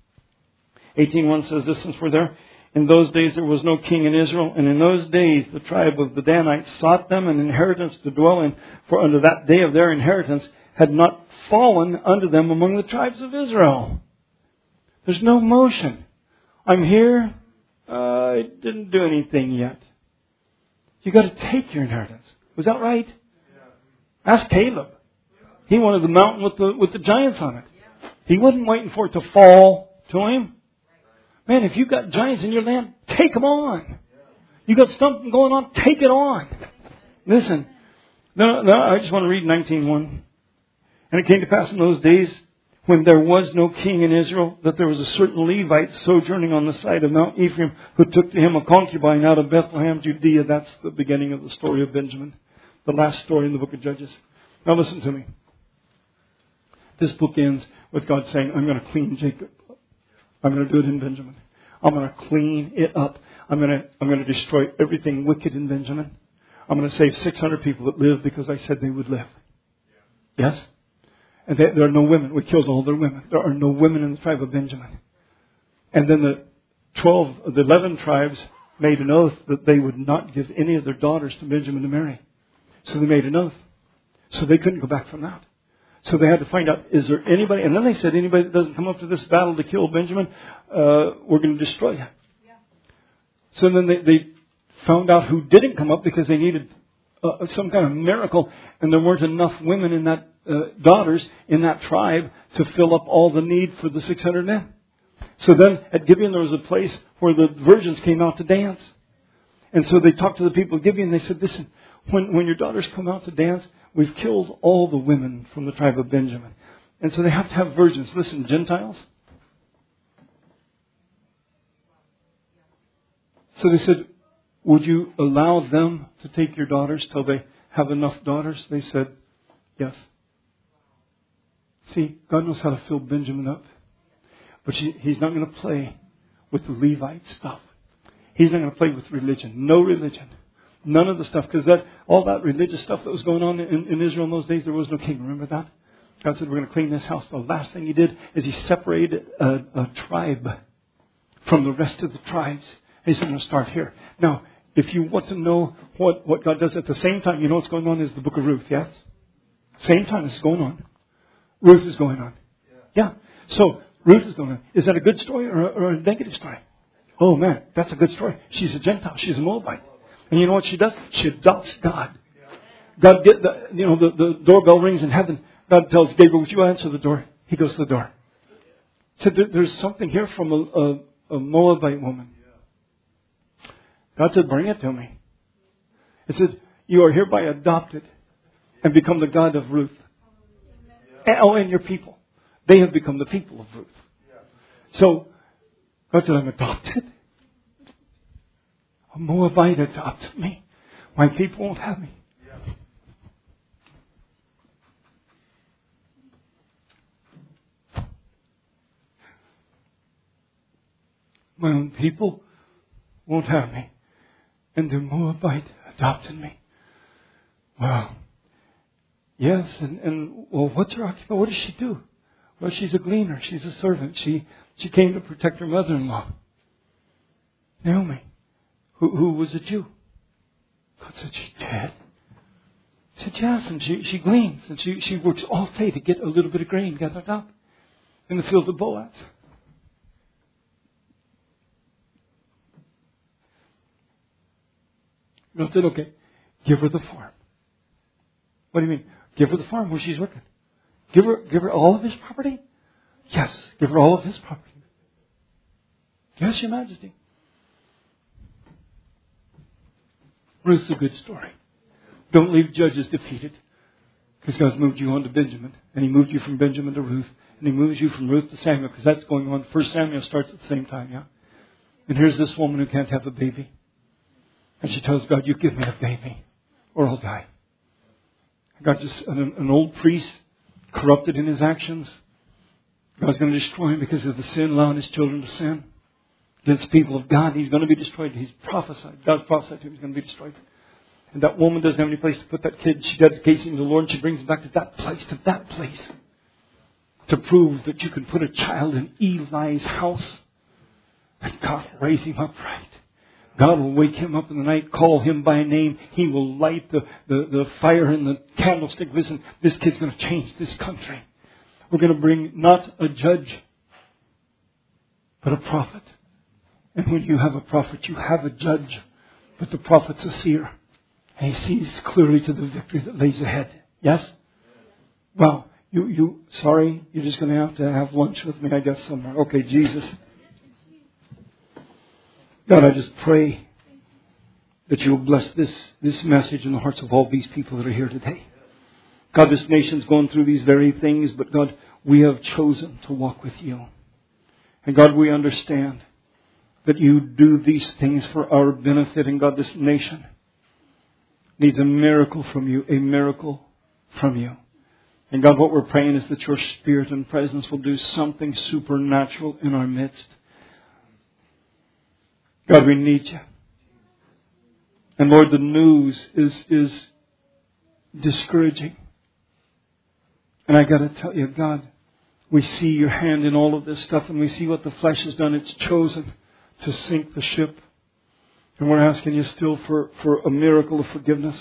S1: 18:1 says this, since we're there. In those days there was no king in Israel. And in those days the tribe of the Danites sought them an inheritance to dwell in. For under that day of their inheritance had not fallen unto them among the tribes of Israel. There's no motion. I'm here. I didn't do anything yet. You got to take your inheritance. Was that right? Yeah. Ask Caleb. He wanted the mountain with the giants on it. He wasn't waiting for it to fall to him. Man, if you've got giants in your land, take them on. You got something going on, take it on. Listen. No, I just want to read 19:1. And it came to pass in those days, when there was no king in Israel, that there was a certain Levite sojourning on the side of Mount Ephraim, who took to him a concubine out of Bethlehem, Judea. That's the beginning of the story of Benjamin. The last story in the book of Judges. Now listen to me. This book ends with God saying, I'm going to clean Jacob. I'm going to do it in Benjamin. I'm going to clean it up. I'm going to destroy everything wicked in Benjamin. I'm going to save 600 people that live because I said they would live. Yes? And there are no women. We killed all their women. There are no women in the tribe of Benjamin. And then the 11 tribes made an oath that they would not give any of their daughters to Benjamin to marry. So they made an oath. So they couldn't go back from that. So they had to find out, is there anybody? And then they said, anybody that doesn't come up to this battle to kill Benjamin, we're going to destroy you. Yeah. So then they found out who didn't come up because they needed some kind of miracle, and there weren't enough women in that daughters in that tribe to fill up all the need for the 600 men. So then at Gibeon there was a place where the virgins came out to dance. And so they talked to the people of Gibeon and they said, listen, when your daughters come out to dance, we've killed all the women from the tribe of Benjamin. And so they have to have virgins. Listen, Gentiles. So they said, would you allow them to take your daughters till they have enough daughters? They said, yes. See, God knows how to fill Benjamin up. But He's not going to play with the Levite stuff. He's not going to play with religion. No religion. None of the stuff. Because all that religious stuff that was going on in Israel in those days, there was no king. Remember that? God said, we're going to clean this house. The last thing He did is He separated a tribe from the rest of the tribes. He said, I'm going to start here. Now, if you want to know what God does at the same time, you know what's going on is the book of Ruth, yes? Same time this is going on. Ruth is going on. Yeah. So, Ruth is going on. Is that a good story or a negative story? Oh man, that's a good story. She's a Gentile. She's a Moabite. And you know what she does? She adopts God. God the doorbell rings in heaven. God tells Gabriel, would you answer the door? He goes to the door. So there's something here from a Moabite woman. God said, bring it to me. It says, you are hereby adopted and become the God of Ruth. And your people. They have become the people of Ruth. So, God said, I'm adopted. A Moabite adopted me. My people won't have me. My own people won't have me. And the Moabite adopted me. Wow. Yes, and well, what's her occupation? What does she do? Well, she's a gleaner. She's a servant. She came to protect her mother-in-law, Naomi, who was a Jew. God said, she's dead. He said, yes, and she gleans, and she works all day to get a little bit of grain gathered up in the field of Boaz. God said, okay, give her the farm. What do you mean? Give her the farm where she's working. Give her all of his property? Yes, give her all of his property. Yes, Your Majesty. Ruth's a good story. Don't leave Judges defeated. Because God's moved you on to Benjamin. And He moved you from Benjamin to Ruth. And He moves you from Ruth to Samuel. Because that's going on. 1 Samuel starts at the same time, yeah? And here's this woman who can't have a baby. And she tells God, you give me a baby or I'll die. God just, an old priest, corrupted in his actions. God's going to destroy him because of the sin, allowing his children to sin. Against the people of God, he's going to be destroyed. He's prophesied. God's prophesied to him he's going to be destroyed. And that woman doesn't have any place to put that kid. She dedicates him to the Lord and she brings him back to that place. To prove that you can put a child in Eli's house and God will raise him upright. God will wake him up in the night, call him by name. He will light the fire in the candlestick. Listen, this kid's going to change this country. We're going to bring not a judge, but a prophet. And when you have a prophet, you have a judge. But the prophet's a seer. And he sees clearly to the victory that lays ahead. Yes? Well, sorry, you're just going to have lunch with me, I guess, somewhere. Okay, Jesus. God, I just pray that you will bless this message in the hearts of all these people that are here today. God, this nation's going through these very things, but God, we have chosen to walk with you. And God, we understand that you do these things for our benefit. And God, this nation needs a miracle from you, a miracle from you. And God, what we're praying is that your Spirit and presence will do something supernatural in our midst. God, we need you. And Lord, the news is discouraging. And I got to tell you, God, we see your hand in all of this stuff and we see what the flesh has done. It's chosen to sink the ship. And we're asking you still for a miracle of forgiveness.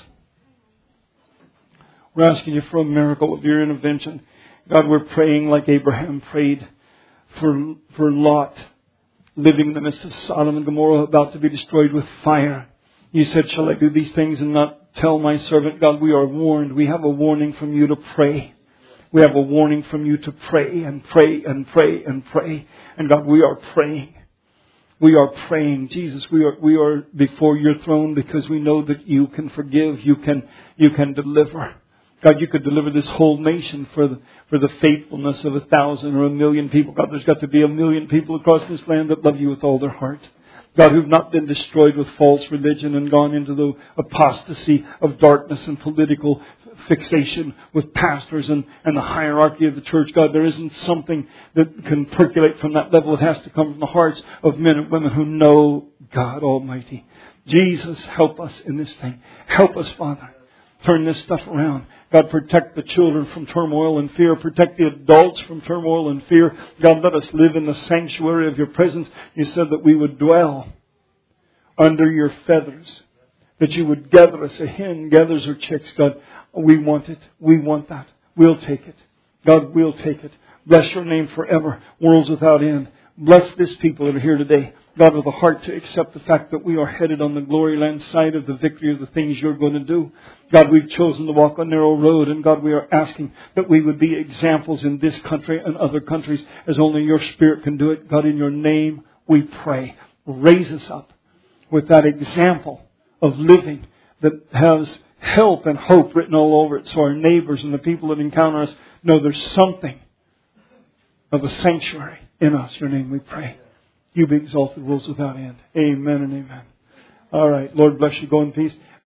S1: We're asking you for a miracle of your intervention. God, we're praying like Abraham prayed for Lot. living in the midst of Sodom and Gomorrah, about to be destroyed with fire. You said, shall I do these things and not tell my servant? God, we are warned. We have a warning from you to pray. We have a warning from you to pray and pray and pray and pray. And God, we are praying. We are praying. Jesus, we are before your throne because we know that you can forgive. You can deliver. God, you could deliver this whole nation for the faithfulness of 1,000 or 1,000,000 people. God, there's got to be 1,000,000 people across this land that love you with all their heart. God, who've not been destroyed with false religion and gone into the apostasy of darkness and political fixation with pastors and the hierarchy of the church. God, there isn't something that can percolate from that level. It has to come from the hearts of men and women who know God Almighty. Jesus, help us in this thing. Help us, Father. Turn this stuff around. God, protect the children from turmoil and fear. Protect the adults from turmoil and fear. God, let us live in the sanctuary of your presence. You said that we would dwell under your feathers. That you would gather us. A hen gathers her chicks. God, we want it. We want that. We'll take it. God, we'll take it. Bless your name forever. Worlds without end. Bless this people that are here today. God, with a heart to accept the fact that we are headed on the glory land side of the victory of the things you're going to do. God, we've chosen to walk a narrow road. And God, we are asking that we would be examples in this country and other countries as only your Spirit can do it. God, in your name we pray. Raise us up with that example of living that has help and hope written all over it. So our neighbors and the people that encounter us know there's something of a sanctuary in us. Your name we pray. You be exalted, worlds without end. Amen and amen. All right. Lord bless you. Go in peace.